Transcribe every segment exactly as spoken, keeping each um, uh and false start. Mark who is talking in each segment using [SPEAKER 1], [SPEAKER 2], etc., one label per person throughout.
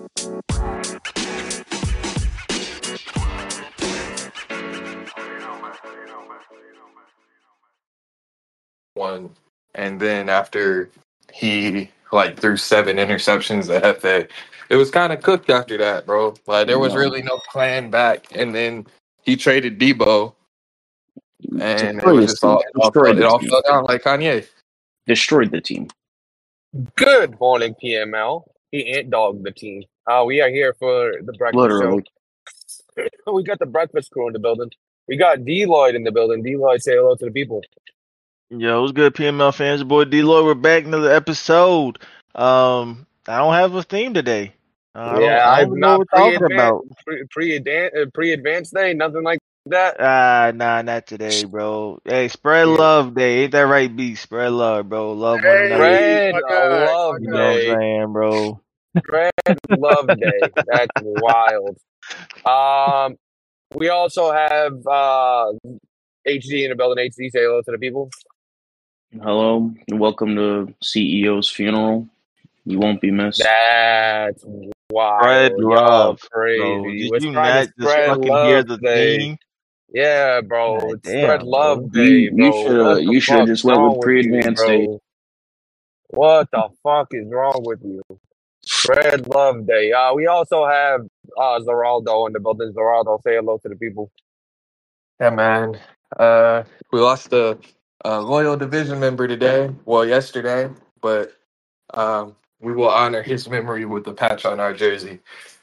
[SPEAKER 1] One, and then after he like threw seven interceptions at F A, it was kind of cooked after that, bro. Like there was
[SPEAKER 2] No.
[SPEAKER 1] really no plan back, and then he traded Debo, and it
[SPEAKER 2] Destroyed
[SPEAKER 1] was
[SPEAKER 2] his
[SPEAKER 1] just
[SPEAKER 2] team.
[SPEAKER 1] all it all,
[SPEAKER 2] Destroyed
[SPEAKER 1] fell- it
[SPEAKER 2] the
[SPEAKER 1] all
[SPEAKER 2] team.
[SPEAKER 1] fell down like Kanye.
[SPEAKER 2] Destroyed the team.
[SPEAKER 3] Good morning, P M L. He ant dogged the team. Uh, we are here for the breakfast
[SPEAKER 2] Literally.
[SPEAKER 3] show. We got the breakfast crew in the building. We got D Lloyd in the building. D Lloyd, say hello to the people.
[SPEAKER 4] Yo, what's good, P M L fans? Your boy D Lloyd. We're back another episode. Um, I don't have a theme today. Uh, I don't.
[SPEAKER 3] yeah,
[SPEAKER 4] I
[SPEAKER 3] I've
[SPEAKER 4] don't know
[SPEAKER 3] not
[SPEAKER 4] what we're talking about.
[SPEAKER 3] pre pre pre pre advanced day, nothing like that.
[SPEAKER 4] Ah, nah, not today, bro. Hey, spread
[SPEAKER 3] Yeah.
[SPEAKER 4] love day. Ain't that right, B? Spread love, bro. Love one
[SPEAKER 5] Hey,
[SPEAKER 4] another.
[SPEAKER 3] Fred
[SPEAKER 5] my
[SPEAKER 3] uh,
[SPEAKER 5] guy,
[SPEAKER 3] Love
[SPEAKER 4] You know what I'm
[SPEAKER 3] Day.
[SPEAKER 4] saying, bro?
[SPEAKER 3] Fred Love Day. That's wild. Um, we also have uh H D in the building. H D, say hello to the people.
[SPEAKER 2] Hello. Welcome to C E O's funeral. You won't be missed.
[SPEAKER 3] That's wild.
[SPEAKER 4] Spread
[SPEAKER 3] Y'all
[SPEAKER 4] love,
[SPEAKER 3] crazy.
[SPEAKER 4] bro.
[SPEAKER 3] We
[SPEAKER 4] Did
[SPEAKER 3] was
[SPEAKER 4] you
[SPEAKER 3] trying to
[SPEAKER 4] not just
[SPEAKER 3] spread
[SPEAKER 4] fucking hear
[SPEAKER 3] love
[SPEAKER 4] the
[SPEAKER 3] day.
[SPEAKER 4] theme?
[SPEAKER 3] Yeah, bro.
[SPEAKER 4] God
[SPEAKER 3] It's spread
[SPEAKER 4] damn,
[SPEAKER 3] love
[SPEAKER 4] bro.
[SPEAKER 3] day,
[SPEAKER 2] You you
[SPEAKER 3] bro.
[SPEAKER 2] should
[SPEAKER 3] What
[SPEAKER 2] uh,
[SPEAKER 3] the
[SPEAKER 2] you should have
[SPEAKER 3] fuck's
[SPEAKER 2] just went
[SPEAKER 3] wrong
[SPEAKER 2] with
[SPEAKER 3] with you,
[SPEAKER 2] pre-advanced day.
[SPEAKER 3] bro? What the fuck is wrong with you? Spread love day. Uh, we also have uh Zeraldo in the building. Zeraldo, say hello to the people.
[SPEAKER 1] Yeah, man. Uh, we lost a, a loyal division member today. Well, yesterday, but um, we will honor his memory with the patch on our jersey.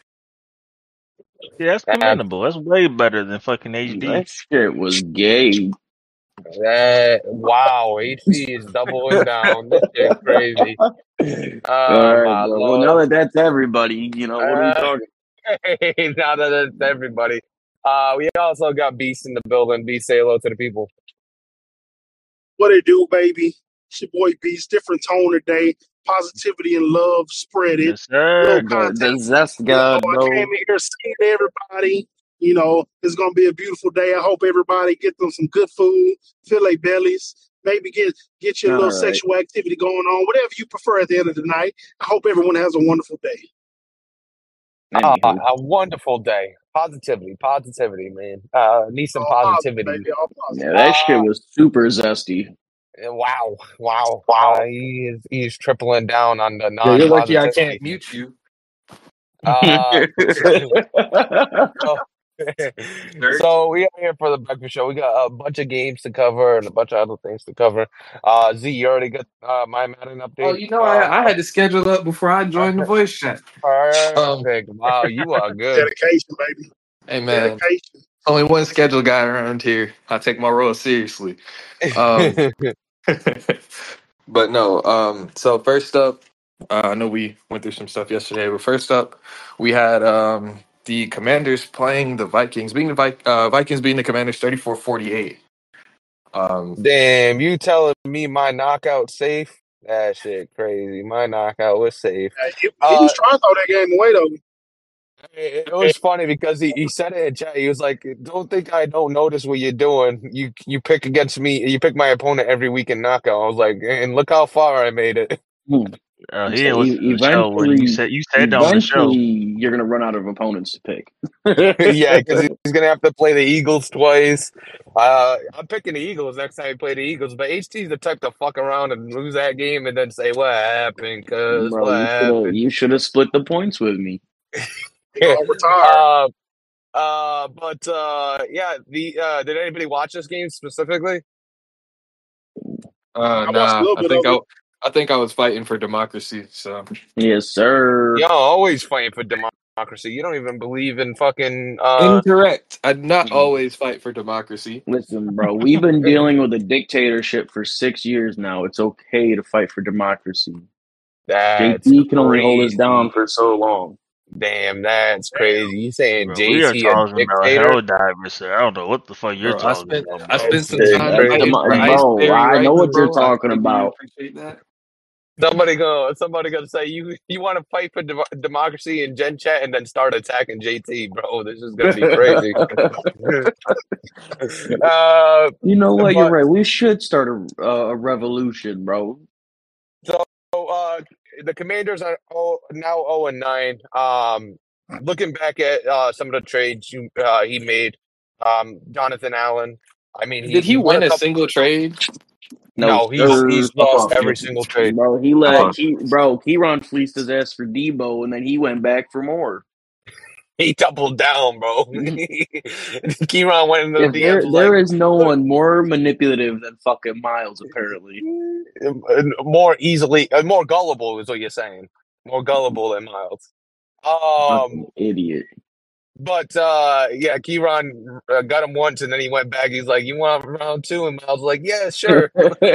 [SPEAKER 4] Yeah, that's
[SPEAKER 3] That,
[SPEAKER 4] commendable. That's way better than fucking H D.
[SPEAKER 2] That shit was gay.
[SPEAKER 3] that wow, H D is doubling down. This shit crazy.
[SPEAKER 2] All
[SPEAKER 3] Oh
[SPEAKER 2] right,
[SPEAKER 3] my
[SPEAKER 2] bro. Well, now
[SPEAKER 3] lord.
[SPEAKER 2] that that's everybody, you know, what are we
[SPEAKER 3] Uh,
[SPEAKER 2] talking?
[SPEAKER 3] Hey, now that it's everybody. Uh, we also got Beast in the building. Beast, say hello to the people.
[SPEAKER 5] what it do, baby? It's your boy Beast. Different tone today. Positivity and love. Spread it.
[SPEAKER 4] Yes, sir.
[SPEAKER 5] Little
[SPEAKER 2] The
[SPEAKER 5] content.
[SPEAKER 2] the zest
[SPEAKER 5] You know,
[SPEAKER 2] god,
[SPEAKER 5] I
[SPEAKER 2] bro.
[SPEAKER 5] came in here seeing everybody. You know, it's gonna be a beautiful day. I hope everybody get them some good food, fill their bellies, maybe get get your
[SPEAKER 2] All
[SPEAKER 5] little
[SPEAKER 2] right.
[SPEAKER 5] sexual activity going on, whatever you prefer at the end of the night. I hope everyone has a wonderful day.
[SPEAKER 3] Uh,
[SPEAKER 2] Anywho,
[SPEAKER 3] a wonderful day. Positivity, positivity, man. Uh, need some
[SPEAKER 5] All positive,
[SPEAKER 3] positivity.
[SPEAKER 5] baby. All positive.
[SPEAKER 2] yeah, that
[SPEAKER 3] Uh,
[SPEAKER 2] shit was super zesty.
[SPEAKER 3] wow, wow, wow. He is he's tripling down on the
[SPEAKER 1] Yeah, you're lucky I
[SPEAKER 3] non-positivity.
[SPEAKER 1] can't mute you.
[SPEAKER 3] Uh, so,
[SPEAKER 1] Dirt.
[SPEAKER 3] so we are here for the breakfast show. We got a bunch of games to cover and a bunch of other things to cover. Uh, Z, you already got uh, my Madden update.
[SPEAKER 1] Oh, you know,
[SPEAKER 3] Uh,
[SPEAKER 1] I, I had to schedule up before I joined the voice chat. Um,
[SPEAKER 3] perfect. Wow, you are good.
[SPEAKER 5] Dedication, baby.
[SPEAKER 1] hey, man,
[SPEAKER 5] Dedication.
[SPEAKER 1] only one schedule guy around here. I take my role seriously. Um, but no, um, so first up, uh, I know we went through some stuff yesterday, but first up, we had um, the Commanders playing the Vikings, being the Vi- uh, Vikings beating the Commanders thirty-four forty-eight. Um,
[SPEAKER 3] Damn, you telling me my knockout safe? That shit crazy. My knockout was safe.
[SPEAKER 5] Yeah, he, he
[SPEAKER 3] Uh,
[SPEAKER 5] was trying to throw that game away though.
[SPEAKER 3] it, it was funny because he, he said it in chat. He was like, "Don't think I don't notice what you're doing. You you pick against me. You pick my opponent every week in knockout." I was like, "And look how far I made it."
[SPEAKER 2] Hmm.
[SPEAKER 4] Uh, he
[SPEAKER 2] So
[SPEAKER 4] didn't listen to
[SPEAKER 2] e-
[SPEAKER 4] the show where you
[SPEAKER 2] eventually,
[SPEAKER 4] said you said that on the show.
[SPEAKER 2] eventually, you're gonna run out of opponents to pick.
[SPEAKER 3] Yeah, because he's gonna have to play the Eagles twice. Uh, I'm picking the Eagles next time we play the Eagles. But H T's the type to fuck around and lose that game and then say, "What happened? Cause
[SPEAKER 2] Bro,
[SPEAKER 3] what
[SPEAKER 2] you should have
[SPEAKER 3] happened?"
[SPEAKER 2] you should have split the points with me.
[SPEAKER 5] He gonna retire.
[SPEAKER 3] uh, uh, but uh, yeah. The uh, did anybody watch this game specifically?
[SPEAKER 1] uh,
[SPEAKER 5] I watched a
[SPEAKER 1] nah,
[SPEAKER 5] little
[SPEAKER 1] I
[SPEAKER 5] bit
[SPEAKER 1] think
[SPEAKER 5] of
[SPEAKER 1] I,
[SPEAKER 5] it.
[SPEAKER 1] I think I was fighting for democracy. So
[SPEAKER 2] Yes, sir.
[SPEAKER 3] Y'all always fighting for democracy. You don't even believe in fucking. Uh,
[SPEAKER 1] incorrect. I not always fight for democracy.
[SPEAKER 2] Listen, bro, we've been dealing with a dictatorship for six years now. It's okay to fight for democracy.
[SPEAKER 3] that's
[SPEAKER 2] J T can only hold us
[SPEAKER 3] crazy.
[SPEAKER 2] down for so long.
[SPEAKER 3] Damn, that's crazy. You saying
[SPEAKER 4] Bro, we are
[SPEAKER 3] J T a
[SPEAKER 4] talking about
[SPEAKER 3] dictator?
[SPEAKER 4] hell divers, sir. I don't know what the fuck you're
[SPEAKER 1] Bro, I
[SPEAKER 4] talking
[SPEAKER 1] spent
[SPEAKER 4] about,
[SPEAKER 1] I
[SPEAKER 4] bro.
[SPEAKER 1] spent some
[SPEAKER 3] That's
[SPEAKER 1] time
[SPEAKER 2] That's
[SPEAKER 3] crazy.
[SPEAKER 1] fighting for
[SPEAKER 2] demo- bro,
[SPEAKER 1] Iceberry
[SPEAKER 2] I know
[SPEAKER 1] rights,
[SPEAKER 2] what you're
[SPEAKER 1] bro. I
[SPEAKER 2] talking
[SPEAKER 1] think you
[SPEAKER 2] about.
[SPEAKER 1] appreciate that.
[SPEAKER 3] Somebody go. Somebody gonna say you. You want to fight for de- democracy in Gen Chat and then start attacking J T, bro. This is gonna be crazy. uh,
[SPEAKER 2] You know what? You're
[SPEAKER 3] but
[SPEAKER 2] right. We should start a, uh, a revolution, bro.
[SPEAKER 3] so uh, the Commanders are oh, now zero and nine. Um, looking back at uh, some of the trades you, uh, he made, um, Jonathan Allen. I mean, he,
[SPEAKER 1] Did he
[SPEAKER 3] he won
[SPEAKER 1] win
[SPEAKER 3] a
[SPEAKER 1] a
[SPEAKER 3] couple.
[SPEAKER 1] single trade?
[SPEAKER 2] No,
[SPEAKER 3] No, he's
[SPEAKER 2] sir.
[SPEAKER 3] he's
[SPEAKER 1] I
[SPEAKER 3] lost
[SPEAKER 1] thought
[SPEAKER 3] every single trade.
[SPEAKER 2] Bro, he
[SPEAKER 1] I
[SPEAKER 2] let
[SPEAKER 1] thought
[SPEAKER 2] he bro, Keyron fleeced his ass for Debo, and then he went back for more.
[SPEAKER 3] He doubled down, bro. Keyron went in the
[SPEAKER 2] If
[SPEAKER 3] D Ms
[SPEAKER 2] there
[SPEAKER 3] was
[SPEAKER 2] there
[SPEAKER 3] like,
[SPEAKER 2] is no
[SPEAKER 3] "Look,
[SPEAKER 2] one more manipulative than fucking Miles, apparently.
[SPEAKER 3] more easily, uh, more gullible is what you're saying. More gullible than Miles. Um,
[SPEAKER 2] Fucking idiot.
[SPEAKER 3] but uh, yeah, Keyron uh, got him once, and then he went back. He's like, "You want round two?" And Miles was like, "Yeah, sure."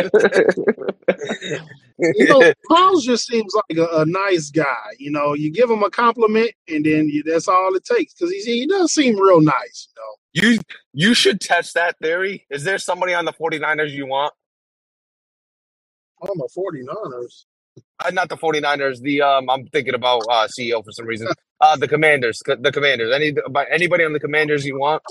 [SPEAKER 5] You know, Miles just seems like a, a nice guy. You know, you give him a compliment, and then you, that's all it takes because he he does seem real nice. You know,
[SPEAKER 3] You you should test that theory. Is there somebody on the 49ers you want?
[SPEAKER 5] I'm a 49ers.
[SPEAKER 3] Uh, not the 49ers. The um, I'm thinking about uh, C E O for some reason. Uh, the Commanders. The Commanders. Any by anybody on the Commanders you want?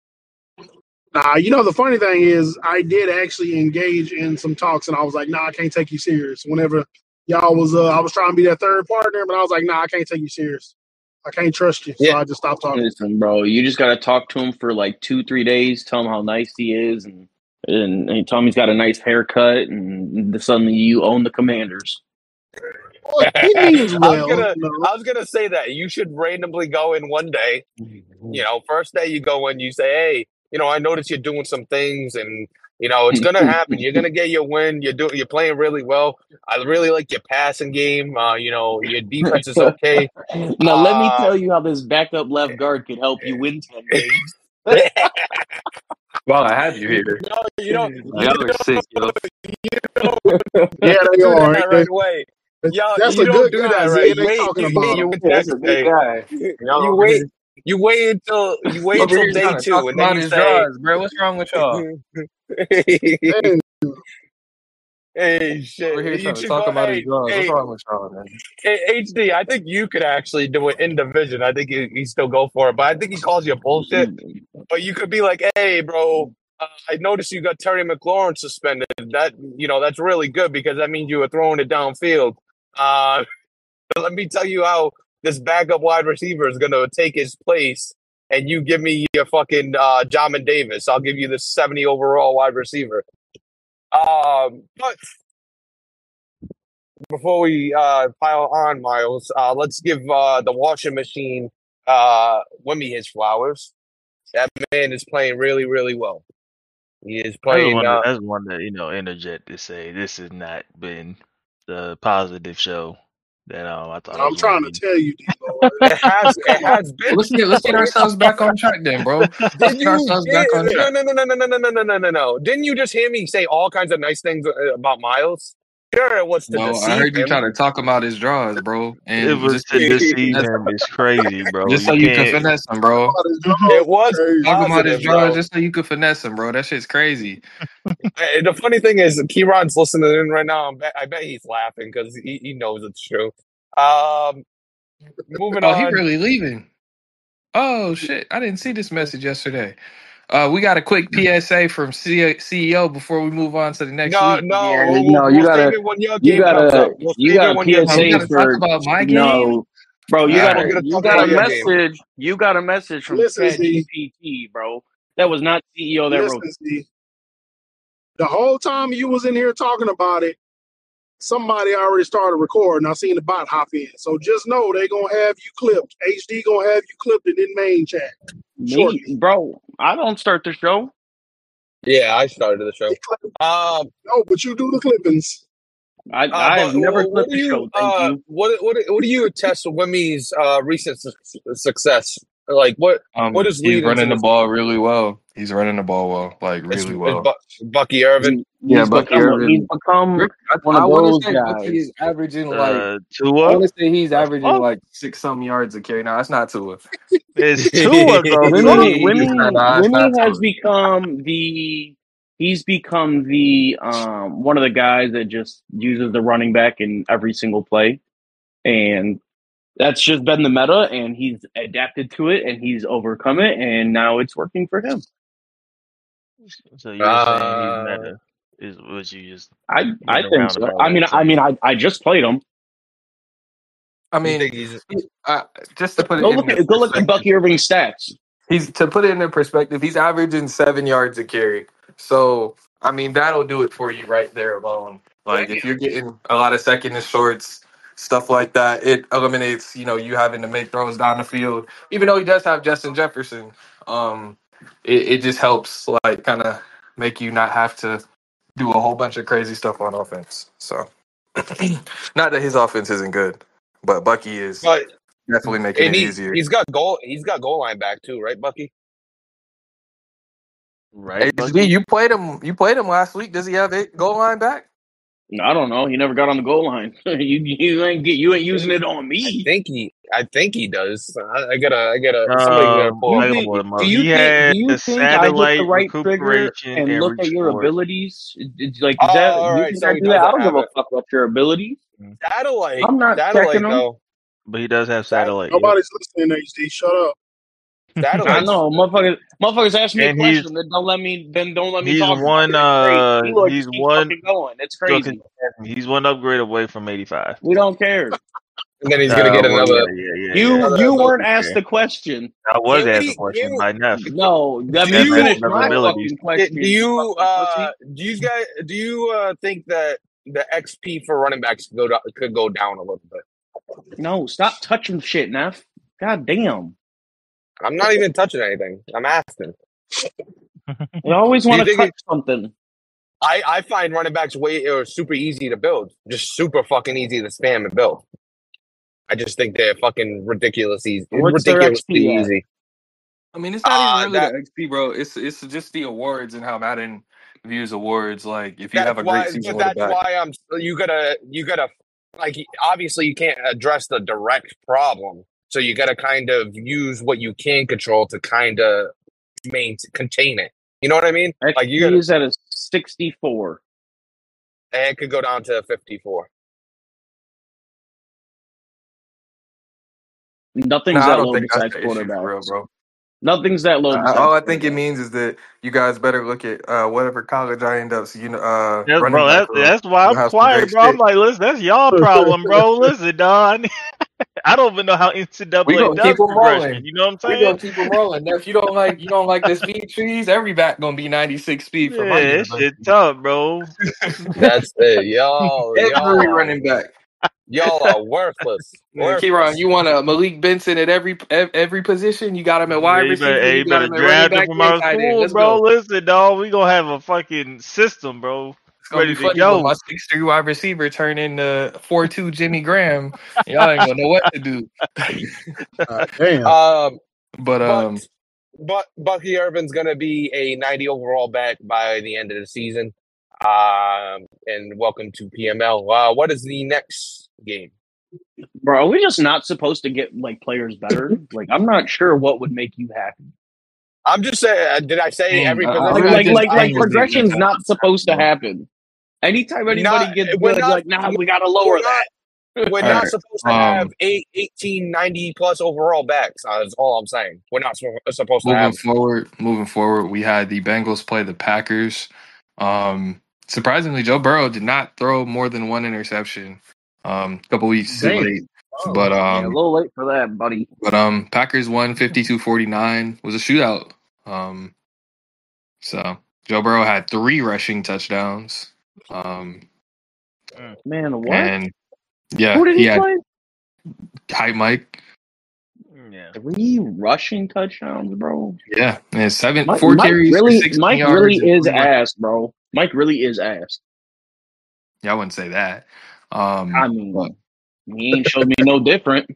[SPEAKER 5] Nah, you know the funny thing is, I did actually engage in some talks, and I was like, "Nah, I can't take you serious." Whenever y'all was, uh, I was trying to be that third partner, but I was like, "Nah, I can't take you serious. I can't trust you." So
[SPEAKER 3] Yeah.
[SPEAKER 5] I just stopped talking.
[SPEAKER 2] Listen, bro, you just gotta talk to him for like two, three days, tell him how nice he is, and and, and tell him he's got a nice haircut, and suddenly you own the Commanders.
[SPEAKER 5] Well, he means
[SPEAKER 3] I was
[SPEAKER 5] well.
[SPEAKER 3] gonna
[SPEAKER 5] You know?
[SPEAKER 3] I was gonna say that you should randomly go in one day. You know, first day you go in, you say, "Hey, you know, I noticed you're doing some things, and you know, it's gonna happen. You're gonna get your win. You're doing, you're playing really well. I really like your passing game. Uh, you know, your defense is okay."
[SPEAKER 2] Now let me
[SPEAKER 3] Uh,
[SPEAKER 2] tell you how this backup left guard could help you win ten games.
[SPEAKER 1] Well, I have you here.
[SPEAKER 3] No, you don't. You
[SPEAKER 1] Y'all are sick, yo.
[SPEAKER 5] Yeah, they
[SPEAKER 3] do
[SPEAKER 5] are.
[SPEAKER 3] that right away. Y'all,
[SPEAKER 5] That's
[SPEAKER 3] you
[SPEAKER 5] a
[SPEAKER 3] don't
[SPEAKER 5] good
[SPEAKER 3] do
[SPEAKER 5] guy,
[SPEAKER 3] that
[SPEAKER 5] Z.
[SPEAKER 3] right.
[SPEAKER 5] They
[SPEAKER 3] You wait.
[SPEAKER 5] talking
[SPEAKER 3] You,
[SPEAKER 5] about
[SPEAKER 3] you
[SPEAKER 5] him.
[SPEAKER 3] wait
[SPEAKER 1] Yeah,
[SPEAKER 3] next
[SPEAKER 1] that's a good
[SPEAKER 3] day.
[SPEAKER 1] guy. Y'all
[SPEAKER 3] You
[SPEAKER 1] over
[SPEAKER 3] wait.
[SPEAKER 1] here,
[SPEAKER 3] You wait until you wait
[SPEAKER 1] over
[SPEAKER 3] until
[SPEAKER 1] here
[SPEAKER 3] day
[SPEAKER 1] trying to
[SPEAKER 3] two,
[SPEAKER 1] talk
[SPEAKER 3] and then
[SPEAKER 1] about
[SPEAKER 3] you
[SPEAKER 1] his
[SPEAKER 3] say,
[SPEAKER 1] drawers, bro. What's wrong with y'all?
[SPEAKER 5] Man,
[SPEAKER 3] "Hey,
[SPEAKER 1] Over
[SPEAKER 3] shit!
[SPEAKER 1] here
[SPEAKER 3] You
[SPEAKER 1] trying to
[SPEAKER 3] should
[SPEAKER 1] talk
[SPEAKER 3] go.
[SPEAKER 1] about his
[SPEAKER 3] Hey,
[SPEAKER 1] drawers. What's
[SPEAKER 3] hey,
[SPEAKER 1] wrong with y'all, man?
[SPEAKER 3] hey, H D. I think you could actually do it in division. I think he, he still go for it, but I think he calls you bullshit. But you could be like, "Hey, bro, uh, I noticed you got Terry McLaurin suspended. That you know that's really good because that means you were throwing it downfield. Uh, but let me tell you how this backup wide receiver is going to take his place, and you give me your fucking uh, Jamin Davis. I'll give you the seventy overall wide receiver." Um, but before we uh, pile on, Miles, uh, let's give uh, the washing machine uh, Wimmy his flowers. That man is playing really, really well. He is
[SPEAKER 4] I just
[SPEAKER 3] playing.
[SPEAKER 4] wanted,
[SPEAKER 3] Uh,
[SPEAKER 4] I just wanted to, you know, interject to say this has not been the positive show that um I thought it
[SPEAKER 5] I'm
[SPEAKER 4] was going
[SPEAKER 5] trying
[SPEAKER 4] to
[SPEAKER 5] to
[SPEAKER 4] be.
[SPEAKER 5] tell you, D-Lo.
[SPEAKER 3] it has, it has been.
[SPEAKER 1] Let's get let's get ourselves back on track then, bro. Let's
[SPEAKER 3] Did
[SPEAKER 1] get
[SPEAKER 3] you?
[SPEAKER 1] ourselves
[SPEAKER 3] Did,
[SPEAKER 1] back on
[SPEAKER 3] no,
[SPEAKER 1] track.
[SPEAKER 3] no, no, no, no, no, no, no, no, no, no, no. Didn't you just hear me say all kinds of nice things uh, about Miles? Sure, it was to
[SPEAKER 1] No, I
[SPEAKER 3] deceive
[SPEAKER 1] heard you
[SPEAKER 3] him.
[SPEAKER 1] try to talk about his drawers, bro.
[SPEAKER 4] It
[SPEAKER 1] And
[SPEAKER 4] was
[SPEAKER 1] just
[SPEAKER 4] to deceive
[SPEAKER 1] just,
[SPEAKER 4] him. It's crazy, bro.
[SPEAKER 1] just so
[SPEAKER 4] You
[SPEAKER 1] you could
[SPEAKER 4] can't.
[SPEAKER 1] finesse him, bro.
[SPEAKER 5] Oh, this dog
[SPEAKER 3] It
[SPEAKER 5] is
[SPEAKER 3] was
[SPEAKER 5] crazy.
[SPEAKER 1] Talk about his
[SPEAKER 3] positive,
[SPEAKER 1] drawers
[SPEAKER 3] though.
[SPEAKER 1] just so you could finesse him, bro. That shit's crazy.
[SPEAKER 3] And the funny thing is, Keyron's listening in right now. I bet, I bet he's laughing because he, he knows it's true. Um, moving
[SPEAKER 1] Oh, he
[SPEAKER 3] on.
[SPEAKER 1] really leaving. Oh shit! I didn't see this message yesterday. Uh, we got a quick P S A from C- CEO before we move on to the next
[SPEAKER 3] No,
[SPEAKER 1] week.
[SPEAKER 3] no,
[SPEAKER 2] Yeah,
[SPEAKER 3] we'll, we'll,
[SPEAKER 2] no, you
[SPEAKER 3] we'll save
[SPEAKER 2] gotta,
[SPEAKER 3] it when your
[SPEAKER 2] you
[SPEAKER 3] game comes
[SPEAKER 2] gotta,
[SPEAKER 3] up. We'll
[SPEAKER 2] you
[SPEAKER 3] save it
[SPEAKER 2] got
[SPEAKER 3] when your
[SPEAKER 2] a
[SPEAKER 1] Oh, we
[SPEAKER 3] game.
[SPEAKER 2] PSA
[SPEAKER 1] gotta talk
[SPEAKER 2] for
[SPEAKER 1] about my game.
[SPEAKER 2] no, bro. You
[SPEAKER 1] All
[SPEAKER 2] got
[SPEAKER 3] We're
[SPEAKER 2] a,
[SPEAKER 1] right.
[SPEAKER 3] gonna
[SPEAKER 2] you
[SPEAKER 3] talk
[SPEAKER 2] got
[SPEAKER 3] about
[SPEAKER 2] a
[SPEAKER 3] your game.
[SPEAKER 2] message. You got a message from
[SPEAKER 5] Listen,
[SPEAKER 2] Chat
[SPEAKER 5] Z.
[SPEAKER 2] G P T, bro. That was not C E O that wrote.
[SPEAKER 5] Listen, Z. The whole time you was in here talking about it, somebody already started recording. I seen the bot hop in. So just know they gonna have you clipped. H D gonna have you clipped in the main chat
[SPEAKER 2] Me,
[SPEAKER 5] shortly.
[SPEAKER 2] bro. I don't start the show.
[SPEAKER 3] Yeah, I started the show. Um,
[SPEAKER 5] No, but you do the clippings.
[SPEAKER 2] I,
[SPEAKER 3] uh,
[SPEAKER 2] I
[SPEAKER 3] but
[SPEAKER 2] have never
[SPEAKER 3] wh- what
[SPEAKER 2] clipped
[SPEAKER 3] do
[SPEAKER 2] the
[SPEAKER 3] you
[SPEAKER 2] show. Thank
[SPEAKER 3] uh
[SPEAKER 2] you.
[SPEAKER 3] what what what do you attest to Wimmy's uh recent su- success? Like what what
[SPEAKER 1] Um,
[SPEAKER 3] is
[SPEAKER 1] he's
[SPEAKER 3] leading to
[SPEAKER 1] running the
[SPEAKER 3] this?
[SPEAKER 1] ball really well. He's running the ball well, like
[SPEAKER 3] It's,
[SPEAKER 1] really
[SPEAKER 3] it's
[SPEAKER 1] well.
[SPEAKER 3] Bu- Bucky Irvin.
[SPEAKER 2] He,
[SPEAKER 1] Yeah,
[SPEAKER 2] he's
[SPEAKER 1] Bucky
[SPEAKER 2] become a, he's
[SPEAKER 1] Irvin.
[SPEAKER 2] become
[SPEAKER 1] Rick,
[SPEAKER 2] one
[SPEAKER 1] I, I
[SPEAKER 2] of
[SPEAKER 1] want to
[SPEAKER 2] those
[SPEAKER 1] say Bucky is
[SPEAKER 2] guys.
[SPEAKER 1] averaging like
[SPEAKER 4] Uh,
[SPEAKER 1] I want
[SPEAKER 4] Tua.
[SPEAKER 1] to say he's
[SPEAKER 4] The
[SPEAKER 1] averaging
[SPEAKER 4] fuck?
[SPEAKER 1] like six some yards a carry. No, that's not Tua.
[SPEAKER 4] It's Tua though,
[SPEAKER 2] Wimmy,
[SPEAKER 4] son.
[SPEAKER 1] Nah,
[SPEAKER 2] Wimmy,
[SPEAKER 1] nah, it's not
[SPEAKER 2] Wimmy has
[SPEAKER 1] Tua.
[SPEAKER 2] become the he's become the um one of the guys that just uses the running back in every single play, and that's just been the meta, and he's adapted to it, and he's overcome it, and now it's working for him.
[SPEAKER 4] So you're saying he's
[SPEAKER 3] Uh,
[SPEAKER 4] meta? Is what you just
[SPEAKER 2] I I
[SPEAKER 4] went
[SPEAKER 2] think
[SPEAKER 4] around
[SPEAKER 2] so.
[SPEAKER 4] about
[SPEAKER 2] I
[SPEAKER 4] way
[SPEAKER 2] mean,
[SPEAKER 4] of
[SPEAKER 2] I
[SPEAKER 4] saying?
[SPEAKER 2] mean, I, I just played him.
[SPEAKER 1] I
[SPEAKER 3] You
[SPEAKER 1] mean,
[SPEAKER 3] think he's
[SPEAKER 1] he- uh, just to put it
[SPEAKER 2] Go
[SPEAKER 1] in
[SPEAKER 2] look at go look at
[SPEAKER 1] perspective,
[SPEAKER 2] Bucky Irving's stats.
[SPEAKER 1] he's to put it in perspective. He's averaging seven yards a carry. So I mean, that'll do it for you right there alone. Like if you're getting a lot of second and shorts, stuff like that, it eliminates you know you having to make throws down the field. Even though he does have Justin Jefferson, um, it, it just helps like kind of make you not have to do a whole bunch of crazy stuff on offense. So not that his offense isn't good, but Bucky is
[SPEAKER 3] but
[SPEAKER 1] definitely making
[SPEAKER 3] and
[SPEAKER 1] it
[SPEAKER 3] he
[SPEAKER 1] easier.
[SPEAKER 3] he's got goal he's got goal line back too, right, Bucky?
[SPEAKER 4] Right,
[SPEAKER 1] H D,
[SPEAKER 4] Bucky?
[SPEAKER 1] you played him. You played him last week. Does he have a goal line back?
[SPEAKER 2] I don't know. He never got on the goal line. you you ain't get you ain't using it on
[SPEAKER 3] I
[SPEAKER 2] me.
[SPEAKER 3] think he I think he does. I, I gotta I gotta somebody gotta
[SPEAKER 4] Um,
[SPEAKER 3] pull
[SPEAKER 4] I
[SPEAKER 3] up
[SPEAKER 4] can
[SPEAKER 2] think-
[SPEAKER 4] pull him up.
[SPEAKER 2] Do you
[SPEAKER 4] He
[SPEAKER 2] think?
[SPEAKER 4] has
[SPEAKER 2] Do you think I hit
[SPEAKER 4] satellite
[SPEAKER 2] the right trigger
[SPEAKER 4] recuperation
[SPEAKER 2] and
[SPEAKER 4] and
[SPEAKER 2] look at your
[SPEAKER 4] reach forward.
[SPEAKER 2] abilities? It's like,
[SPEAKER 3] Oh,
[SPEAKER 2] is that,
[SPEAKER 3] all
[SPEAKER 2] you
[SPEAKER 3] right,
[SPEAKER 2] think
[SPEAKER 3] so
[SPEAKER 2] I
[SPEAKER 3] he
[SPEAKER 2] do that? I
[SPEAKER 3] doesn't
[SPEAKER 2] don't give
[SPEAKER 3] have
[SPEAKER 2] a
[SPEAKER 3] it.
[SPEAKER 2] fuck about your abilities.
[SPEAKER 3] Satellite.
[SPEAKER 2] I'm not
[SPEAKER 3] Satellite
[SPEAKER 2] checking them.
[SPEAKER 3] though.
[SPEAKER 4] But he does have
[SPEAKER 3] Sat-
[SPEAKER 4] satellite. Yep.
[SPEAKER 5] Nobody's listening, H D. Shut up.
[SPEAKER 2] I
[SPEAKER 3] Satellite.
[SPEAKER 2] know, motherfuckers. Motherfuckers ask me a
[SPEAKER 4] And he's-
[SPEAKER 2] question, then don't let me. Then don't let me
[SPEAKER 4] he's
[SPEAKER 2] talk. about
[SPEAKER 4] one,
[SPEAKER 2] it. It's crazy.
[SPEAKER 4] uh,
[SPEAKER 2] Eloy,
[SPEAKER 4] he's
[SPEAKER 2] just keep
[SPEAKER 4] one-
[SPEAKER 2] fucking going. It's
[SPEAKER 4] So
[SPEAKER 2] crazy.
[SPEAKER 4] he's one upgrade away from eighty-five.
[SPEAKER 2] We don't care.
[SPEAKER 3] And then he's gonna
[SPEAKER 4] Uh,
[SPEAKER 3] get
[SPEAKER 4] well,
[SPEAKER 3] another.
[SPEAKER 4] Yeah, yeah, yeah.
[SPEAKER 2] You
[SPEAKER 3] Another
[SPEAKER 2] you
[SPEAKER 3] ability
[SPEAKER 2] weren't asked
[SPEAKER 4] there.
[SPEAKER 2] the question.
[SPEAKER 4] I was
[SPEAKER 3] Can
[SPEAKER 4] asked
[SPEAKER 3] we-
[SPEAKER 4] a question
[SPEAKER 3] can-
[SPEAKER 4] by Neff.
[SPEAKER 2] No, let
[SPEAKER 3] Do
[SPEAKER 2] me
[SPEAKER 3] you-
[SPEAKER 2] finish
[SPEAKER 4] Another
[SPEAKER 2] my
[SPEAKER 4] abilities.
[SPEAKER 2] fucking question.
[SPEAKER 3] Do you
[SPEAKER 2] fucking
[SPEAKER 3] uh
[SPEAKER 2] pussy.
[SPEAKER 3] do you guys do you uh think that the X P for running backs could go down, could go down a little bit?
[SPEAKER 2] No, stop touching shit, Neff. God damn.
[SPEAKER 3] I'm not even touching anything. I'm asking.
[SPEAKER 2] You always
[SPEAKER 3] Do you
[SPEAKER 2] want to
[SPEAKER 3] think
[SPEAKER 2] touch
[SPEAKER 3] it-
[SPEAKER 2] something.
[SPEAKER 3] I, I find running backs way or super easy to build, just super fucking easy to spam and build. I just think they're fucking ridiculously
[SPEAKER 2] What's their
[SPEAKER 3] ridiculously
[SPEAKER 2] X P at?
[SPEAKER 3] easy.
[SPEAKER 1] I mean, it's not
[SPEAKER 3] Uh,
[SPEAKER 1] even really
[SPEAKER 3] that-
[SPEAKER 1] the X P, bro. It's it's just the awards and how Madden views awards. Like, if you
[SPEAKER 3] That's
[SPEAKER 1] have a
[SPEAKER 3] why,
[SPEAKER 1] great season
[SPEAKER 3] but
[SPEAKER 1] with a
[SPEAKER 3] that's
[SPEAKER 1] back,
[SPEAKER 3] why I'm. You gotta, you gotta, like, obviously you can't address the direct problem, so you gotta kind of use what you can control to kind of main contain it. You know what I mean?
[SPEAKER 2] X
[SPEAKER 3] Like
[SPEAKER 2] P
[SPEAKER 3] you gotta,
[SPEAKER 2] is at a sixty-four.
[SPEAKER 3] and it could go down to fifty-four.
[SPEAKER 2] Nothing's
[SPEAKER 1] no, I
[SPEAKER 2] that
[SPEAKER 1] don't
[SPEAKER 2] low
[SPEAKER 1] think that's
[SPEAKER 2] besides
[SPEAKER 1] the issue for real,
[SPEAKER 2] quarterbacks.
[SPEAKER 1] bro.
[SPEAKER 2] Nothing's that low
[SPEAKER 1] Uh,
[SPEAKER 2] besides
[SPEAKER 1] all I think it
[SPEAKER 2] quarterbacks.
[SPEAKER 1] means is that you guys better look at uh, whatever college I end up. So you know, uh,
[SPEAKER 4] That's,
[SPEAKER 1] running
[SPEAKER 4] bro,
[SPEAKER 1] back
[SPEAKER 4] that's,
[SPEAKER 1] room.
[SPEAKER 4] that's why
[SPEAKER 1] You'll
[SPEAKER 4] I'm
[SPEAKER 1] have some
[SPEAKER 4] quiet,
[SPEAKER 1] great
[SPEAKER 4] bro. I'm
[SPEAKER 1] shit.
[SPEAKER 4] like, listen, that's y'all problem, bro. Listen, dog. I, need- I don't even know how N C double
[SPEAKER 1] We
[SPEAKER 4] A
[SPEAKER 1] gonna
[SPEAKER 4] does
[SPEAKER 1] keep 'em
[SPEAKER 4] progression.
[SPEAKER 1] rolling.
[SPEAKER 4] You know what I'm
[SPEAKER 1] We
[SPEAKER 4] saying?
[SPEAKER 1] gonna keep them rolling. Now, if you don't like you don't like the speed trees, every back gonna be ninety-six speed for my
[SPEAKER 4] Yeah, that
[SPEAKER 1] university.
[SPEAKER 4] shit tough, bro.
[SPEAKER 3] That's it, y'all.
[SPEAKER 1] Every
[SPEAKER 3] y'all, are,
[SPEAKER 1] running back.
[SPEAKER 3] y'all are worthless.
[SPEAKER 1] Man,
[SPEAKER 3] worthless.
[SPEAKER 1] Kieran, you want a Malik Benson at every ev- every position? You got him at wide
[SPEAKER 4] Yeah, you better,
[SPEAKER 1] receiver.
[SPEAKER 4] hey,
[SPEAKER 1] You
[SPEAKER 4] you
[SPEAKER 1] got
[SPEAKER 4] better
[SPEAKER 1] him at running
[SPEAKER 4] draft him
[SPEAKER 1] back
[SPEAKER 4] from
[SPEAKER 1] and
[SPEAKER 4] our
[SPEAKER 1] tight end.
[SPEAKER 4] school,
[SPEAKER 1] Let's
[SPEAKER 4] bro.
[SPEAKER 1] go.
[SPEAKER 4] Listen, dog, we gonna have a fucking system, bro.
[SPEAKER 1] It's gonna
[SPEAKER 4] Ready
[SPEAKER 1] be
[SPEAKER 4] to
[SPEAKER 1] funny
[SPEAKER 4] go.
[SPEAKER 1] when my six three wide receiver turn into four two Jimmy Graham. Y'all ain't gonna know what to do.
[SPEAKER 5] Uh, damn.
[SPEAKER 3] Um,
[SPEAKER 1] But um,
[SPEAKER 3] but but Bucky Irvin's gonna be a ninety overall back by the end of the season. Um, and welcome to P M L. Uh, what is the next game?
[SPEAKER 2] Bro, are we just not supposed to get like players better? Like, I'm not sure what would make you happy.
[SPEAKER 3] I'm just saying. uh, Did I say
[SPEAKER 1] Mm,
[SPEAKER 3] every
[SPEAKER 1] I- I
[SPEAKER 3] position?
[SPEAKER 2] Like,
[SPEAKER 1] really
[SPEAKER 2] like,
[SPEAKER 1] just-
[SPEAKER 2] like,
[SPEAKER 1] I
[SPEAKER 2] like
[SPEAKER 1] just
[SPEAKER 2] progression's
[SPEAKER 1] think-
[SPEAKER 2] not supposed to happen. Anytime anybody
[SPEAKER 3] Not-
[SPEAKER 2] gets
[SPEAKER 3] we're
[SPEAKER 2] good,
[SPEAKER 3] not-
[SPEAKER 2] like, nah, we gotta lower
[SPEAKER 3] we're
[SPEAKER 2] that.
[SPEAKER 3] We're
[SPEAKER 1] All
[SPEAKER 3] not
[SPEAKER 1] right,
[SPEAKER 3] supposed to
[SPEAKER 1] um,
[SPEAKER 3] have eight, eighteen, ninety plus overall backs. Uh, that's all I'm saying. We're not so- supposed to
[SPEAKER 1] moving
[SPEAKER 3] have.
[SPEAKER 1] forward, moving forward, we had the Bengals play the Packers. Um, surprisingly, Joe Burrow did not throw more than one interception. Um, a couple weeks too
[SPEAKER 5] Damn.
[SPEAKER 1] late, but
[SPEAKER 2] yeah, a
[SPEAKER 1] um,
[SPEAKER 2] little late for that, buddy.
[SPEAKER 1] but um, Packers won fifty-two forty-nine. Was a shootout. Um, so Joe Burrow had three rushing touchdowns. Um,
[SPEAKER 2] Man, what?
[SPEAKER 1] and yeah,
[SPEAKER 2] Who did
[SPEAKER 1] he,
[SPEAKER 2] he,
[SPEAKER 1] had
[SPEAKER 2] play?
[SPEAKER 1] hype Mike.
[SPEAKER 4] Yeah.
[SPEAKER 2] Three rushing touchdowns, bro.
[SPEAKER 1] Yeah, and seven,
[SPEAKER 2] Mike,
[SPEAKER 1] four
[SPEAKER 2] Mike
[SPEAKER 1] carries for
[SPEAKER 2] really,
[SPEAKER 1] sixteen
[SPEAKER 2] Mike
[SPEAKER 1] yards.
[SPEAKER 2] really
[SPEAKER 1] and
[SPEAKER 2] is
[SPEAKER 1] twenty-one
[SPEAKER 2] ass, bro. Mike really is ass.
[SPEAKER 1] Yeah, I wouldn't say that. Um,
[SPEAKER 2] I mean,
[SPEAKER 1] but-
[SPEAKER 2] he ain't showed me no different.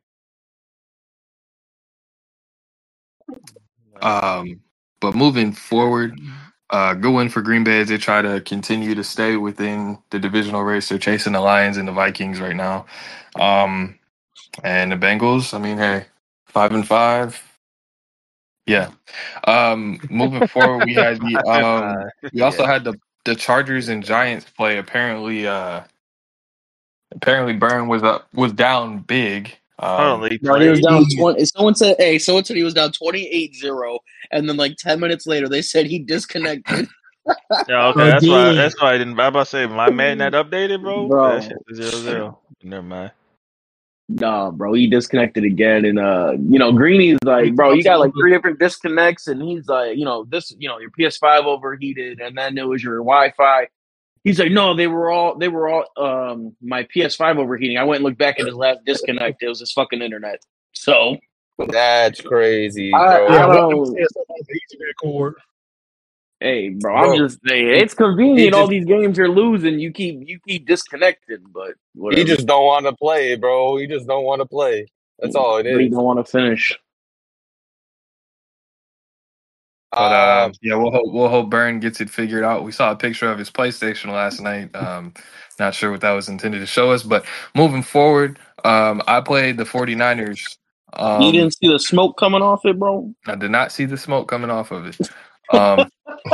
[SPEAKER 1] um, but moving forward, uh, good win for Green Bay as they try to continue to stay within the divisional race. They're chasing the Lions and the Vikings right now. Um, and the Bengals, I mean, hey, five and five. Yeah. Um, moving forward, we had the um, we also
[SPEAKER 4] Yeah.
[SPEAKER 1] had the the Chargers and Giants play. Apparently, uh, apparently, Burn was up was down big.
[SPEAKER 4] Hold on,
[SPEAKER 1] Um,
[SPEAKER 4] they
[SPEAKER 2] Bro, he was
[SPEAKER 4] played?
[SPEAKER 2] down twenty. Someone said, "Hey, someone said he was down twenty-eight zero, and then like ten minutes later, they said he disconnected."
[SPEAKER 4] Yeah, okay, that's why.
[SPEAKER 5] Again.
[SPEAKER 4] That's why I didn't. I about to say, my man, that updated, bro.
[SPEAKER 2] Bro.
[SPEAKER 4] That shit was zero zero. Never mind.
[SPEAKER 2] Nah, bro, he disconnected again, and uh, you know, Greeny's like, bro, you got like three different disconnects, and he's like, you know, this, you know, your P S five overheated, and then it was your Wi-Fi. He's like, no, they were all, they were all, um, my P S five overheating. I went and looked back at his last disconnect. It was his fucking internet. So
[SPEAKER 3] That's crazy,
[SPEAKER 2] I,
[SPEAKER 3] bro.
[SPEAKER 2] I
[SPEAKER 5] Yeah, one of them
[SPEAKER 2] don't.
[SPEAKER 5] said something about the Ethernet cord.
[SPEAKER 2] Hey, bro, I'm
[SPEAKER 3] Bro,
[SPEAKER 2] just saying it's
[SPEAKER 3] he
[SPEAKER 2] convenient. All
[SPEAKER 3] just
[SPEAKER 2] these games you're losing, you keep you keep disconnected, but
[SPEAKER 3] he
[SPEAKER 2] whatever.
[SPEAKER 3] just don't want to play, bro. He just don't want to play. That's all it
[SPEAKER 2] But he
[SPEAKER 3] is.
[SPEAKER 2] don't want to finish.
[SPEAKER 1] But uh,
[SPEAKER 3] Um,
[SPEAKER 1] yeah, we'll hope we'll hope Burn gets it figured out. We saw a picture of his PlayStation last night. Um, not sure what that was intended to show us, but moving forward, um, I played the 49ers.
[SPEAKER 2] You
[SPEAKER 1] Um,
[SPEAKER 2] didn't see the smoke coming off it, bro.
[SPEAKER 1] I did not see the smoke coming off of it. Um,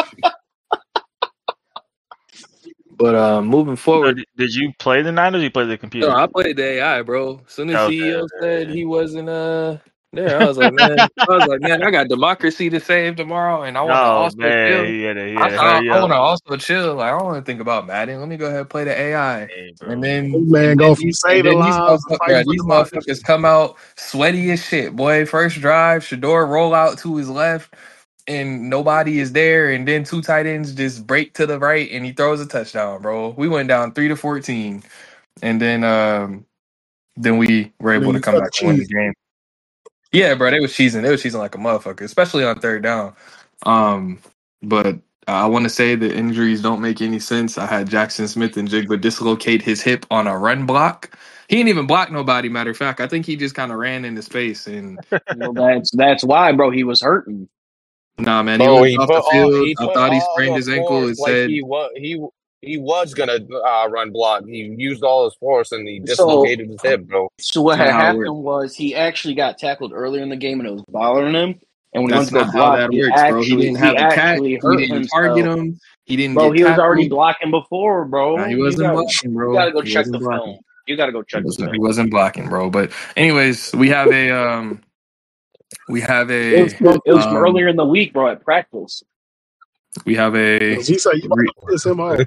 [SPEAKER 1] but um, moving
[SPEAKER 4] So
[SPEAKER 1] forward,
[SPEAKER 4] did, did you play the Niners? Or you played the
[SPEAKER 1] no,
[SPEAKER 4] computer?
[SPEAKER 1] I played the A I, bro. As soon as
[SPEAKER 4] Okay,
[SPEAKER 1] C E O
[SPEAKER 4] okay,
[SPEAKER 1] said
[SPEAKER 4] yeah.
[SPEAKER 1] he wasn't uh there, I was like, man, I was like, man, I got democracy to save tomorrow, and I want to
[SPEAKER 4] Oh
[SPEAKER 1] also
[SPEAKER 4] man,
[SPEAKER 1] chill.
[SPEAKER 4] he had to, he
[SPEAKER 1] I
[SPEAKER 4] had to
[SPEAKER 1] I,
[SPEAKER 4] hurry
[SPEAKER 1] I want
[SPEAKER 4] up.
[SPEAKER 1] to also chill. Like I don't want to think about Madden. Let me go ahead and play the A I,
[SPEAKER 4] Hey, bro.
[SPEAKER 1] and then
[SPEAKER 5] This man
[SPEAKER 1] and
[SPEAKER 5] go
[SPEAKER 1] then
[SPEAKER 5] from
[SPEAKER 1] these and
[SPEAKER 5] saving
[SPEAKER 1] then these
[SPEAKER 5] lives to
[SPEAKER 1] motherfuckers,
[SPEAKER 5] fighting for
[SPEAKER 1] these
[SPEAKER 5] democracy.
[SPEAKER 1] motherfuckers come out sweaty as shit, boy. First drive, Shador roll out to his left, and nobody is there, and then two tight ends just break to the right, and he throws a touchdown, bro. We went down three to fourteen, and then um then we were
[SPEAKER 5] And then
[SPEAKER 1] able to
[SPEAKER 5] you
[SPEAKER 1] come
[SPEAKER 5] start
[SPEAKER 1] back and win the
[SPEAKER 5] cheese.
[SPEAKER 1] game. Yeah, bro, they was cheesing. They was cheesing like a motherfucker, especially on third down. Um, but I want to say the injuries don't make any sense. I had Jackson Smith and Jigba dislocate his hip on a run block. He didn't even block nobody. Matter of fact, I think he just kind of ran into space. And
[SPEAKER 2] Well, that's that's why, bro. He was hurting.
[SPEAKER 1] nah, man, he
[SPEAKER 3] bro,
[SPEAKER 1] limped
[SPEAKER 3] he
[SPEAKER 1] off
[SPEAKER 3] put
[SPEAKER 1] the
[SPEAKER 3] all
[SPEAKER 1] field.
[SPEAKER 3] he
[SPEAKER 1] I
[SPEAKER 3] put
[SPEAKER 1] thought he
[SPEAKER 3] all
[SPEAKER 1] sprained
[SPEAKER 3] the
[SPEAKER 1] his ankle.
[SPEAKER 3] force
[SPEAKER 1] It
[SPEAKER 3] like
[SPEAKER 1] said
[SPEAKER 3] he was he he was gonna uh, run block. He used all his force and he
[SPEAKER 2] So,
[SPEAKER 3] dislocated his hip, bro.
[SPEAKER 2] so what
[SPEAKER 1] it's not
[SPEAKER 2] had
[SPEAKER 1] how it works.
[SPEAKER 2] happened was he actually got tackled earlier in the game, and it was bothering him. And when he went
[SPEAKER 1] That's
[SPEAKER 2] to go
[SPEAKER 1] not how
[SPEAKER 2] block,
[SPEAKER 1] that
[SPEAKER 2] he
[SPEAKER 1] works, bro. He
[SPEAKER 2] actually
[SPEAKER 1] didn't
[SPEAKER 2] he
[SPEAKER 1] have a catch.
[SPEAKER 2] actually
[SPEAKER 1] He
[SPEAKER 2] hurt
[SPEAKER 1] didn't target
[SPEAKER 2] himself,
[SPEAKER 1] him. He didn't
[SPEAKER 2] bro.
[SPEAKER 1] get
[SPEAKER 2] He was already
[SPEAKER 1] tackled.
[SPEAKER 2] blocking before,
[SPEAKER 1] Nah, he
[SPEAKER 2] bro. You
[SPEAKER 1] wasn't
[SPEAKER 2] got
[SPEAKER 1] blocking,
[SPEAKER 2] you
[SPEAKER 1] bro.
[SPEAKER 2] got to go
[SPEAKER 1] He
[SPEAKER 2] check
[SPEAKER 1] wasn't
[SPEAKER 2] the
[SPEAKER 1] blocking.
[SPEAKER 2] film. You got to go
[SPEAKER 1] He
[SPEAKER 2] check the
[SPEAKER 1] wasn't, he
[SPEAKER 2] film.
[SPEAKER 1] wasn't blocking, bro. But anyways, we have a um we have
[SPEAKER 2] It was
[SPEAKER 1] a
[SPEAKER 2] from it was from
[SPEAKER 1] um
[SPEAKER 2] earlier in the week, bro, at practice.
[SPEAKER 1] we have a
[SPEAKER 5] He said you
[SPEAKER 1] re-
[SPEAKER 5] about to piss him off.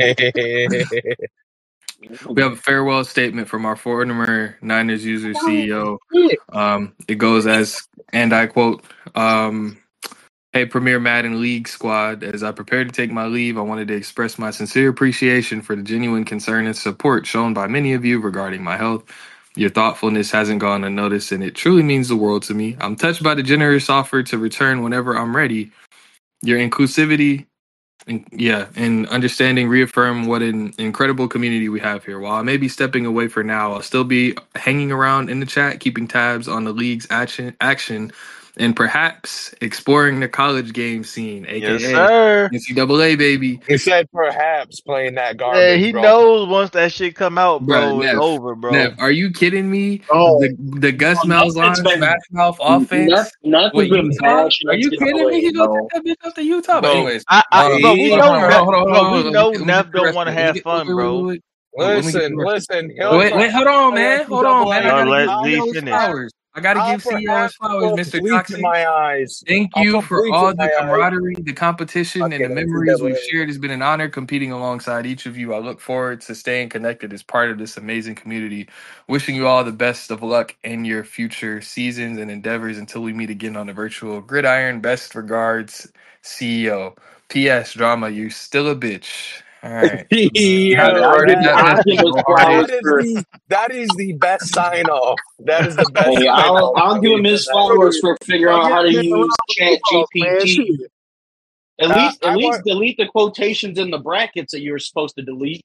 [SPEAKER 1] we have a farewell statement from our former Niners user C E O. Um, it goes as, and I quote, um, "Hey, Premier Madden League squad, as I prepare to take my leave, I wanted to express my sincere appreciation for the genuine concern and support shown by many of you regarding my health. Your thoughtfulness hasn't gone unnoticed, and it truly means the world to me. I'm touched by the generous offer to return whenever I'm ready. Your inclusivity, and yeah, and understanding reaffirm what an incredible community we have here. While I may be stepping away for now, I'll still be hanging around in the chat, keeping tabs on the league's action, action, and perhaps exploring the college game scene,
[SPEAKER 4] Yes,
[SPEAKER 1] aka
[SPEAKER 4] sir.
[SPEAKER 1] N C double A, baby.
[SPEAKER 3] He said perhaps playing that
[SPEAKER 4] Yeah,
[SPEAKER 3] garbage,
[SPEAKER 4] he
[SPEAKER 3] bro.
[SPEAKER 4] knows once that shit come out,
[SPEAKER 1] Bro,
[SPEAKER 4] bro, it's
[SPEAKER 1] Nev,
[SPEAKER 4] over, bro.
[SPEAKER 1] Nev, are you kidding me?
[SPEAKER 5] Oh,
[SPEAKER 1] The the Gus
[SPEAKER 2] Bro, Nuff has
[SPEAKER 1] Malzahn
[SPEAKER 2] been
[SPEAKER 1] smash mouth
[SPEAKER 2] Nuff,
[SPEAKER 1] offense
[SPEAKER 2] Nuff has
[SPEAKER 1] with
[SPEAKER 2] been
[SPEAKER 1] Utah?
[SPEAKER 2] bashing
[SPEAKER 1] Are you kidding me?
[SPEAKER 2] N C double A,
[SPEAKER 1] He gonna
[SPEAKER 2] bro.
[SPEAKER 1] take that bitch up to Utah? But
[SPEAKER 3] Bro,
[SPEAKER 1] anyways,
[SPEAKER 4] I, I,
[SPEAKER 1] um,
[SPEAKER 4] bro, we
[SPEAKER 3] he
[SPEAKER 1] hold on,
[SPEAKER 4] know
[SPEAKER 1] hold on,
[SPEAKER 4] Neff,
[SPEAKER 1] hold on, hold on,
[SPEAKER 4] bro,
[SPEAKER 1] hold
[SPEAKER 4] we
[SPEAKER 1] on. Let me
[SPEAKER 4] know
[SPEAKER 1] get, let me get
[SPEAKER 4] Neff
[SPEAKER 1] to the
[SPEAKER 4] don't
[SPEAKER 1] rest
[SPEAKER 4] want
[SPEAKER 1] of
[SPEAKER 4] to
[SPEAKER 1] it. Let me
[SPEAKER 4] have
[SPEAKER 1] get wait,
[SPEAKER 4] fun,
[SPEAKER 1] wait, wait,
[SPEAKER 4] bro.
[SPEAKER 1] wait. Wait, let me get to
[SPEAKER 3] listen,
[SPEAKER 1] the rest.
[SPEAKER 3] listen. He'll
[SPEAKER 1] Wait, wait,
[SPEAKER 3] perhaps
[SPEAKER 1] hold on,
[SPEAKER 3] play
[SPEAKER 1] man. Hold on,
[SPEAKER 3] N C double
[SPEAKER 1] man. I
[SPEAKER 3] A.
[SPEAKER 4] No,
[SPEAKER 1] gotta give
[SPEAKER 4] let
[SPEAKER 3] I'll
[SPEAKER 4] Z
[SPEAKER 1] C E O his
[SPEAKER 4] finish.
[SPEAKER 3] perhaps,
[SPEAKER 1] flowers. I gotta
[SPEAKER 3] I'll
[SPEAKER 1] give C E O his
[SPEAKER 3] perhaps
[SPEAKER 1] flowers,
[SPEAKER 3] put
[SPEAKER 1] mister
[SPEAKER 3] bleach in
[SPEAKER 1] Coxie.
[SPEAKER 3] my eyes.
[SPEAKER 1] Thank
[SPEAKER 3] I'll
[SPEAKER 1] you
[SPEAKER 3] put
[SPEAKER 1] for
[SPEAKER 3] bleach in
[SPEAKER 1] all the
[SPEAKER 3] my eyes.
[SPEAKER 1] camaraderie, the competition, and the
[SPEAKER 3] Fucking
[SPEAKER 1] memories we've
[SPEAKER 3] N C double A.
[SPEAKER 1] shared. It's been an honor competing alongside each of you. I look forward to staying connected as part of this amazing community. Wishing you all the best of luck in your future seasons and endeavors until we meet again on the virtual gridiron. Best regards, C E O. P S. Drama, you still a bitch. All right. I
[SPEAKER 2] Hey,
[SPEAKER 3] Yo,
[SPEAKER 2] I'll give
[SPEAKER 1] worded
[SPEAKER 3] that
[SPEAKER 1] that
[SPEAKER 2] I'll
[SPEAKER 1] message
[SPEAKER 2] give his
[SPEAKER 3] that
[SPEAKER 2] flowers
[SPEAKER 1] wholehearted.
[SPEAKER 3] is
[SPEAKER 2] for.
[SPEAKER 3] the that is the best sign off. That is the best
[SPEAKER 2] Hey,
[SPEAKER 3] sign
[SPEAKER 2] I'll
[SPEAKER 3] off
[SPEAKER 2] I'll
[SPEAKER 3] that
[SPEAKER 2] give
[SPEAKER 3] we
[SPEAKER 2] him
[SPEAKER 3] just
[SPEAKER 2] his
[SPEAKER 3] had.
[SPEAKER 2] flowers for figuring
[SPEAKER 5] I'll
[SPEAKER 2] out
[SPEAKER 5] give
[SPEAKER 2] how to
[SPEAKER 5] him a round
[SPEAKER 2] use
[SPEAKER 5] of
[SPEAKER 2] Chat
[SPEAKER 5] applause, man.
[SPEAKER 2] G P T.
[SPEAKER 5] Shit.
[SPEAKER 2] At
[SPEAKER 3] Uh,
[SPEAKER 2] least, at
[SPEAKER 3] I
[SPEAKER 2] least
[SPEAKER 3] want
[SPEAKER 2] delete the quotations in the brackets that you were supposed to delete.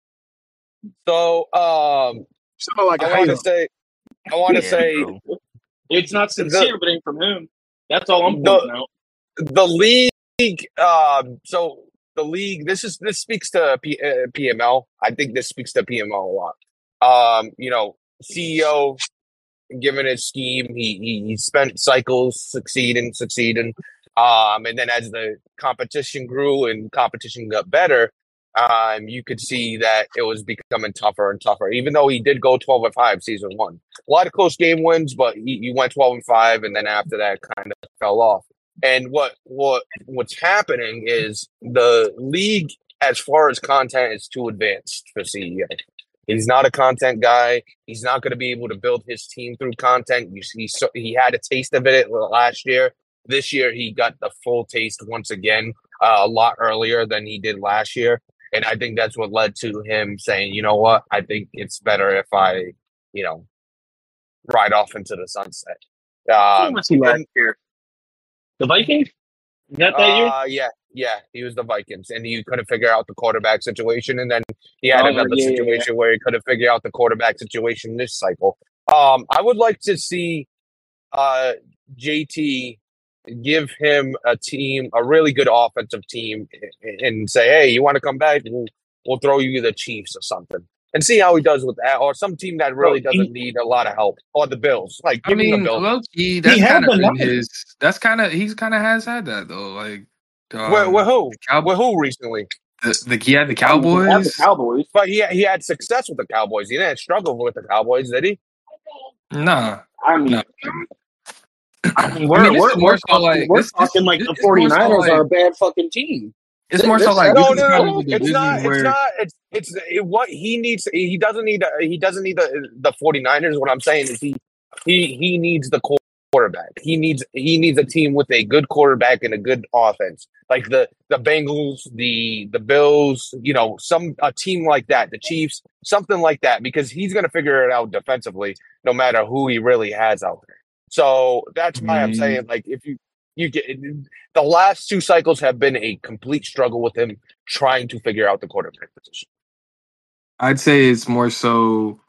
[SPEAKER 3] so um
[SPEAKER 5] You sound like
[SPEAKER 3] I
[SPEAKER 5] a
[SPEAKER 3] want
[SPEAKER 5] hater.
[SPEAKER 3] to say I want to
[SPEAKER 4] Yeah,
[SPEAKER 3] say
[SPEAKER 4] bro.
[SPEAKER 2] It's not
[SPEAKER 3] the
[SPEAKER 2] sincere, but it ain't from him. That's all I'm
[SPEAKER 3] the
[SPEAKER 2] pointing out.
[SPEAKER 3] the league um so the league this is this speaks to P, uh, P M L. I think this speaks to P M L a lot. Um you know, C E O given his scheme, he, he he spent cycles succeeding, succeeding. Um, and then as the competition grew and competition got better, um, you could see that it was becoming tougher and tougher. Even though he did go twelve and five season one, a lot of close game wins, but he, he went twelve and five, and then after that, kind of fell off. And what what what's happening is the league, as far as content, is too advanced for C E O. He's not a content guy. He's not going to be able to build his team through content. He, he, he had a taste of it last year. This year, he got the full taste once again, uh, a lot earlier than he did last year. And I think that's what led to him saying, you know what, I think it's better if I, you know, ride off into the sunset. Um,
[SPEAKER 2] Who was he last year? The Vikings? Is that that year?
[SPEAKER 3] Uh, yeah, yeah, he was the Vikings, and he couldn't figure out the quarterback situation, and then he had
[SPEAKER 2] Oh,
[SPEAKER 3] another
[SPEAKER 2] yeah, yeah,
[SPEAKER 3] situation where he couldn't figure out the quarterback situation this cycle. Um, I would like to see uh J T give him a team, a really good offensive team, and say, "Hey, you want to come back? We'll, we'll throw you the Chiefs or something." And see how he does with that, or some team that really
[SPEAKER 2] Bro, he-
[SPEAKER 3] doesn't need a lot of help, or the Bills. Like,
[SPEAKER 1] I
[SPEAKER 3] give him the
[SPEAKER 1] mean,
[SPEAKER 3] Bills.
[SPEAKER 1] low key, that's
[SPEAKER 2] had
[SPEAKER 1] kind of
[SPEAKER 2] the
[SPEAKER 1] in
[SPEAKER 2] numbers.
[SPEAKER 1] his. That's kind of he's kind of has had that though. Like, um,
[SPEAKER 3] With, with who?
[SPEAKER 1] Cow-
[SPEAKER 3] With who recently?
[SPEAKER 1] the, the he had the
[SPEAKER 2] I mean, he had
[SPEAKER 1] Cowboys.
[SPEAKER 2] the Cowboys.
[SPEAKER 3] But he he had success with the Cowboys. He didn't struggle with the Cowboys, did he?
[SPEAKER 1] Nah,
[SPEAKER 2] I mean,
[SPEAKER 1] no.
[SPEAKER 2] I mean, we're,
[SPEAKER 1] I mean, this
[SPEAKER 2] we're,
[SPEAKER 1] is
[SPEAKER 2] we're
[SPEAKER 1] more so
[SPEAKER 2] talking,
[SPEAKER 1] like
[SPEAKER 2] we're
[SPEAKER 1] this, this,
[SPEAKER 2] talking like
[SPEAKER 1] this,
[SPEAKER 2] the
[SPEAKER 1] it's more so
[SPEAKER 2] 49ers
[SPEAKER 1] like
[SPEAKER 2] are a bad fucking team.
[SPEAKER 1] it's more so
[SPEAKER 2] This-
[SPEAKER 1] like
[SPEAKER 3] No,
[SPEAKER 1] this
[SPEAKER 3] no,
[SPEAKER 1] is kind
[SPEAKER 3] no.
[SPEAKER 1] of the
[SPEAKER 3] It's
[SPEAKER 1] division
[SPEAKER 3] not.
[SPEAKER 1] where
[SPEAKER 3] It's not. It's it's it, what he needs. He doesn't need. A, he doesn't need the the 49ers. What I'm saying is he he he needs the quarterback. He needs he needs a team with a good quarterback and a good offense, like the the Bengals, the the Bills. You know, some a team like that, the Chiefs, something like that, because he's going to figure it out defensively, no matter who he really has out there. So that's why I'm
[SPEAKER 1] Mm.
[SPEAKER 3] saying, like, if you you get the last two cycles have been a complete struggle with him trying to figure out the quarterback position.
[SPEAKER 1] I'd say it's more so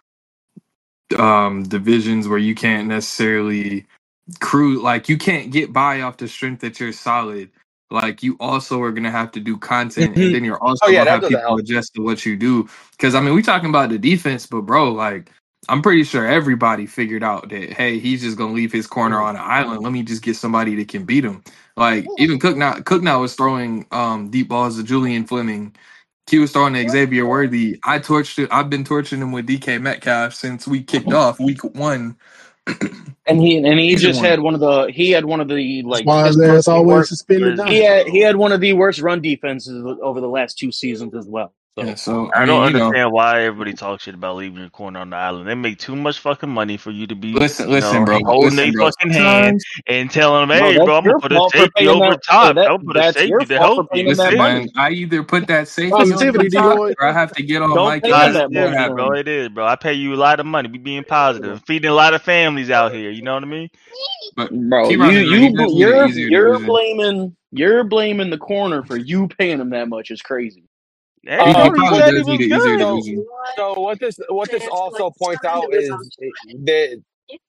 [SPEAKER 1] um divisions where you can't necessarily crew like you can't get by off the strength that you're solid. Like you also are gonna have to do content,
[SPEAKER 3] Mhm.
[SPEAKER 1] and then you're also
[SPEAKER 3] Oh, yeah,
[SPEAKER 1] gonna
[SPEAKER 3] that
[SPEAKER 1] have
[SPEAKER 3] doesn't
[SPEAKER 1] people
[SPEAKER 3] help.
[SPEAKER 1] adjust to what you do. Because I mean, we talking about the defense, but bro, like I'm pretty sure everybody figured out that hey, he's just gonna leave his corner
[SPEAKER 3] Mhm.
[SPEAKER 1] on an island. Let me just get somebody that can beat him. Like even Cook now, Cook now was throwing um deep balls to Julian Fleming. He was throwing to Xavier Worthy. I torched it. I've been torching him with D K Metcalf since we kicked off week one.
[SPEAKER 2] And he and he
[SPEAKER 1] He's
[SPEAKER 2] just
[SPEAKER 1] one.
[SPEAKER 2] had one of the he had one of the
[SPEAKER 5] That's
[SPEAKER 2] like
[SPEAKER 5] why his
[SPEAKER 2] his
[SPEAKER 5] ass
[SPEAKER 2] rookie
[SPEAKER 5] always
[SPEAKER 2] work-
[SPEAKER 5] suspended.
[SPEAKER 4] Listen,
[SPEAKER 5] now.
[SPEAKER 2] he had he had one of the worst run defenses over the last two seasons as well. So
[SPEAKER 1] Yeah, so
[SPEAKER 4] I,
[SPEAKER 1] I,
[SPEAKER 4] don't
[SPEAKER 1] mean, you know,
[SPEAKER 4] understand why everybody talks shit about leaving your corner on the island. They make too much fucking money for you to be,
[SPEAKER 1] listen,
[SPEAKER 4] you
[SPEAKER 1] listen,
[SPEAKER 4] know,
[SPEAKER 1] bro,
[SPEAKER 4] holding
[SPEAKER 1] listen,
[SPEAKER 4] their
[SPEAKER 1] bro.
[SPEAKER 4] fucking hand
[SPEAKER 1] Sometimes,
[SPEAKER 4] and telling them,
[SPEAKER 2] No,
[SPEAKER 4] "Hey,
[SPEAKER 2] that's
[SPEAKER 4] bro, I'm
[SPEAKER 2] your
[SPEAKER 4] gonna put a
[SPEAKER 2] fault for
[SPEAKER 4] safety
[SPEAKER 2] paying
[SPEAKER 4] over
[SPEAKER 2] that-
[SPEAKER 4] top.
[SPEAKER 2] hey, that-
[SPEAKER 4] I'm gonna put a
[SPEAKER 2] that's your
[SPEAKER 4] safety to
[SPEAKER 2] fault
[SPEAKER 4] help
[SPEAKER 2] for paying
[SPEAKER 4] you."
[SPEAKER 2] them that
[SPEAKER 1] listen,
[SPEAKER 2] money.
[SPEAKER 1] man. I either put that safety
[SPEAKER 5] Positivity,
[SPEAKER 1] on the top,
[SPEAKER 5] D-Lloyd.
[SPEAKER 1] or I have to get on
[SPEAKER 2] Don't
[SPEAKER 1] Mike.
[SPEAKER 2] pay them
[SPEAKER 1] Evans
[SPEAKER 2] that
[SPEAKER 1] and go
[SPEAKER 2] much,
[SPEAKER 4] Positivity,
[SPEAKER 1] at
[SPEAKER 4] bro.
[SPEAKER 1] him.
[SPEAKER 4] It is, bro. I pay you a lot of money. We being positive, feeding a lot of families out here. You know what I mean?
[SPEAKER 1] But
[SPEAKER 2] Bro,
[SPEAKER 1] T-Ron
[SPEAKER 2] you
[SPEAKER 1] is right. He
[SPEAKER 2] you
[SPEAKER 1] does need an
[SPEAKER 2] you're
[SPEAKER 1] easier
[SPEAKER 2] you're
[SPEAKER 1] division.
[SPEAKER 2] blaming you're blaming the corner for you paying him that much is crazy.
[SPEAKER 4] Hey,
[SPEAKER 1] He, he
[SPEAKER 3] Um,
[SPEAKER 4] bro, he
[SPEAKER 1] probably
[SPEAKER 4] said he
[SPEAKER 1] does need
[SPEAKER 4] was
[SPEAKER 1] an easier
[SPEAKER 4] good.
[SPEAKER 3] So,
[SPEAKER 1] division.
[SPEAKER 3] so what this what this also points out is that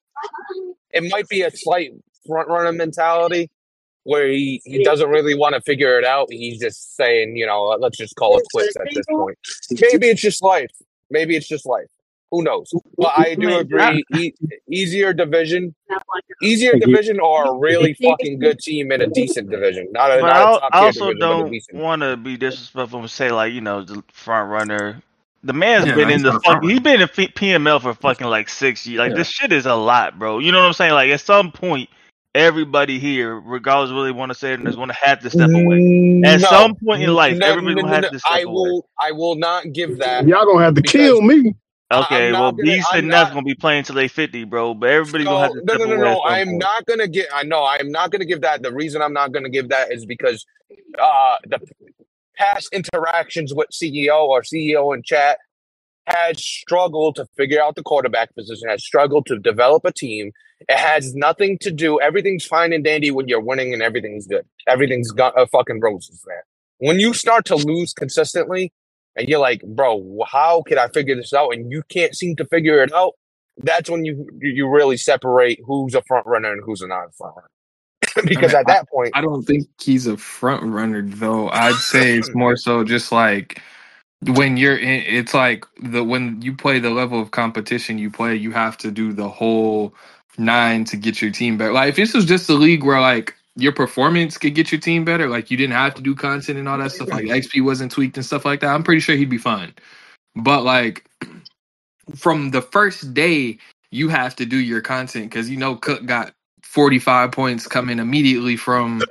[SPEAKER 3] it might be a slight front runner mentality where he, he doesn't really want to figure it out. He's just saying, you know, let's just call it quits at this point. Maybe it's just life. Maybe it's just life. Who knows? But I do agree. E- easier division, easier division, or a really fucking good team in a decent division, not a
[SPEAKER 4] But
[SPEAKER 3] not a
[SPEAKER 4] I,
[SPEAKER 3] top
[SPEAKER 4] I
[SPEAKER 3] tier
[SPEAKER 4] also
[SPEAKER 3] division, but a
[SPEAKER 4] don't
[SPEAKER 3] decent.
[SPEAKER 4] want to be disrespectful and say like you know the front runner. The man's
[SPEAKER 1] Yeah,
[SPEAKER 4] been
[SPEAKER 1] no,
[SPEAKER 4] in
[SPEAKER 1] he's
[SPEAKER 4] the
[SPEAKER 1] not a
[SPEAKER 4] fuck.
[SPEAKER 1] front
[SPEAKER 4] He's
[SPEAKER 1] runner.
[SPEAKER 4] been in F- P M L for fucking like six years. Like
[SPEAKER 2] Yeah.
[SPEAKER 4] this shit is a lot, bro. You know what I'm saying? Like at some point, everybody here, regardless of what they want to say, is going to have to step away. At
[SPEAKER 3] No,
[SPEAKER 4] some point in life,
[SPEAKER 3] no,
[SPEAKER 4] everybody's
[SPEAKER 3] no,
[SPEAKER 4] gonna
[SPEAKER 3] no,
[SPEAKER 4] have
[SPEAKER 3] no.
[SPEAKER 4] to step
[SPEAKER 3] I
[SPEAKER 4] away.
[SPEAKER 3] will. I will not give that.
[SPEAKER 5] Y'all gonna have to
[SPEAKER 3] because
[SPEAKER 5] kill me.
[SPEAKER 3] I, I'm
[SPEAKER 4] Okay, well,
[SPEAKER 3] not gonna.
[SPEAKER 4] Beast
[SPEAKER 3] I'm
[SPEAKER 4] and Neff's
[SPEAKER 3] not.
[SPEAKER 4] gonna be playing till they fifty, bro. But everybody's gonna have
[SPEAKER 3] So
[SPEAKER 4] to
[SPEAKER 3] no,
[SPEAKER 4] step
[SPEAKER 3] no, no,
[SPEAKER 4] away at
[SPEAKER 3] no.
[SPEAKER 4] some
[SPEAKER 3] I'm
[SPEAKER 4] point.
[SPEAKER 3] not gonna get. I know I'm not gonna give that. The reason I'm not gonna give that is because uh the past interactions with C E O or C E O in chat has struggled to figure out the quarterback position, has struggled to develop a team. It has nothing to do. Everything's fine and dandy when you're winning and everything's good. Everything's got uh, fucking roses there. When you start to lose consistently and you're like, bro, how can I figure this out? And you can't seem to figure it out. That's when you you really separate who's a front runner and who's a not a front runner. Because
[SPEAKER 1] I mean,
[SPEAKER 3] at that point,
[SPEAKER 1] I don't think he's a front runner though. I'd say it's more so just like when you're in, it's like the when you play the level of competition you play, you have to do the whole nine to get your team better. Like if this was just a league where like your performance could get your team better, like you didn't have to do content and all that stuff, like X P wasn't tweaked and stuff like that, I'm pretty sure he'd be fine. But like from the first day, you have to do your content because you know Cook got forty-five points coming immediately from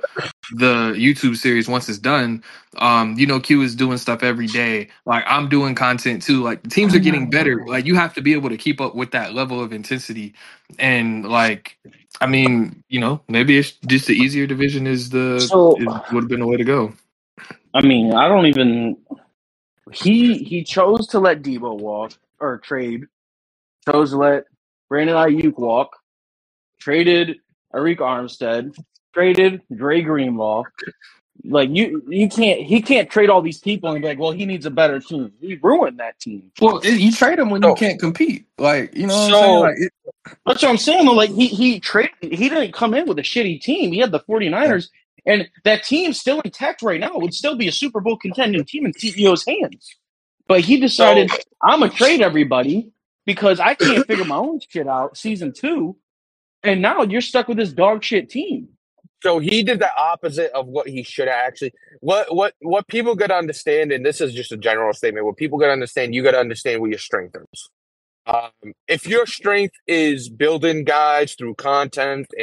[SPEAKER 1] the YouTube series once it's done. Um, you know, Q is doing stuff every day. Like I'm doing content too. Like the teams are getting better. Like you have to be able to keep up with that level of intensity. And like, I mean, you know, maybe it's just the easier division is the
[SPEAKER 2] So,
[SPEAKER 1] is, would have been the way to go.
[SPEAKER 2] I mean, I don't even. He he chose to let Debo walk or trade. Chose to let Brandon Ayuk walk. Traded Arik Armstead. Traded Dre Greenlaw. Like you, you can't. He can't trade all these people and be like, well, he needs a better team. He ruined that team.
[SPEAKER 1] Well, it, you trade them when you
[SPEAKER 3] So,
[SPEAKER 1] can't compete. Like you know what I'm saying?
[SPEAKER 3] so
[SPEAKER 1] Like it,
[SPEAKER 2] That's what I'm saying. Though. Like he he traded. He didn't come in with a shitty team. He had the 49ers, and that team's still intact right now. It would still be a Super Bowl contending team in C E O's hands. But he decided,
[SPEAKER 3] so
[SPEAKER 2] I'm gonna trade everybody because I can't figure my own shit out. Season two, and now you're stuck with this dog shit team.
[SPEAKER 3] So he did the opposite of what he should have actually. What what what people got to understand, and this is just a general statement. What people got to understand, you got to understand what your strength is. Um, if your strength is building guys through content and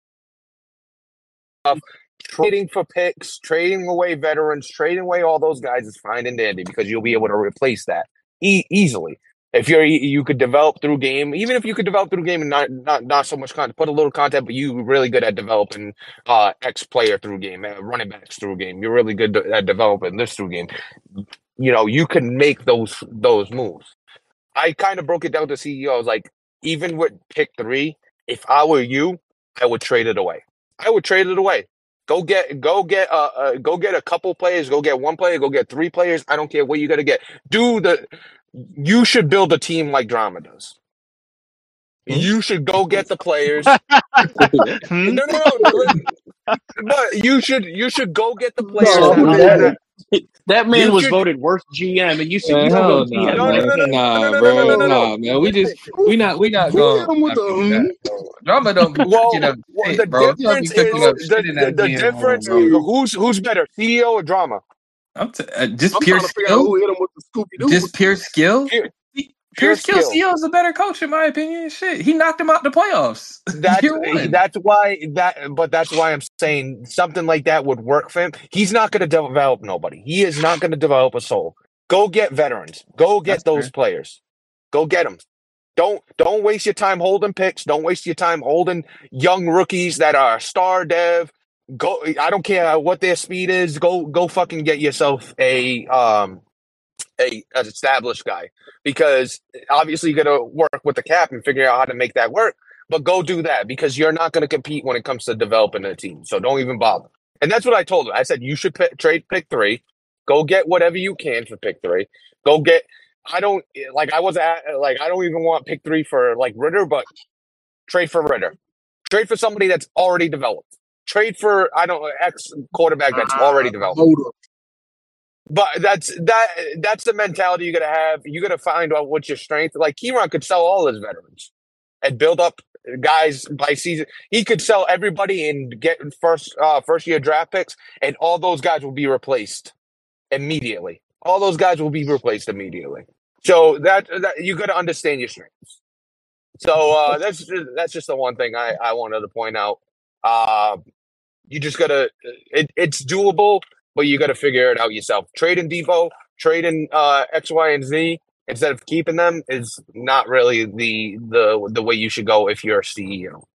[SPEAKER 3] stuff, trading for picks, trading away veterans, trading away all those guys is fine and dandy because you'll be able to replace that e- easily. If you're you could develop through game, even if you could develop through game and not not not so much content, put a little content, but you really good at developing uh X player through game, uh, running backs through game. You're really good at developing this through game. You know, you can make those those moves. I kind of broke it down to C E O. I was like, even with pick three, if I were you, I would trade it away. I would trade it away. Go get, go get, uh, uh, go get a couple players. Go get one player. Go get three players. I don't care what you got to get. Do the. You should build a team like Drama does. You should go get the players.
[SPEAKER 4] Hmm?
[SPEAKER 3] No, no, no. But you should, you should go get the players.
[SPEAKER 2] So
[SPEAKER 3] that,
[SPEAKER 2] that,
[SPEAKER 3] that,
[SPEAKER 2] that man
[SPEAKER 3] You
[SPEAKER 2] was
[SPEAKER 3] should-
[SPEAKER 2] voted worst G M, and you said
[SPEAKER 1] Man,
[SPEAKER 2] you
[SPEAKER 1] hell
[SPEAKER 2] still
[SPEAKER 1] nah,
[SPEAKER 2] G M.
[SPEAKER 3] No, no,
[SPEAKER 1] man.
[SPEAKER 3] no, no,
[SPEAKER 1] Nah,
[SPEAKER 3] no, no,
[SPEAKER 1] bro.
[SPEAKER 3] no, no, no,
[SPEAKER 1] Nah, man. We just we not we not
[SPEAKER 5] Who
[SPEAKER 1] going.
[SPEAKER 5] hit him with the um?
[SPEAKER 1] Drama don't be
[SPEAKER 3] Well,
[SPEAKER 1] picking up
[SPEAKER 3] well,
[SPEAKER 1] shit,
[SPEAKER 3] the
[SPEAKER 1] bro. You don't be
[SPEAKER 3] difference
[SPEAKER 1] picking
[SPEAKER 3] is
[SPEAKER 1] up
[SPEAKER 3] the,
[SPEAKER 1] shit in
[SPEAKER 3] the,
[SPEAKER 1] that
[SPEAKER 3] the
[SPEAKER 1] G M room,
[SPEAKER 3] difference.
[SPEAKER 1] bro.
[SPEAKER 3] Who's who's better, C E O or Drama?
[SPEAKER 1] I'm t- uh, just
[SPEAKER 5] I'm
[SPEAKER 1] pure
[SPEAKER 5] trying to figure out
[SPEAKER 1] skill.
[SPEAKER 5] who hit him with the Scooby Doo.
[SPEAKER 1] Just pure skill.
[SPEAKER 3] Pure,
[SPEAKER 1] Pure
[SPEAKER 3] pure
[SPEAKER 1] skill.
[SPEAKER 3] skill.
[SPEAKER 1] C E O is a better coach in my opinion. Shit, he knocked him out the playoffs.
[SPEAKER 3] That's
[SPEAKER 1] Year one.
[SPEAKER 3] that's why that, but that's why I'm saying something like that would work for him. He's not going to develop nobody. He is not going to develop a soul. Go get veterans. Go get
[SPEAKER 1] That's
[SPEAKER 3] those
[SPEAKER 1] fair.
[SPEAKER 3] players. Go get them. Don't don't waste your time holding picks. Don't waste your time holding young rookies that are star dev. Go. I don't care what their speed is. Go go fucking get yourself a um a an established guy, because obviously you're gonna work with the cap and figure out how to make that work. But go do that, because you're not going to compete when it comes to developing a team. So don't even bother. And that's what I told him. I said you should pick, trade pick three. Go get whatever you can for pick three. Go get. I don't like. I was at like. I don't even want pick three for like Ritter, but trade for Ritter. Trade for somebody that's already developed. Trade for I don't ex quarterback that's already developed.
[SPEAKER 5] Hold up.
[SPEAKER 3] But that's that. That's the mentality you got to have. You got to find out what's your strength. Like Keyron could sell all his veterans and build up guys by season. He could sell everybody and get first uh, first year draft picks, and all those guys will be replaced immediately. All those guys will be replaced immediately. So that, that you got to understand your strengths. So uh, that's that's just the one thing I, I wanted to point out. Uh, you just gotta it, it's doable, but you got to figure it out yourself. Trading Depot, trading uh, X, Y, and Z instead of keeping them is not really the the the way you should go if you're a C E O.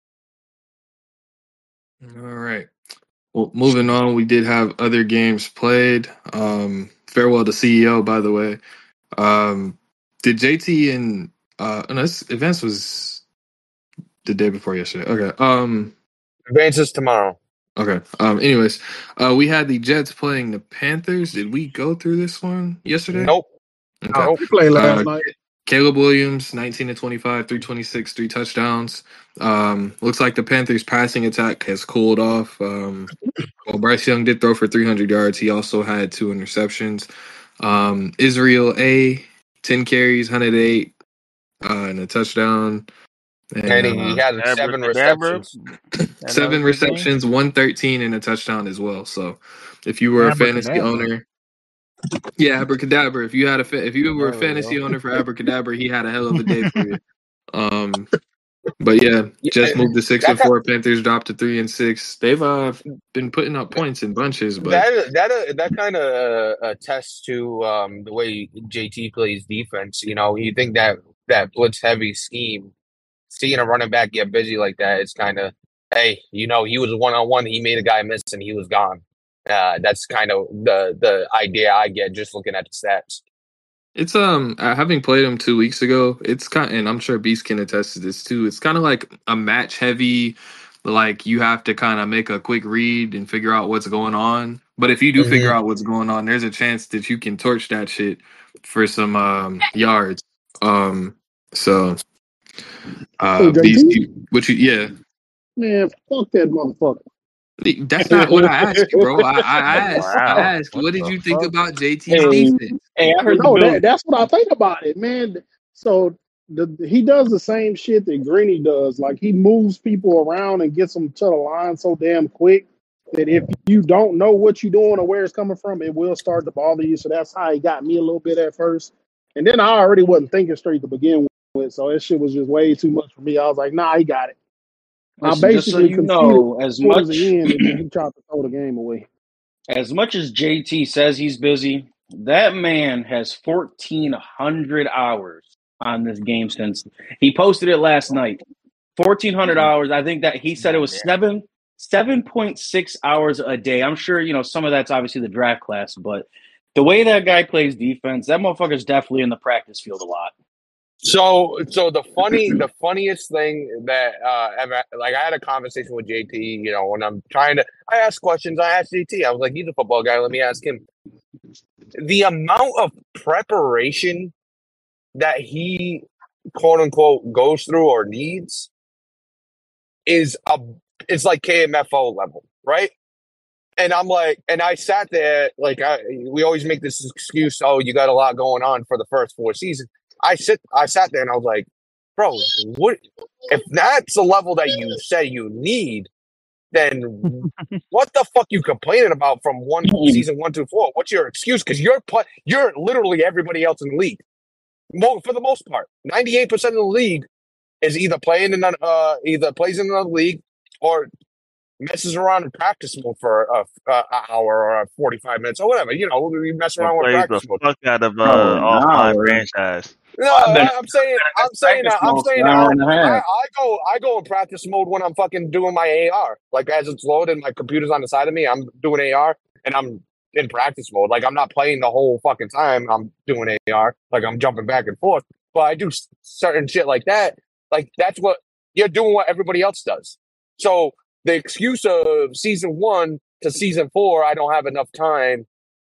[SPEAKER 1] All right. Well, moving on, we did have other games played. Um, farewell to C E O, by the way. Um, did J T and uh, no, this events was the day before yesterday. Okay. Um,
[SPEAKER 3] Advances tomorrow.
[SPEAKER 1] okay. Um, anyways, uh, we had the Jets playing the Panthers. Did we go through this one yesterday?
[SPEAKER 3] Nope.
[SPEAKER 1] Okay.
[SPEAKER 3] Nope.
[SPEAKER 5] We played last
[SPEAKER 1] Uh,
[SPEAKER 5] night.
[SPEAKER 1] Caleb Williams, nineteen to twenty-five, three twenty-six, three touchdowns. Um, looks like the Panthers' passing attack has cooled off. Um, well, Bryce Young did throw for three hundred yards. He also had two interceptions. Um, Israel A, ten carries, one hundred eight, uh, and a touchdown. And,
[SPEAKER 3] And he
[SPEAKER 1] uh,
[SPEAKER 3] had seven
[SPEAKER 4] Abracadabra.
[SPEAKER 3] receptions.
[SPEAKER 4] That
[SPEAKER 1] seven
[SPEAKER 4] was his name?
[SPEAKER 1] receptions, one thirteen, and a touchdown as well. So, if you were a fantasy
[SPEAKER 6] Abracadabra.
[SPEAKER 1] owner, yeah, Abracadabra. If you had a fa- if you were a
[SPEAKER 4] There we
[SPEAKER 1] fantasy
[SPEAKER 4] go.
[SPEAKER 1] owner for Abracadabra, he had a hell of a day for you. Um, But yeah,
[SPEAKER 3] Yeah,
[SPEAKER 1] just moved to six
[SPEAKER 3] that
[SPEAKER 1] and
[SPEAKER 3] kind,
[SPEAKER 1] four. Panthers dropped to three and six. They've uh been putting up points in bunches, but
[SPEAKER 3] that that uh, that kind of uh, attests to um, the way J T plays defense. You know, you think that that blitz heavy scheme, seeing a running back get busy like that, it's kind of, hey, you know, he was one on one, he made a guy miss, and he was gone. Uh, that's kind of the the idea I get just looking at the stats.
[SPEAKER 1] it's um uh, having played him two weeks ago. It's kind, and I'm sure Beast can attest to this too. It's kind of like a match heavy. Like you have to kind of make a quick read and figure out what's going on. But if you do figure
[SPEAKER 3] Mm-hmm.
[SPEAKER 1] out what's going on, there's a chance that you can torch that shit for some um yards. Um, so uh,
[SPEAKER 5] Who,
[SPEAKER 1] Beast,
[SPEAKER 5] J T?
[SPEAKER 1] you, what you yeah.
[SPEAKER 5] Man, fuck that motherfucker.
[SPEAKER 1] That's not what I asked you, bro. I, I asked. I
[SPEAKER 4] Wow.
[SPEAKER 1] asked. What,
[SPEAKER 4] What
[SPEAKER 1] did
[SPEAKER 4] the
[SPEAKER 1] you think
[SPEAKER 4] fuck?
[SPEAKER 1] about J T's
[SPEAKER 2] Hey,
[SPEAKER 1] defense?
[SPEAKER 2] hey, I heard the
[SPEAKER 5] No,
[SPEAKER 2] Bills.
[SPEAKER 5] that, that's what I think about it, man. So the, he does the same shit that Greeny does. Like he moves people around and gets them to the line so damn quick that if you don't know what you're doing or where it's coming from, it will start to bother you. So that's how he got me a little bit at first. And then I already wasn't thinking straight to begin with. So that shit was just way too much for me. I was like, nah, he got it.
[SPEAKER 2] Listen,
[SPEAKER 5] I
[SPEAKER 2] just so
[SPEAKER 5] basically
[SPEAKER 2] you
[SPEAKER 5] conceded
[SPEAKER 2] know, as
[SPEAKER 5] towards
[SPEAKER 2] much
[SPEAKER 5] the end, and then he tried to throw the game away.
[SPEAKER 2] as much as J T says he's busy, that man has fourteen hundred hours on this game since he posted it last night. fourteen hundred hours. I think that he said it was
[SPEAKER 4] Goddamn.
[SPEAKER 2] seven seven point six hours a day. I'm sure you know some of that's obviously the draft class, but the way that guy plays defense, that motherfucker's definitely in the practice field a lot.
[SPEAKER 3] So, so the funny, the funniest thing that uh, ever, like I had a conversation with J T. You know, when I'm trying to, I ask questions. I asked J T. I was like, he's a football guy. Let me ask him. The amount of preparation that he, quote unquote, goes through or needs is a, it's like K M F O level, right? And I'm like, and I sat there, like, I, we always make this excuse, oh, you got a lot going on for the first four seasons. I sit, I sat there and I was like, bro, what if that's the level that you say you need? Then what the fuck you complaining about from one season one to four? What's your excuse? Because you're put, you're literally everybody else in the league. Mo- for the most part, ninety-eight percent of the league is either playing in, uh, either plays in another league or messes around in practice mode for a, a, a hour or forty-five minutes or whatever. You know, we mess
[SPEAKER 4] Or
[SPEAKER 3] around with
[SPEAKER 4] plays the
[SPEAKER 3] practice mode.
[SPEAKER 4] fuck out of uh,
[SPEAKER 2] Oh, an
[SPEAKER 4] offline
[SPEAKER 2] hour.
[SPEAKER 4] franchise.
[SPEAKER 3] No,
[SPEAKER 2] I've been-
[SPEAKER 3] I- I'm saying, I'm saying,
[SPEAKER 2] practice
[SPEAKER 3] I'm
[SPEAKER 2] mode for
[SPEAKER 3] saying,
[SPEAKER 2] an
[SPEAKER 3] I,
[SPEAKER 2] hour and a
[SPEAKER 3] I,
[SPEAKER 2] half.
[SPEAKER 3] I go, I go in practice mode when I'm fucking doing my A R. Like as it's loaded, my computer's on the side of me. I'm doing A R and I'm in practice mode. Like I'm not playing the whole fucking time. I'm doing A R. Like I'm jumping back and forth. But I do s- certain shit like that. Like that's what you're doing. What everybody else does. So the excuse of season one to season four, I don't have enough time,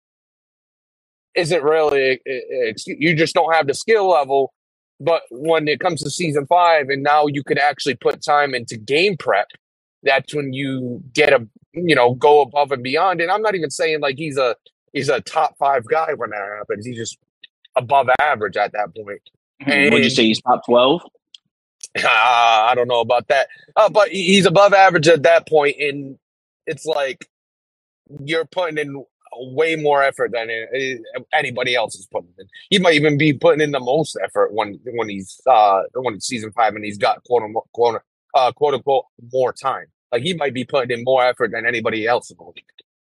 [SPEAKER 3] isn't really, you just don't have the skill level. But when it comes to season five, and now you could actually put time into game prep, that's when you get a, you know, go above and beyond. And I'm not even saying like he's a he's a top five guy when that happens. He's just above average at that point. And
[SPEAKER 2] Would you say he's top twelve?
[SPEAKER 3] uh, I don't know about that, uh, but he's above average at that point, and it's like you're putting in way more effort than anybody else is putting in. He might even be putting in the most effort when when he's uh when it's season five and he's got quote unquote quote, uh, quote unquote more time. Like he might be putting in more effort than anybody else in the league.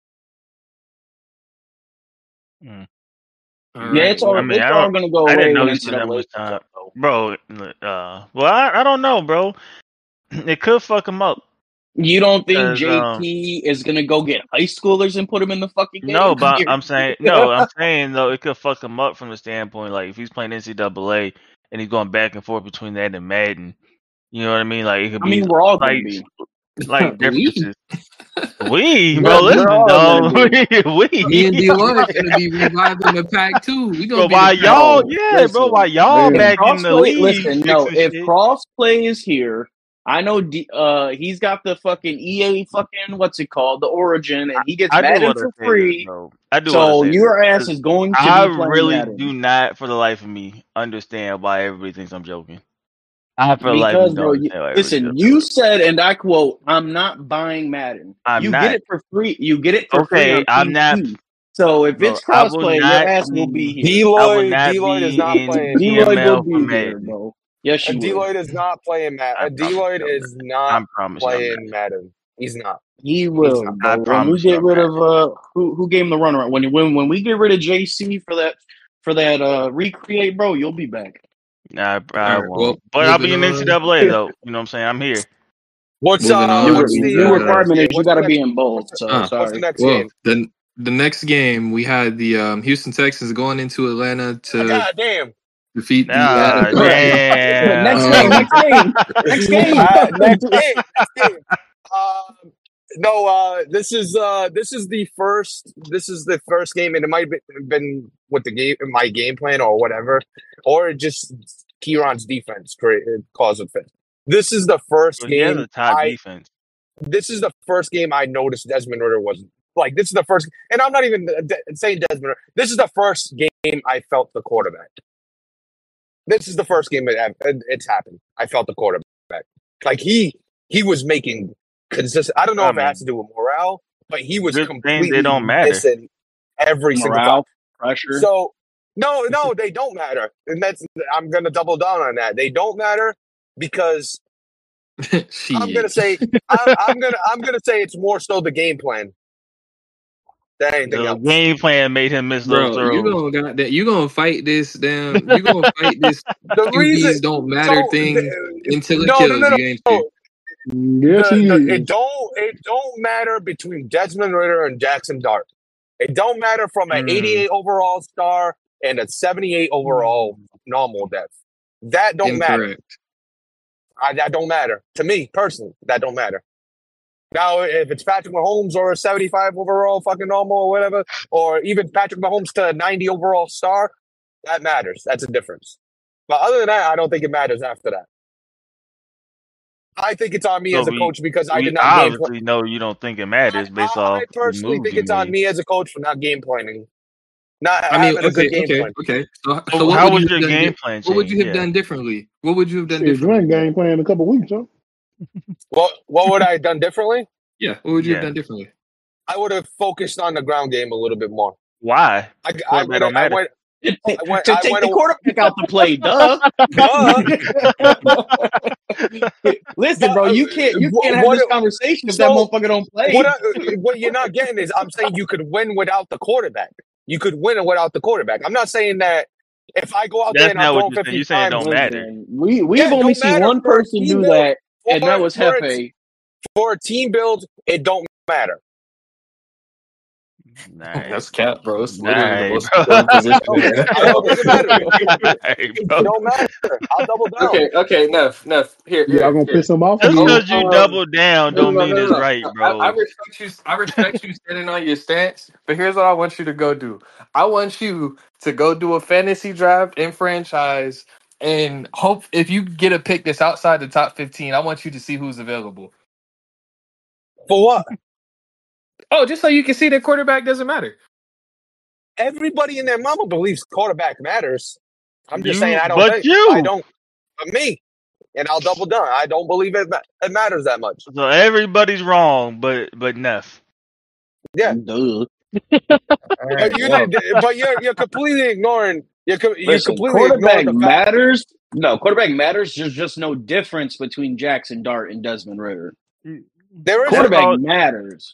[SPEAKER 4] Mm.
[SPEAKER 1] All
[SPEAKER 2] Yeah,
[SPEAKER 1] right.
[SPEAKER 2] it's all,
[SPEAKER 4] I mean,
[SPEAKER 2] it's
[SPEAKER 4] I
[SPEAKER 2] all
[SPEAKER 4] don't-
[SPEAKER 2] going to go
[SPEAKER 4] I
[SPEAKER 2] away
[SPEAKER 4] didn't know
[SPEAKER 2] when
[SPEAKER 4] he
[SPEAKER 2] N C
[SPEAKER 4] spent that
[SPEAKER 2] double A
[SPEAKER 4] much time.
[SPEAKER 2] comes out.
[SPEAKER 4] Bro, uh, well, I, I don't know, bro. It could fuck him up.
[SPEAKER 2] You don't think
[SPEAKER 4] 'Cause,
[SPEAKER 2] J
[SPEAKER 4] um,
[SPEAKER 2] T is going to go get high schoolers and put them in the fucking game?
[SPEAKER 4] No, but I'm saying no. I'm saying though it could fuck him up from the standpoint like if he's playing N C double A and he's going back and forth between that and Madden. You know what I mean? Like it could
[SPEAKER 2] I
[SPEAKER 4] be
[SPEAKER 2] mean, we're all going
[SPEAKER 4] like
[SPEAKER 2] to be.
[SPEAKER 4] like
[SPEAKER 1] We?
[SPEAKER 4] differences. We,
[SPEAKER 2] We're-
[SPEAKER 4] bro,
[SPEAKER 2] we're
[SPEAKER 4] listen,
[SPEAKER 2] all
[SPEAKER 4] dog.
[SPEAKER 2] gonna
[SPEAKER 4] we,
[SPEAKER 1] Me and D-Lloyd gonna be reviving the pack too. We gonna
[SPEAKER 4] bro,
[SPEAKER 1] be
[SPEAKER 4] why
[SPEAKER 1] the pack.
[SPEAKER 4] y'all?
[SPEAKER 2] No,
[SPEAKER 4] Yeah,
[SPEAKER 2] listen,
[SPEAKER 4] bro, why y'all
[SPEAKER 5] man.
[SPEAKER 4] back in the
[SPEAKER 2] Crossplay,
[SPEAKER 4] league?
[SPEAKER 2] listen, no,
[SPEAKER 4] fixing
[SPEAKER 2] if
[SPEAKER 4] shit?
[SPEAKER 2] Crossplay is here, I know D, uh, he's got the fucking E A fucking, what's it called, the Origin, and he gets
[SPEAKER 4] I do
[SPEAKER 2] Madden
[SPEAKER 4] want to
[SPEAKER 2] for
[SPEAKER 4] say
[SPEAKER 2] free.
[SPEAKER 4] this, bro. I do
[SPEAKER 2] So
[SPEAKER 4] want to say
[SPEAKER 2] your
[SPEAKER 4] this,
[SPEAKER 2] ass
[SPEAKER 4] 'cause
[SPEAKER 2] is going to
[SPEAKER 4] I
[SPEAKER 2] be playing
[SPEAKER 4] really
[SPEAKER 2] Madden.
[SPEAKER 4] do not, for the life of me, understand why everybody thinks I'm joking. I for the life of
[SPEAKER 2] Because,
[SPEAKER 4] me
[SPEAKER 2] bro,
[SPEAKER 4] don't
[SPEAKER 2] you,
[SPEAKER 4] understand why everybody
[SPEAKER 2] listen,
[SPEAKER 4] thinks I'm
[SPEAKER 2] you said, and I quote, I'm not buying Madden.
[SPEAKER 4] I'm
[SPEAKER 2] you
[SPEAKER 4] not.
[SPEAKER 2] get it for free. You get it for
[SPEAKER 4] Okay,
[SPEAKER 2] free on
[SPEAKER 4] I'm
[SPEAKER 2] P C.
[SPEAKER 4] not-
[SPEAKER 2] So if
[SPEAKER 4] Bro,
[SPEAKER 2] it's
[SPEAKER 4] I will
[SPEAKER 2] crossplay, your
[SPEAKER 4] not
[SPEAKER 2] ass will
[SPEAKER 4] be-
[SPEAKER 2] be here.
[SPEAKER 3] D
[SPEAKER 4] I will
[SPEAKER 3] Lloyd,
[SPEAKER 4] not
[SPEAKER 3] D Lloyd
[SPEAKER 4] be
[SPEAKER 3] is not
[SPEAKER 4] in
[SPEAKER 3] playing.
[SPEAKER 2] D-Lloyd
[SPEAKER 4] P M L
[SPEAKER 2] will
[SPEAKER 4] for
[SPEAKER 2] be here,
[SPEAKER 4] Madden.
[SPEAKER 2] bro. Yes,
[SPEAKER 3] Uh,
[SPEAKER 2] you will.
[SPEAKER 3] Deloitte is not playing Madden.
[SPEAKER 4] I
[SPEAKER 3] Uh,
[SPEAKER 4] promise
[SPEAKER 3] Deloitte
[SPEAKER 4] you
[SPEAKER 3] is
[SPEAKER 4] I'm
[SPEAKER 3] not
[SPEAKER 4] promise you I'm
[SPEAKER 3] playing Madden. He's not.
[SPEAKER 2] He
[SPEAKER 3] He's
[SPEAKER 2] will,
[SPEAKER 3] not.
[SPEAKER 2] bro.
[SPEAKER 4] I
[SPEAKER 2] When we
[SPEAKER 4] promise you
[SPEAKER 2] get
[SPEAKER 4] I'm
[SPEAKER 2] rid
[SPEAKER 4] not.
[SPEAKER 2] of uh, who who gave him the runaround? When when when we get rid of J C for that for that uh recreate, bro, you'll be back.
[SPEAKER 4] I, I
[SPEAKER 1] All right,
[SPEAKER 4] won't.
[SPEAKER 1] well,
[SPEAKER 4] But I'll
[SPEAKER 1] moving
[SPEAKER 4] be in N C
[SPEAKER 1] on.
[SPEAKER 4] double A though. You know what I'm saying? I'm here.
[SPEAKER 3] What's
[SPEAKER 1] Moving
[SPEAKER 3] uh?
[SPEAKER 2] New
[SPEAKER 1] on,
[SPEAKER 3] What's
[SPEAKER 2] re-
[SPEAKER 1] we
[SPEAKER 3] the
[SPEAKER 2] new
[SPEAKER 3] uh?
[SPEAKER 1] got
[SPEAKER 3] Next
[SPEAKER 2] requirement
[SPEAKER 3] game?
[SPEAKER 2] is you
[SPEAKER 3] What's
[SPEAKER 2] got
[SPEAKER 3] the
[SPEAKER 2] to be
[SPEAKER 3] next?
[SPEAKER 2] in both.
[SPEAKER 3] What's the,
[SPEAKER 2] So
[SPEAKER 1] uh,
[SPEAKER 3] what's the
[SPEAKER 2] sorry.
[SPEAKER 3] next
[SPEAKER 1] well,
[SPEAKER 3] game?
[SPEAKER 1] the the next game we had the um, Houston Texans going into Atlanta to
[SPEAKER 3] God damn.
[SPEAKER 1] defeat the
[SPEAKER 4] Ah,
[SPEAKER 1] uh,
[SPEAKER 2] next
[SPEAKER 4] damn.
[SPEAKER 2] game,
[SPEAKER 1] um,
[SPEAKER 2] next game, next game.
[SPEAKER 3] Uh, next game. Next game. Um, no. Uh, this is uh, this is the first. This is the first game, and it might have been with the game, my game plan or whatever, or just Kieran's defense created cause of it. This is the first
[SPEAKER 4] Well, he has
[SPEAKER 3] game
[SPEAKER 4] a top
[SPEAKER 3] I.
[SPEAKER 4] defense.
[SPEAKER 3] This is the first game I noticed Desmond Ritter was like. This is the first, and I'm not even de- saying Desmond Ritter. This is the first game I felt the quarterback. This is the first game it, it's happened. I felt the quarterback. Like he he was making consistent. I don't know
[SPEAKER 4] I
[SPEAKER 3] if it has
[SPEAKER 4] mean,
[SPEAKER 3] to do with morale, but he was
[SPEAKER 4] good thing they
[SPEAKER 3] completely
[SPEAKER 4] don't matter.
[SPEAKER 3] missing every single time.
[SPEAKER 2] Morale, pressure.
[SPEAKER 3] So no, no, they don't matter, and that's I'm gonna double down on that. They don't matter because I'm gonna
[SPEAKER 1] shit.
[SPEAKER 3] say I, I'm gonna I'm gonna say it's more so the game plan than anything
[SPEAKER 4] The
[SPEAKER 3] else.
[SPEAKER 4] game plan made him miss those
[SPEAKER 1] Bro, you
[SPEAKER 4] throws.
[SPEAKER 1] gonna got that? You gonna fight this damn? You gonna fight this
[SPEAKER 3] The
[SPEAKER 1] Q
[SPEAKER 3] reason
[SPEAKER 1] Bs don't matter
[SPEAKER 3] so
[SPEAKER 1] thing
[SPEAKER 3] the,
[SPEAKER 1] until it
[SPEAKER 3] no no no
[SPEAKER 1] kills
[SPEAKER 3] no.
[SPEAKER 1] you, ain't
[SPEAKER 3] no.
[SPEAKER 1] you?
[SPEAKER 5] Yes,
[SPEAKER 3] The,
[SPEAKER 5] he
[SPEAKER 3] the, it
[SPEAKER 5] is.
[SPEAKER 3] don't it don't matter between Desmond Ritter and Jackson Dart. It don't matter from an
[SPEAKER 1] Mm.
[SPEAKER 3] eighty-eight overall star and a seventy-eight overall normal depth. That don't matter.
[SPEAKER 1] Incorrect.
[SPEAKER 3] I, that don't matter to me personally. That don't matter. Now, if it's Patrick Mahomes or a seventy-five overall fucking normal or whatever, or even Patrick Mahomes to a ninety overall star, that matters. That's a difference. But other than that, I don't think it matters after that. I think it's on me
[SPEAKER 4] So
[SPEAKER 3] as a
[SPEAKER 4] we
[SPEAKER 3] coach because I
[SPEAKER 4] we
[SPEAKER 3] did not game plan.
[SPEAKER 4] obviously know you don't think it matters
[SPEAKER 3] I,
[SPEAKER 4] based
[SPEAKER 3] I,
[SPEAKER 4] off
[SPEAKER 3] I
[SPEAKER 4] the
[SPEAKER 3] personally
[SPEAKER 4] moves
[SPEAKER 3] think
[SPEAKER 4] you
[SPEAKER 3] it's on
[SPEAKER 4] made.
[SPEAKER 3] me as a coach for not game planning, not
[SPEAKER 1] I mean,
[SPEAKER 3] having a good
[SPEAKER 1] okay,
[SPEAKER 3] game
[SPEAKER 1] okay,
[SPEAKER 3] plan.
[SPEAKER 1] okay. So,
[SPEAKER 4] So
[SPEAKER 1] so what
[SPEAKER 4] how
[SPEAKER 1] would
[SPEAKER 4] was
[SPEAKER 1] you
[SPEAKER 4] your
[SPEAKER 1] have done?
[SPEAKER 4] game
[SPEAKER 1] Di-
[SPEAKER 4] plan
[SPEAKER 1] what would you
[SPEAKER 4] change?
[SPEAKER 1] have
[SPEAKER 4] Yeah.
[SPEAKER 1] done differently? What would you have done
[SPEAKER 5] Shit, you
[SPEAKER 1] differently?
[SPEAKER 5] ain't game plan in a couple weeks, huh?
[SPEAKER 3] What what would I have done differently?
[SPEAKER 1] Yeah, what would you have
[SPEAKER 4] Yeah.
[SPEAKER 1] done differently?
[SPEAKER 3] I would have focused on the ground game a little bit more.
[SPEAKER 4] Why?
[SPEAKER 3] I, I
[SPEAKER 4] Quarterback
[SPEAKER 3] would
[SPEAKER 4] don't
[SPEAKER 3] I
[SPEAKER 4] matter.
[SPEAKER 3] went I went
[SPEAKER 2] to
[SPEAKER 3] I
[SPEAKER 2] take
[SPEAKER 3] went
[SPEAKER 2] the quarterback out the play, duh.
[SPEAKER 3] duh.
[SPEAKER 2] Listen,
[SPEAKER 3] But
[SPEAKER 2] bro,
[SPEAKER 3] uh,
[SPEAKER 2] you can't you can't have
[SPEAKER 3] what
[SPEAKER 2] this conversation if that
[SPEAKER 3] so
[SPEAKER 2] motherfucker don't play.
[SPEAKER 3] what I, what you're not getting is I'm saying you could win without the quarterback. You could win without the quarterback. I'm not saying that if I go out there
[SPEAKER 4] That's
[SPEAKER 3] and I'm
[SPEAKER 4] not what
[SPEAKER 3] throwing
[SPEAKER 4] you're saying.
[SPEAKER 3] fifty
[SPEAKER 4] You're saying it
[SPEAKER 3] times,
[SPEAKER 4] don't matter.
[SPEAKER 2] Listen, we we've
[SPEAKER 3] yeah, it
[SPEAKER 2] only
[SPEAKER 3] don't
[SPEAKER 2] seen
[SPEAKER 3] matter
[SPEAKER 2] one
[SPEAKER 3] for a
[SPEAKER 2] person
[SPEAKER 3] team
[SPEAKER 2] do
[SPEAKER 3] build.
[SPEAKER 2] that, and
[SPEAKER 3] For,
[SPEAKER 2] that was
[SPEAKER 3] for, a,
[SPEAKER 2] Hefe.
[SPEAKER 3] for a team build, it don't matter.
[SPEAKER 4] Nice.
[SPEAKER 1] That's cap, bro. It's literally the
[SPEAKER 4] Nice,
[SPEAKER 1] most
[SPEAKER 4] bro.
[SPEAKER 1] important position in the
[SPEAKER 3] I don't think it matters.
[SPEAKER 4] Nice,
[SPEAKER 3] It
[SPEAKER 4] bro.
[SPEAKER 3] don't matter. I'll double down.
[SPEAKER 1] Okay, okay, Neff, Neff, here,
[SPEAKER 5] Y'all
[SPEAKER 1] here,
[SPEAKER 5] gonna
[SPEAKER 1] here.
[SPEAKER 5] piss him off
[SPEAKER 4] Just
[SPEAKER 5] again?
[SPEAKER 4] because you
[SPEAKER 1] Um,
[SPEAKER 4] double down
[SPEAKER 1] no,
[SPEAKER 4] don't
[SPEAKER 1] no,
[SPEAKER 4] mean
[SPEAKER 1] no,
[SPEAKER 4] it's
[SPEAKER 1] no,
[SPEAKER 4] right,
[SPEAKER 1] no. I, I
[SPEAKER 4] bro.
[SPEAKER 1] respect you. I respect you standing on your stance. But here's what I want you to go do. I want you to go do a fantasy draft in franchise, and hope if you get a pick that's outside the top fifteen, I want you to see who's available.
[SPEAKER 3] For what?
[SPEAKER 1] Oh, just so you can see that quarterback doesn't matter.
[SPEAKER 3] Everybody and their mama believes quarterback matters. I'm just saying
[SPEAKER 4] You,
[SPEAKER 3] I don't
[SPEAKER 4] but
[SPEAKER 3] think
[SPEAKER 4] you.
[SPEAKER 3] I don't. But me, and I'll double down. I don't believe it. ma- It matters that much.
[SPEAKER 4] So everybody's wrong, but but Neff.
[SPEAKER 3] Yeah,
[SPEAKER 2] Duh.
[SPEAKER 3] but you
[SPEAKER 1] Well,
[SPEAKER 3] did. But you're you're completely ignoring. You're co- you're
[SPEAKER 2] Listen,
[SPEAKER 3] completely
[SPEAKER 2] quarterback
[SPEAKER 3] ignoring the fact.
[SPEAKER 2] matters. No, quarterback matters. There's just no difference between Jackson Dart and Desmond Ritter.
[SPEAKER 3] There is
[SPEAKER 2] Quarterback
[SPEAKER 4] all-
[SPEAKER 2] matters.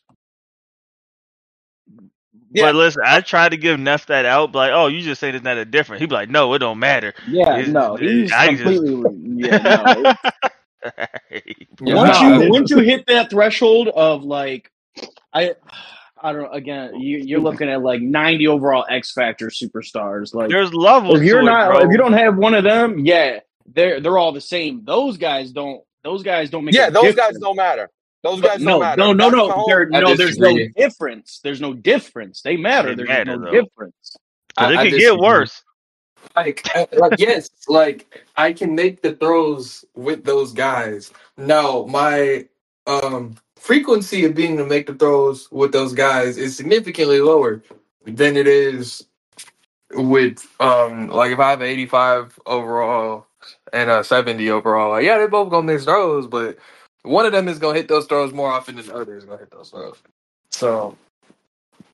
[SPEAKER 3] Yeah.
[SPEAKER 4] But listen, I tried to give Neff that out, but like, oh, you just say there's not a difference. He'd be like, no, it don't matter.
[SPEAKER 2] Yeah,
[SPEAKER 4] It's-
[SPEAKER 2] no, he's
[SPEAKER 4] I just-
[SPEAKER 2] completely. Yeah, no.
[SPEAKER 1] Yeah,
[SPEAKER 2] once
[SPEAKER 1] nah,
[SPEAKER 2] you
[SPEAKER 1] I-
[SPEAKER 2] once you hit that threshold of like, I, I don't know. Again, you, you're looking at like ninety overall X Factor superstars. Like,
[SPEAKER 4] There's levels
[SPEAKER 2] if you're
[SPEAKER 4] to
[SPEAKER 2] not,
[SPEAKER 4] it, bro.
[SPEAKER 2] if you don't have one of them, yeah, they're they're all the same. Those guys don't. Those guys don't make.
[SPEAKER 3] Yeah,
[SPEAKER 2] a
[SPEAKER 3] those
[SPEAKER 2] difference.
[SPEAKER 3] guys don't matter. Those
[SPEAKER 2] But
[SPEAKER 3] guys
[SPEAKER 2] no,
[SPEAKER 3] don't matter.
[SPEAKER 2] no, no,
[SPEAKER 3] Patrick
[SPEAKER 2] no,
[SPEAKER 3] Mahomes-
[SPEAKER 2] there,
[SPEAKER 1] I
[SPEAKER 2] no. There's no
[SPEAKER 1] disagree.
[SPEAKER 2] difference. There's no difference. They matter.
[SPEAKER 4] They
[SPEAKER 2] there's
[SPEAKER 4] matter,
[SPEAKER 2] no
[SPEAKER 4] though.
[SPEAKER 2] difference.
[SPEAKER 4] Because
[SPEAKER 1] I-
[SPEAKER 4] it
[SPEAKER 1] I
[SPEAKER 4] could get
[SPEAKER 1] disagree.
[SPEAKER 4] worse.
[SPEAKER 1] Like, uh, like yes, like I can make the throws with those guys. No, my um frequency of being to make the throws with those guys is significantly lower than it is with um like if I have eighty-five overall and a seventy overall. Like, yeah, they're both gonna miss throws, but one of them is gonna hit those throws more often than the other is gonna hit those throws. So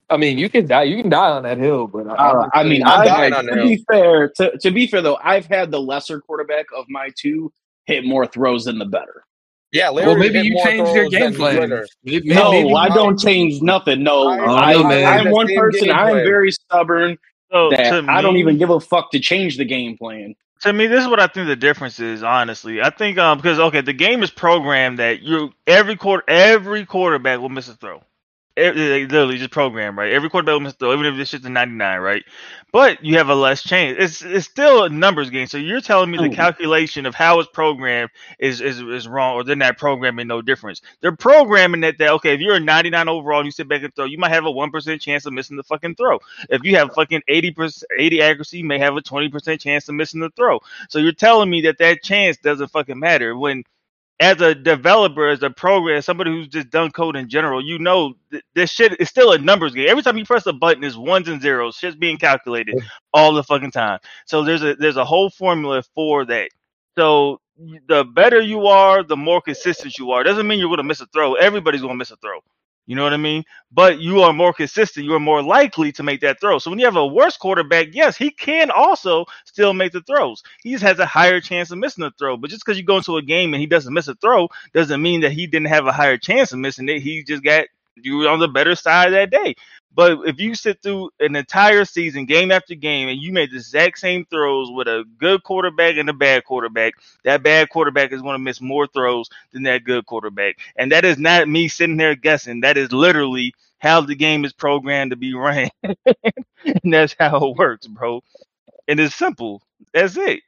[SPEAKER 1] I mean, you can die. You can die on that hill, but I,
[SPEAKER 2] Uh, I mean,
[SPEAKER 3] I'm
[SPEAKER 2] I've
[SPEAKER 3] dying
[SPEAKER 2] had,
[SPEAKER 3] on the
[SPEAKER 2] to
[SPEAKER 3] hill.
[SPEAKER 2] be fair, to, to be fair though, I've had the lesser quarterback of my two hit more throws than the better.
[SPEAKER 3] Yeah, Larry
[SPEAKER 1] well, maybe
[SPEAKER 3] hit
[SPEAKER 1] you
[SPEAKER 3] more
[SPEAKER 1] changed your
[SPEAKER 3] throws
[SPEAKER 1] game
[SPEAKER 3] than
[SPEAKER 1] plan.
[SPEAKER 3] Ritter.
[SPEAKER 1] Maybe,
[SPEAKER 2] No,
[SPEAKER 1] maybe
[SPEAKER 2] I
[SPEAKER 1] you-
[SPEAKER 2] don't change nothing. No,
[SPEAKER 3] I,
[SPEAKER 1] Oh,
[SPEAKER 2] I,
[SPEAKER 1] no, man.
[SPEAKER 3] ran
[SPEAKER 2] I'm
[SPEAKER 3] the
[SPEAKER 2] one
[SPEAKER 3] same
[SPEAKER 2] person.
[SPEAKER 3] game
[SPEAKER 2] I am
[SPEAKER 3] plan.
[SPEAKER 2] very stubborn
[SPEAKER 4] So
[SPEAKER 2] that
[SPEAKER 4] to
[SPEAKER 2] I don't
[SPEAKER 4] me-
[SPEAKER 2] even give a fuck to change the game plan.
[SPEAKER 4] To me, this is what I think the difference is. Honestly, I think um because okay, the game is programmed that you every quarter every quarterback will miss a throw. Every, they literally just programmed, right? Every quarterback will miss a throw, even if this shit's a ninety-nine, right? But you have a less chance. It's it's still a numbers game. So you're telling me the
[SPEAKER 2] Ooh.
[SPEAKER 4] calculation of how it's programmed is is, is wrong, or they're not programming no difference. They're programming that that okay, if you're a ninety-nine overall and you sit back and throw, you might have a one percent chance of missing the fucking throw. If you have fucking eighty percent, eighty accuracy, you may have a twenty percent chance of missing the throw. So you're telling me that that chance doesn't fucking matter when, as a developer, as a programmer, somebody who's just done code in general, you know th- this shit is still a numbers game. Every time you press a button, it's ones and zeros. Shit's being calculated all the fucking time. So there's a there's a whole formula for that. So the better you are, the more consistent you are. Doesn't mean you're gonna miss a throw. Everybody's gonna miss a throw. You know what I mean? But you are more consistent. You are more likely to make that throw. So when you have a worse quarterback, yes, he can also still make the throws. He just has a higher chance of missing a throw. But just because you go into a game and he doesn't miss a throw doesn't mean that he didn't have a higher chance of missing it. He just got you were on the better side that day. But if you sit through an entire season, game after game, and you made the exact same throws with a good quarterback and a bad quarterback, that bad quarterback is going to miss more throws than that good quarterback. And that is not me sitting there guessing. That is literally how the game is programmed to be ran. And that's how it works, bro. And it's simple. That's it.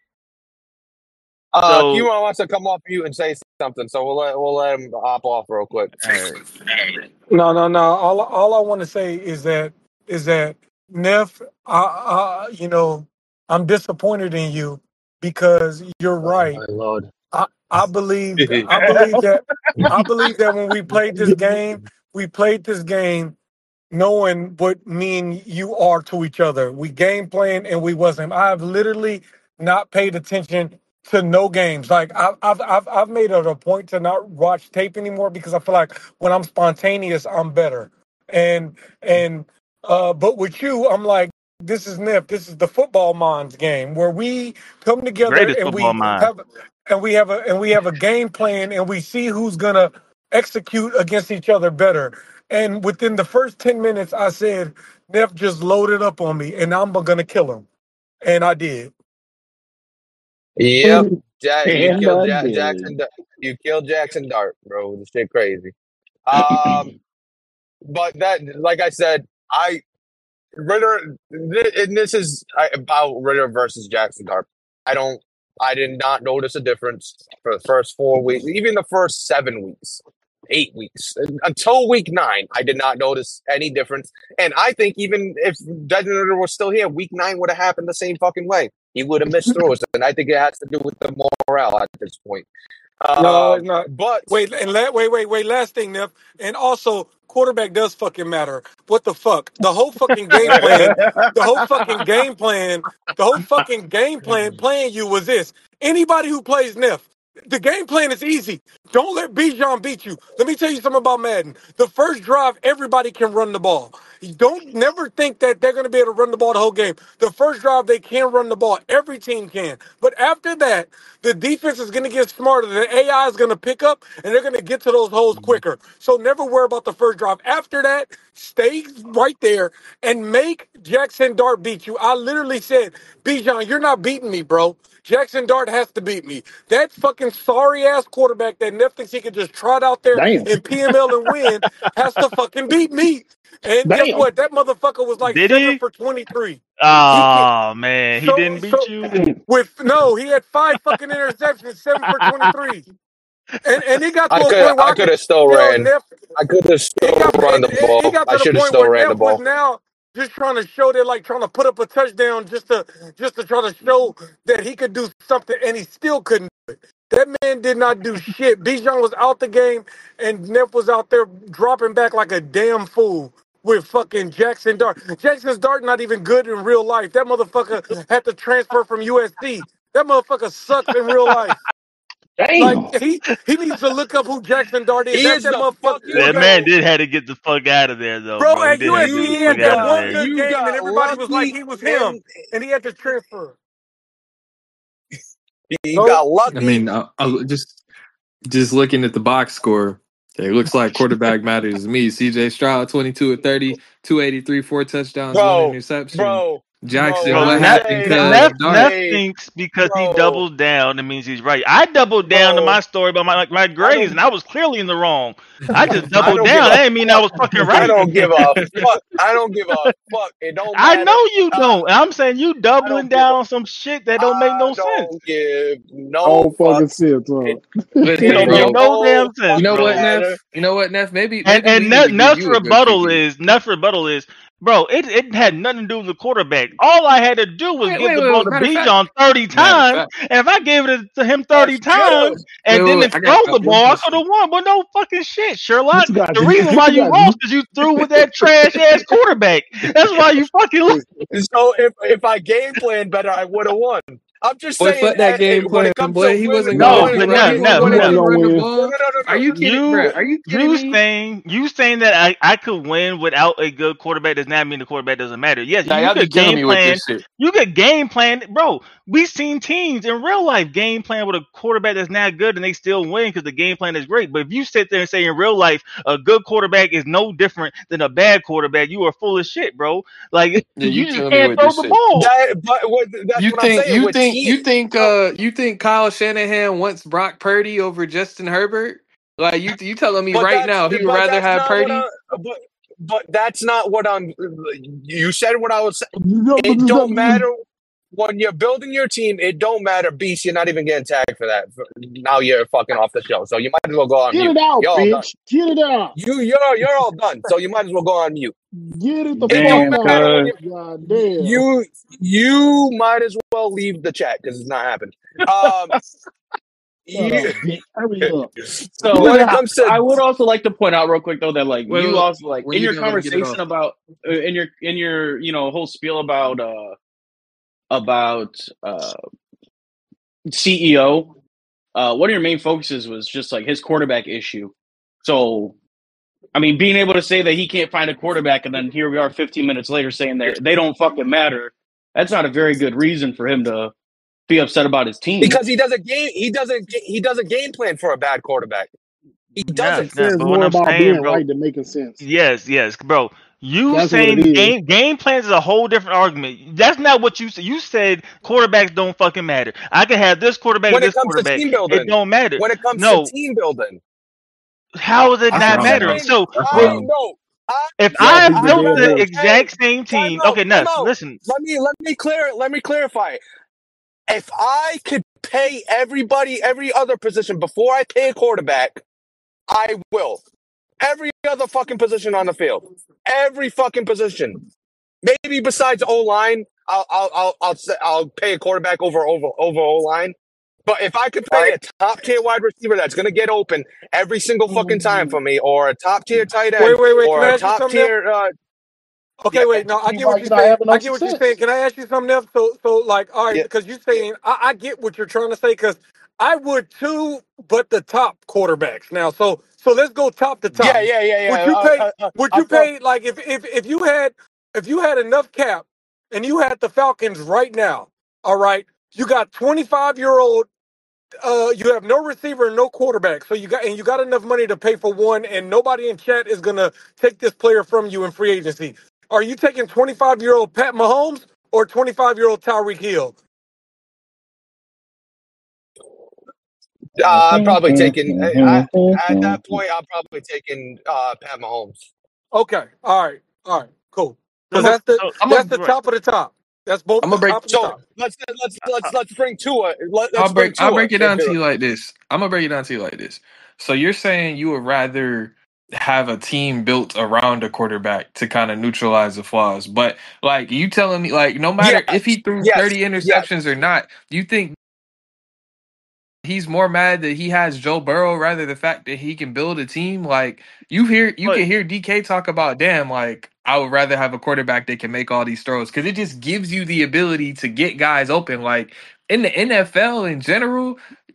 [SPEAKER 3] Uh,
[SPEAKER 4] So-
[SPEAKER 3] Q-Ron wants to come off mute and say something, so we'll let we'll let him hop off real quick.
[SPEAKER 4] All right.
[SPEAKER 5] No, no, no. All all I want to say is that is that Neff, I, I, you know, I'm disappointed in you because you're right.
[SPEAKER 3] My Lord.
[SPEAKER 5] I, I believe I believe that I believe that when we played this game, we played this game knowing what me and you are to each other. We game playing and we wasn't. I've literally not paid attention to no games. Like I've I've I've, I've made it a point to not watch tape anymore because I feel like when I'm spontaneous, I'm better. And and uh, but with you, I'm like, this is Nip. This is the football minds game where we come together
[SPEAKER 4] Greatest
[SPEAKER 5] and we
[SPEAKER 4] football mind.
[SPEAKER 5] have and we have a and we have a game plan and we see who's gonna execute against each other better. And within the first ten minutes, I said, Neff just loaded up on me and I'm going to kill him. And I did.
[SPEAKER 3] Yep, Jack, you
[SPEAKER 2] And
[SPEAKER 3] killed
[SPEAKER 2] I
[SPEAKER 3] Ja-
[SPEAKER 2] did.
[SPEAKER 3] Jackson. Da- You killed Jackson Dart, bro. This shit crazy. Um, but that, like I said, I Ritter, th- and this is I- about Ritter versus Jackson Dart. I don't. I did not notice a difference for the first four weeks, even the first seven weeks, eight weeks until week nine. I did not notice any difference, and I think even if Desmond Ritter was still here, week nine would have happened the same fucking way. He would have missed throws, and I think it has to do with the morale at this point.
[SPEAKER 5] No,
[SPEAKER 3] Um,
[SPEAKER 5] it's not.
[SPEAKER 3] But
[SPEAKER 5] Wait, and la- wait, wait, wait. Last thing, Neff. And also, quarterback does fucking matter. What the fuck? The whole fucking game plan, the whole fucking game plan, the whole fucking game plan playing you was this. Anybody who plays Neff, the game plan is easy. Don't let Bijan beat you. Let me tell you something about Madden. The first drive, everybody can run the ball. You don't never think that they're going to be able to run the ball the whole game. The first drive, they can run the ball. Every team can. But after that, the defense is going to get smarter. The A I is going to pick up, and they're going to get to those holes quicker. So never worry about the first drive. After that, stay right there and make Jackson Dart beat you. I literally said, Bijan, you're not beating me, bro. Jackson Dart has to beat me. That fucking sorry ass quarterback that Neff thinks he can just trot out there
[SPEAKER 2] Damn.
[SPEAKER 5] in P M L and win has to fucking beat me. And guess
[SPEAKER 2] Damn.
[SPEAKER 5] what? That motherfucker was like
[SPEAKER 4] Did
[SPEAKER 5] seven
[SPEAKER 4] he?
[SPEAKER 5] for twenty-three.
[SPEAKER 4] Oh man, he
[SPEAKER 5] So,
[SPEAKER 4] didn't beat
[SPEAKER 5] so
[SPEAKER 4] you.
[SPEAKER 5] with no, he had five fucking interceptions, seven for twenty-three. And and it got to
[SPEAKER 3] I
[SPEAKER 5] a
[SPEAKER 3] could
[SPEAKER 5] point where
[SPEAKER 3] I
[SPEAKER 5] I
[SPEAKER 3] could
[SPEAKER 5] could
[SPEAKER 3] have still
[SPEAKER 5] tell
[SPEAKER 3] ran.
[SPEAKER 5] Neff.
[SPEAKER 3] I could have still
[SPEAKER 5] It got,
[SPEAKER 3] run
[SPEAKER 5] it,
[SPEAKER 3] the
[SPEAKER 5] it, it
[SPEAKER 3] ball.
[SPEAKER 5] got to
[SPEAKER 3] I
[SPEAKER 5] the
[SPEAKER 3] should have
[SPEAKER 5] point
[SPEAKER 3] still
[SPEAKER 5] where
[SPEAKER 3] ran the
[SPEAKER 5] Neff was
[SPEAKER 3] ball.
[SPEAKER 5] now just trying to show that, like trying to put up a touchdown just to just to try to show that he could do something, and he still couldn't do it. That man did not do shit. Bijan was out the game, and Neff was out there dropping back like a damn fool with fucking Jackson Dart. Jackson Dart not even good in real life. That motherfucker had to transfer from U S C. That motherfucker sucks in real life.
[SPEAKER 6] Damn.
[SPEAKER 7] Like he he needs to look up who Jackson Dart is.
[SPEAKER 3] He
[SPEAKER 7] That's
[SPEAKER 3] is
[SPEAKER 7] that
[SPEAKER 3] the
[SPEAKER 7] motherfucker
[SPEAKER 3] fucking
[SPEAKER 4] That
[SPEAKER 7] quarterback.
[SPEAKER 4] man did have to get the fuck out of there, though,
[SPEAKER 7] Bro,
[SPEAKER 4] bro. He
[SPEAKER 7] at
[SPEAKER 4] did have to
[SPEAKER 7] U S C,
[SPEAKER 4] get
[SPEAKER 7] he
[SPEAKER 4] the
[SPEAKER 7] had
[SPEAKER 4] fuck out
[SPEAKER 7] that
[SPEAKER 4] of
[SPEAKER 7] one
[SPEAKER 4] there.
[SPEAKER 7] good
[SPEAKER 3] you
[SPEAKER 7] game,
[SPEAKER 3] got
[SPEAKER 7] and everybody was like
[SPEAKER 3] lucky
[SPEAKER 7] he was
[SPEAKER 3] when
[SPEAKER 7] him, and he had to transfer.
[SPEAKER 3] he
[SPEAKER 7] No,
[SPEAKER 3] got lucky.
[SPEAKER 1] I mean, I, I just just looking at the box score, it looks like quarterback matters to me. C J Stroud, twenty-two of thirty, two eighty-three, four touchdowns, one
[SPEAKER 3] bro,
[SPEAKER 1] interception.
[SPEAKER 3] bro,
[SPEAKER 1] Jackson,
[SPEAKER 3] bro.
[SPEAKER 4] Bro,
[SPEAKER 1] what
[SPEAKER 3] You
[SPEAKER 4] Neff,
[SPEAKER 1] happened?
[SPEAKER 3] say that
[SPEAKER 1] Cause
[SPEAKER 4] Neff,
[SPEAKER 3] was
[SPEAKER 1] Dart.
[SPEAKER 4] Neff
[SPEAKER 3] a
[SPEAKER 4] thinks because he
[SPEAKER 3] bro,
[SPEAKER 4] doubled down, it means he's right. I doubled down to
[SPEAKER 3] bro.
[SPEAKER 4] my story about my my
[SPEAKER 3] I
[SPEAKER 4] grades,
[SPEAKER 3] don't.
[SPEAKER 4] and I was clearly in the wrong. I just
[SPEAKER 3] I
[SPEAKER 4] doubled
[SPEAKER 3] don't give
[SPEAKER 4] down.
[SPEAKER 3] a
[SPEAKER 4] That didn't mean I
[SPEAKER 3] fuck.
[SPEAKER 4] was fucking
[SPEAKER 3] I
[SPEAKER 4] right.
[SPEAKER 3] don't give a fuck. I don't give a fuck. It don't
[SPEAKER 4] I
[SPEAKER 3] matter.
[SPEAKER 4] know you
[SPEAKER 3] Uh,
[SPEAKER 4] don't. And I'm saying you
[SPEAKER 3] I
[SPEAKER 4] doubling
[SPEAKER 3] don't give
[SPEAKER 4] down
[SPEAKER 3] a.
[SPEAKER 4] on some shit that don't make
[SPEAKER 3] I
[SPEAKER 4] no sense.
[SPEAKER 3] don't give no
[SPEAKER 6] Oh, fucking
[SPEAKER 3] fucks.
[SPEAKER 6] sense, huh?
[SPEAKER 3] It,
[SPEAKER 1] Listen,
[SPEAKER 4] It don't
[SPEAKER 3] it
[SPEAKER 4] make
[SPEAKER 1] bro.
[SPEAKER 4] no
[SPEAKER 3] don't
[SPEAKER 4] damn sense,
[SPEAKER 1] You know
[SPEAKER 4] bro.
[SPEAKER 1] what,
[SPEAKER 3] matter.
[SPEAKER 1] Neff? You know what, Neff? Maybe
[SPEAKER 4] And
[SPEAKER 1] maybe we
[SPEAKER 4] and
[SPEAKER 1] need
[SPEAKER 4] Neff,
[SPEAKER 1] to give
[SPEAKER 4] Neff's
[SPEAKER 1] you a good
[SPEAKER 4] rebuttal
[SPEAKER 1] Q B.
[SPEAKER 4] is Neff's rebuttal is, bro. It it had nothing to do with the quarterback. All I had to do was
[SPEAKER 1] Wait,
[SPEAKER 4] give
[SPEAKER 1] wait,
[SPEAKER 4] the
[SPEAKER 1] wait,
[SPEAKER 4] ball
[SPEAKER 1] wait.
[SPEAKER 4] to
[SPEAKER 1] Matter of fact,
[SPEAKER 4] Bijan thirty
[SPEAKER 1] matter of
[SPEAKER 4] times,
[SPEAKER 1] fact.
[SPEAKER 4] and if I gave it to him
[SPEAKER 3] That's
[SPEAKER 4] thirty times
[SPEAKER 3] true.
[SPEAKER 4] and
[SPEAKER 1] Wait, wait,
[SPEAKER 4] didn't
[SPEAKER 1] wait. I
[SPEAKER 4] throw
[SPEAKER 1] got I
[SPEAKER 4] the
[SPEAKER 1] got one
[SPEAKER 4] ball, I could
[SPEAKER 1] question.
[SPEAKER 4] have won. But no fucking shit, Sherlock.
[SPEAKER 6] What you got?
[SPEAKER 4] The
[SPEAKER 6] You
[SPEAKER 4] reason why you
[SPEAKER 6] got
[SPEAKER 4] lost is you threw with that trash ass quarterback. That's why you fucking lost.
[SPEAKER 3] So if if I game planned better, I would have won. I'm just
[SPEAKER 1] Boy,
[SPEAKER 3] saying
[SPEAKER 1] fuck that
[SPEAKER 3] uh,
[SPEAKER 1] game
[SPEAKER 3] uh, when
[SPEAKER 1] plan,
[SPEAKER 3] it comes
[SPEAKER 1] boy.
[SPEAKER 3] to
[SPEAKER 1] He
[SPEAKER 3] win,
[SPEAKER 1] wasn't
[SPEAKER 3] no,
[SPEAKER 4] No,
[SPEAKER 1] going
[SPEAKER 3] when
[SPEAKER 1] to
[SPEAKER 3] it,
[SPEAKER 4] but
[SPEAKER 3] when
[SPEAKER 1] run.
[SPEAKER 3] it,
[SPEAKER 4] Neff,
[SPEAKER 1] He
[SPEAKER 3] no,
[SPEAKER 1] wasn't
[SPEAKER 4] Neff,
[SPEAKER 3] when
[SPEAKER 1] going to
[SPEAKER 3] it
[SPEAKER 1] let
[SPEAKER 6] wasn't
[SPEAKER 4] Neff.
[SPEAKER 1] you
[SPEAKER 6] gonna
[SPEAKER 1] run the
[SPEAKER 6] win.
[SPEAKER 3] no, no,
[SPEAKER 1] ball.
[SPEAKER 3] no, no,
[SPEAKER 1] Are
[SPEAKER 3] no.
[SPEAKER 1] you kidding,
[SPEAKER 4] You
[SPEAKER 1] bro? Are you kidding
[SPEAKER 4] you
[SPEAKER 1] me?
[SPEAKER 4] saying you saying that I, I could win without a good quarterback does not mean the quarterback doesn't matter. Yes,
[SPEAKER 1] Now
[SPEAKER 4] you
[SPEAKER 1] y'all be
[SPEAKER 4] could
[SPEAKER 1] killing
[SPEAKER 4] game
[SPEAKER 1] me with
[SPEAKER 4] plan.
[SPEAKER 1] this shit.
[SPEAKER 4] You could game plan, bro. We seen teams in real life game plan with a quarterback that's not good and they still win because the game plan is great. But if you sit there and say in real life a good quarterback is no different than a bad quarterback, you are full of shit, bro. Like
[SPEAKER 1] Yeah,
[SPEAKER 4] you
[SPEAKER 1] you
[SPEAKER 4] just
[SPEAKER 1] killing me
[SPEAKER 4] can't
[SPEAKER 1] with
[SPEAKER 4] throw
[SPEAKER 1] this
[SPEAKER 4] the
[SPEAKER 1] shit.
[SPEAKER 4] ball.
[SPEAKER 3] That, but what, that's
[SPEAKER 1] You
[SPEAKER 3] what I'm
[SPEAKER 1] think
[SPEAKER 3] saying
[SPEAKER 1] you
[SPEAKER 3] with
[SPEAKER 1] think
[SPEAKER 3] team.
[SPEAKER 1] you think
[SPEAKER 3] No,
[SPEAKER 1] uh you think Kyle Shanahan wants Brock Purdy over Justin Herbert? Like you you telling me
[SPEAKER 3] but
[SPEAKER 1] right
[SPEAKER 3] that's
[SPEAKER 1] now he would
[SPEAKER 3] but
[SPEAKER 1] rather
[SPEAKER 3] that's
[SPEAKER 1] have
[SPEAKER 3] not what
[SPEAKER 1] Purdy?
[SPEAKER 3] I. But but that's not what I'm. You said what I was saying.
[SPEAKER 6] No, but
[SPEAKER 3] It
[SPEAKER 6] you
[SPEAKER 3] don't
[SPEAKER 6] got-
[SPEAKER 3] matter when you're building your team. It don't matter, Beast. You're not even getting tagged for that. Now you're fucking off the show, so you might as well go on
[SPEAKER 6] Get
[SPEAKER 3] mute.
[SPEAKER 6] it out,
[SPEAKER 3] You're all done.
[SPEAKER 6] bitch. Get it out.
[SPEAKER 3] You you're you're all done, so you might as well go on mute.
[SPEAKER 6] Get it the
[SPEAKER 3] It
[SPEAKER 6] fuck
[SPEAKER 3] don't
[SPEAKER 2] Damn,
[SPEAKER 3] matter when
[SPEAKER 2] cuz.
[SPEAKER 3] you
[SPEAKER 6] God damn.
[SPEAKER 3] you you might as well leave the chat because it's not happening. Um,
[SPEAKER 6] Shut
[SPEAKER 3] you,
[SPEAKER 6] up, bitch. Hurry up.
[SPEAKER 2] So
[SPEAKER 3] when it comes to
[SPEAKER 2] I would also like to point out real quick though that like
[SPEAKER 1] Wait,
[SPEAKER 2] you
[SPEAKER 1] wait,
[SPEAKER 2] also like
[SPEAKER 1] when
[SPEAKER 2] in
[SPEAKER 1] you
[SPEAKER 2] your
[SPEAKER 1] done, let me get it
[SPEAKER 2] conversation
[SPEAKER 1] off.
[SPEAKER 2] about uh, in your in your you know whole spiel about uh about uh C E O, uh one of your main focuses was just like his quarterback issue. So I mean, being able to say that he can't find a quarterback, and then here we are fifteen minutes later saying that they don't fucking matter. That's not a very good reason for him to be upset about his team.
[SPEAKER 3] because he doesn't game he doesn't he doesn't game plan for a bad quarterback. He
[SPEAKER 4] Nah,
[SPEAKER 3] doesn't.
[SPEAKER 4] nah,
[SPEAKER 6] Says
[SPEAKER 4] but what
[SPEAKER 6] more
[SPEAKER 4] I'm
[SPEAKER 6] about
[SPEAKER 4] saying,
[SPEAKER 6] being
[SPEAKER 4] bro.
[SPEAKER 6] right than making sense.
[SPEAKER 4] Yes, yes, bro. You
[SPEAKER 6] That's what it
[SPEAKER 4] saying
[SPEAKER 6] is.
[SPEAKER 4] game game plans is a whole different argument. That's not what you said. You said quarterbacks don't fucking matter. I can have this quarterback,
[SPEAKER 3] When it
[SPEAKER 4] this
[SPEAKER 3] comes to
[SPEAKER 4] quarterback.
[SPEAKER 3] team
[SPEAKER 4] It
[SPEAKER 3] building,
[SPEAKER 4] don't matter.
[SPEAKER 3] when it comes
[SPEAKER 4] No,
[SPEAKER 3] to team building,
[SPEAKER 4] how is it
[SPEAKER 2] That's
[SPEAKER 3] I'm
[SPEAKER 4] not
[SPEAKER 2] dumb, bro.
[SPEAKER 4] mattering?
[SPEAKER 3] saying
[SPEAKER 4] So
[SPEAKER 2] That's
[SPEAKER 3] I
[SPEAKER 4] with
[SPEAKER 2] dumb.
[SPEAKER 3] know. I
[SPEAKER 4] if
[SPEAKER 6] Y'all
[SPEAKER 4] I
[SPEAKER 6] beat the
[SPEAKER 3] I'd
[SPEAKER 4] built
[SPEAKER 6] dead
[SPEAKER 3] rather
[SPEAKER 4] the
[SPEAKER 6] horse.
[SPEAKER 3] hey
[SPEAKER 4] exact same
[SPEAKER 3] time
[SPEAKER 4] team,
[SPEAKER 3] out
[SPEAKER 4] okay,
[SPEAKER 3] time
[SPEAKER 4] Nuff,
[SPEAKER 3] out.
[SPEAKER 4] listen.
[SPEAKER 3] Let me let me clear let me clarify. If I could pay everybody every other position before I pay a quarterback, I will. Every other fucking position on the field, every fucking position. Maybe besides O line, I'll I'll I'll I'll, say, I'll pay a quarterback over over over O line. But if I could pay a top tier wide receiver that's going to get open every single fucking time for me, or a top tier tight end,
[SPEAKER 7] wait, wait, wait. Can
[SPEAKER 3] or
[SPEAKER 7] I
[SPEAKER 3] a
[SPEAKER 7] ask you
[SPEAKER 3] top
[SPEAKER 7] something else?
[SPEAKER 3] tier, uh,
[SPEAKER 7] Okay,
[SPEAKER 3] yeah,
[SPEAKER 7] wait. No, I
[SPEAKER 6] See
[SPEAKER 7] get
[SPEAKER 6] why
[SPEAKER 7] what
[SPEAKER 6] you're
[SPEAKER 7] you're
[SPEAKER 6] not
[SPEAKER 7] saying.
[SPEAKER 6] having
[SPEAKER 7] I
[SPEAKER 6] no
[SPEAKER 7] get what you're
[SPEAKER 6] success.
[SPEAKER 7] saying. Can I ask you something else? So, so like, all right,
[SPEAKER 3] yeah,
[SPEAKER 7] because you're saying I, I get what you're trying to say. Because I would too, but the top quarterbacks now. So, so let's go top to
[SPEAKER 3] yeah,
[SPEAKER 7] top.
[SPEAKER 3] yeah, yeah,
[SPEAKER 7] Would
[SPEAKER 3] yeah.
[SPEAKER 7] you
[SPEAKER 3] Uh,
[SPEAKER 7] pay?
[SPEAKER 3] uh, uh,
[SPEAKER 7] Would
[SPEAKER 3] I'm
[SPEAKER 7] you
[SPEAKER 3] from
[SPEAKER 7] pay like if if if you had if you had enough cap and you had the Falcons right now? All right, you got twenty-five year old. Uh, you have no receiver and no quarterback. So you got and you got enough money to pay for one, and nobody in chat is gonna take this player from you in free agency. Are you taking twenty-five year old Pat Mahomes or twenty-five year old Tyreek Hill?
[SPEAKER 3] uh, I'm probably taking I, I, at that point. I'm probably taking uh, Pat Mahomes.
[SPEAKER 7] Okay, all right, all right, cool. Because
[SPEAKER 4] So,
[SPEAKER 7] that's the
[SPEAKER 4] so
[SPEAKER 1] I'm
[SPEAKER 7] that's
[SPEAKER 1] a
[SPEAKER 7] the
[SPEAKER 4] right.
[SPEAKER 7] top of the top. That's both
[SPEAKER 1] I'm
[SPEAKER 7] the
[SPEAKER 1] gonna break.
[SPEAKER 7] top of the
[SPEAKER 3] So
[SPEAKER 7] top.
[SPEAKER 3] let's let's let's let's bring Tua. Let,
[SPEAKER 1] I'll
[SPEAKER 3] let's bring
[SPEAKER 1] break. I'll
[SPEAKER 3] Tua.
[SPEAKER 1] break it
[SPEAKER 3] If
[SPEAKER 1] down to
[SPEAKER 3] it,
[SPEAKER 1] you like this. I'm gonna break it down to you like this. So you're saying you would rather have a team built around a quarterback to kind of neutralize the flaws, but like you telling me, like no matter if he
[SPEAKER 3] yes,
[SPEAKER 1] threw
[SPEAKER 3] yes,
[SPEAKER 1] thirty
[SPEAKER 3] yes.
[SPEAKER 1] interceptions or not, you think he's more mad that he has Joe Burrow rather the fact that he can build a team? Like you hear, you
[SPEAKER 4] But
[SPEAKER 1] can hear D K talk about, damn, like I would rather have a quarterback that can make all these throws because it just gives you the ability to get guys open. Like in the N F L in general,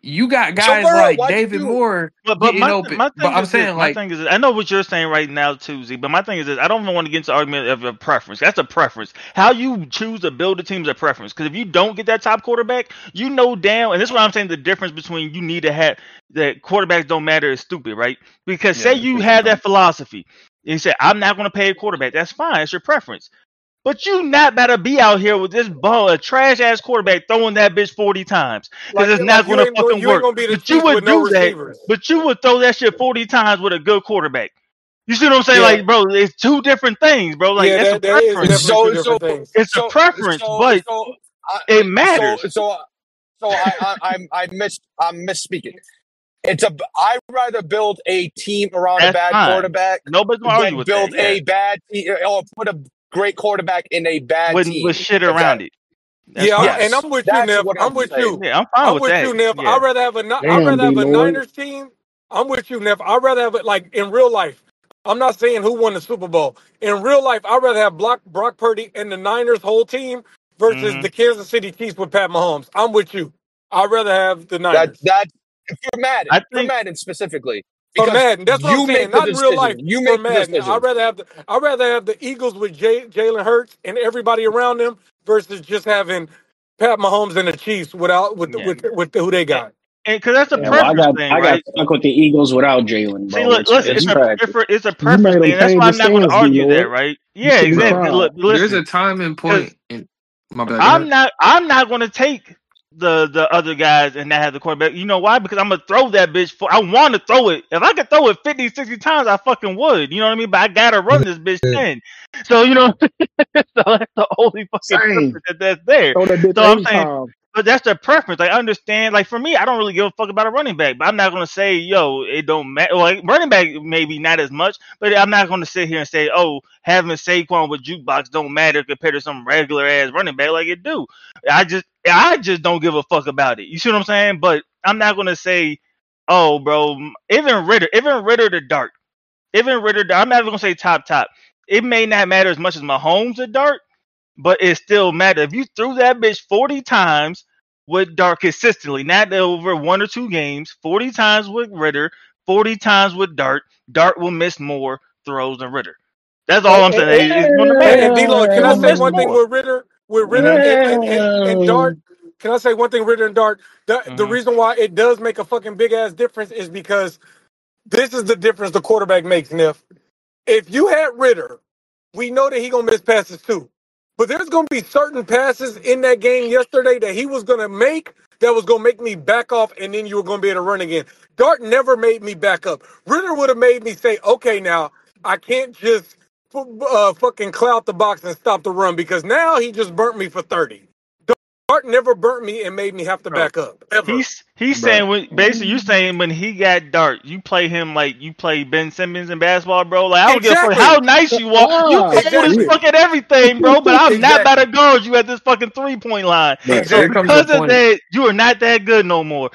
[SPEAKER 1] you got
[SPEAKER 3] So
[SPEAKER 1] guys
[SPEAKER 3] Burrow,
[SPEAKER 1] like
[SPEAKER 3] why'd you
[SPEAKER 1] David
[SPEAKER 3] do?
[SPEAKER 1] Moore
[SPEAKER 4] But but
[SPEAKER 1] getting
[SPEAKER 4] my
[SPEAKER 1] open.
[SPEAKER 4] my
[SPEAKER 1] But
[SPEAKER 4] thing
[SPEAKER 1] I'm
[SPEAKER 4] is this.
[SPEAKER 1] saying
[SPEAKER 4] My
[SPEAKER 1] like,
[SPEAKER 4] thing is this. I know what you're saying right now too, Z. But my thing is this. I don't even want to get into argument of a preference. That's a preference. How you choose to build a team is a preference. Because if you don't get that top quarterback, you know damn. And this is what I'm saying. The difference between you need to have that quarterbacks don't matter is stupid, right? Because say
[SPEAKER 1] yeah,
[SPEAKER 4] you
[SPEAKER 1] for
[SPEAKER 4] have
[SPEAKER 1] sure.
[SPEAKER 4] that philosophy, and you say I'm not going to pay a quarterback. That's fine. It's your preference. But you not better be out here with this ball, a trash ass quarterback throwing that bitch forty times because
[SPEAKER 7] Like
[SPEAKER 4] it's not
[SPEAKER 7] like
[SPEAKER 4] going
[SPEAKER 7] you
[SPEAKER 4] to
[SPEAKER 7] ain't going
[SPEAKER 4] fucking
[SPEAKER 7] you ain't
[SPEAKER 4] work.
[SPEAKER 7] gonna be the
[SPEAKER 4] But you
[SPEAKER 7] Chiefs with
[SPEAKER 4] would
[SPEAKER 7] no
[SPEAKER 4] do that.
[SPEAKER 7] receivers.
[SPEAKER 4] But you would throw that shit forty times with a good quarterback. You see what I'm saying?
[SPEAKER 7] Yeah,
[SPEAKER 4] Like, bro, it's two different things, bro. Like,
[SPEAKER 7] yeah,
[SPEAKER 4] it's a
[SPEAKER 7] that that is
[SPEAKER 4] preference.
[SPEAKER 7] definitely two
[SPEAKER 3] So so
[SPEAKER 7] different things.
[SPEAKER 4] It's a
[SPEAKER 3] so
[SPEAKER 4] preference,
[SPEAKER 3] so
[SPEAKER 4] but
[SPEAKER 3] so I,
[SPEAKER 4] it
[SPEAKER 3] so
[SPEAKER 4] matters.
[SPEAKER 3] so so I I I'm I miss I'm misspeaking. It's a I'd rather build a team around a
[SPEAKER 4] That's
[SPEAKER 3] bad
[SPEAKER 4] fine.
[SPEAKER 3] quarterback
[SPEAKER 4] Nobody's gonna argue
[SPEAKER 3] than
[SPEAKER 4] with that.
[SPEAKER 3] build
[SPEAKER 4] Yeah,
[SPEAKER 3] a bad te- or put a great quarterback in a bad
[SPEAKER 4] with with
[SPEAKER 3] team.
[SPEAKER 4] shit
[SPEAKER 3] If that
[SPEAKER 4] around it. That's
[SPEAKER 7] Yeah, I'm,
[SPEAKER 4] fine.
[SPEAKER 7] and
[SPEAKER 3] yes,
[SPEAKER 7] I'm with you,
[SPEAKER 3] that's
[SPEAKER 7] Neff.
[SPEAKER 3] what
[SPEAKER 7] I'm
[SPEAKER 3] I'm
[SPEAKER 7] with
[SPEAKER 3] saying.
[SPEAKER 7] you.
[SPEAKER 4] Yeah, I'm fine
[SPEAKER 7] I'm
[SPEAKER 4] with
[SPEAKER 7] with
[SPEAKER 4] that.
[SPEAKER 7] you, Neff.
[SPEAKER 4] Yeah.
[SPEAKER 7] I'd rather have a Ni- I'd
[SPEAKER 6] Damn,
[SPEAKER 7] rather
[SPEAKER 6] D
[SPEAKER 7] have a
[SPEAKER 6] Lloyd.
[SPEAKER 7] Niners team. I'm with you, Neff. I'd rather have it like in real life. I'm not saying who won the Super Bowl. In real life, I'd rather have Brock, Brock Purdy and the Niners whole team versus
[SPEAKER 4] hmm
[SPEAKER 7] the Kansas City Chiefs with Pat Mahomes. I'm with you. I'd rather have the
[SPEAKER 3] That
[SPEAKER 7] Niners.
[SPEAKER 3] that for Madden,
[SPEAKER 4] I
[SPEAKER 3] for
[SPEAKER 4] think.
[SPEAKER 3] Madden specifically,
[SPEAKER 7] For
[SPEAKER 3] because
[SPEAKER 7] Madden, that's what I'm
[SPEAKER 3] you
[SPEAKER 7] saying.
[SPEAKER 3] make the
[SPEAKER 7] Not in real
[SPEAKER 3] decision.
[SPEAKER 7] life.
[SPEAKER 3] You
[SPEAKER 7] For
[SPEAKER 3] make the
[SPEAKER 7] Madden, I'd
[SPEAKER 3] decision.
[SPEAKER 7] rather have the I'd rather have the Eagles with Jay, Jalen Hurts and everybody around them versus just having Pat Mahomes and the Chiefs without with
[SPEAKER 4] Yeah.
[SPEAKER 7] with with who they got.
[SPEAKER 4] And because that's a
[SPEAKER 2] Yeah, well, I
[SPEAKER 4] preference
[SPEAKER 2] got
[SPEAKER 4] thing,
[SPEAKER 2] I got
[SPEAKER 4] right?
[SPEAKER 2] stuck with the Eagles without Jalen,
[SPEAKER 4] See,
[SPEAKER 2] bro.
[SPEAKER 4] look,
[SPEAKER 2] It's
[SPEAKER 4] listen,
[SPEAKER 2] it's
[SPEAKER 4] it's a,
[SPEAKER 2] tragic.
[SPEAKER 4] it's a, it's a
[SPEAKER 6] You
[SPEAKER 4] preference
[SPEAKER 6] made
[SPEAKER 4] thing.
[SPEAKER 6] him
[SPEAKER 4] And that's
[SPEAKER 6] change
[SPEAKER 4] why I'm
[SPEAKER 6] his
[SPEAKER 4] not going to
[SPEAKER 6] stance, D
[SPEAKER 4] argue that,
[SPEAKER 6] Lloyd.
[SPEAKER 4] right?
[SPEAKER 6] You
[SPEAKER 4] Yeah,
[SPEAKER 6] should be
[SPEAKER 1] bro,
[SPEAKER 4] exactly.
[SPEAKER 6] proud.
[SPEAKER 4] Look,
[SPEAKER 1] there's
[SPEAKER 4] listen,
[SPEAKER 1] a time and
[SPEAKER 4] because
[SPEAKER 1] point in my bad. Go
[SPEAKER 4] I'm
[SPEAKER 1] ahead.
[SPEAKER 4] not, I'm not going to take the the other guys and not have the quarterback. You know why? Because I'm gonna throw that bitch. For, I want to throw it. If I could throw it fifty, sixty times, I fucking would. You know what I mean? But I gotta run this bitch ten. So you know, so that's the only fucking
[SPEAKER 6] Same.
[SPEAKER 4] preference that that's there.
[SPEAKER 6] Throw that bitch
[SPEAKER 4] So I'm
[SPEAKER 6] eighty
[SPEAKER 4] saying.
[SPEAKER 6] times.
[SPEAKER 4] But that's their preference. I understand. Like for me, I don't really give a fuck about a running back. But I'm not gonna say, yo, it don't matter. Like running back, maybe not as much. But I'm not gonna sit here and say, oh, having Saquon with jukebox don't matter compared to some regular ass running back like it do. I just, I just don't give a fuck about it. You see what I'm saying? But I'm not gonna say, oh, bro, even Ritter, even Ritter the Dart, even Ritter, I'm not even gonna say top top. It may not matter as much as Mahomes the Dart, but it still matters. If you threw that bitch forty times with Dart consistently, not over one or two games, forty times with Ritter, forty times with Dart, Dart will miss more throws than Ritter. That's all
[SPEAKER 7] Hey,
[SPEAKER 4] I'm
[SPEAKER 7] hey,
[SPEAKER 4] saying.
[SPEAKER 7] hey,
[SPEAKER 4] He's going to
[SPEAKER 7] hey,
[SPEAKER 4] matter.
[SPEAKER 7] and D Lloyd,
[SPEAKER 4] He
[SPEAKER 7] can I
[SPEAKER 4] will
[SPEAKER 7] say
[SPEAKER 4] miss
[SPEAKER 7] one thing
[SPEAKER 4] more.
[SPEAKER 7] with Ritter, with Ritter
[SPEAKER 4] Mm-hmm.
[SPEAKER 7] and, and, and, and Dart?
[SPEAKER 2] Well,
[SPEAKER 7] Can I say one thing, Ritter and Dart? The, the
[SPEAKER 4] Mm-hmm.
[SPEAKER 7] reason why it does make a fucking big ass difference is because this is the difference the quarterback makes, Niff. If you had Ritter, we know that he gonna miss passes too. But there's gonna be certain passes in that game yesterday that he was gonna make that was gonna make me back off, and then you were gonna be able to run again. Dart never made me back up. Ritter would have made me say, "Okay, now I can't just uh, fucking clout the box and stop the run," because now he just burnt me for thirty. Dart never burnt me and made me have to
[SPEAKER 4] Bro,
[SPEAKER 7] back up ever.
[SPEAKER 4] he's he's
[SPEAKER 1] Bro,
[SPEAKER 4] saying when, basically you saying when he got Dart, you play him like you play Ben Simmons in basketball, bro. Like I don't give a fuck how
[SPEAKER 7] Exactly.
[SPEAKER 4] nice you are. You
[SPEAKER 6] Ah,
[SPEAKER 4] cold as
[SPEAKER 6] shit.
[SPEAKER 7] Exactly.
[SPEAKER 4] fuck at everything, bro. But I'm not about to
[SPEAKER 7] Exactly.
[SPEAKER 4] guard you at this fucking three point line.
[SPEAKER 6] But
[SPEAKER 4] So
[SPEAKER 1] there
[SPEAKER 7] Exactly.
[SPEAKER 1] comes a
[SPEAKER 4] because of
[SPEAKER 1] point.
[SPEAKER 4] that, you are not that good no more.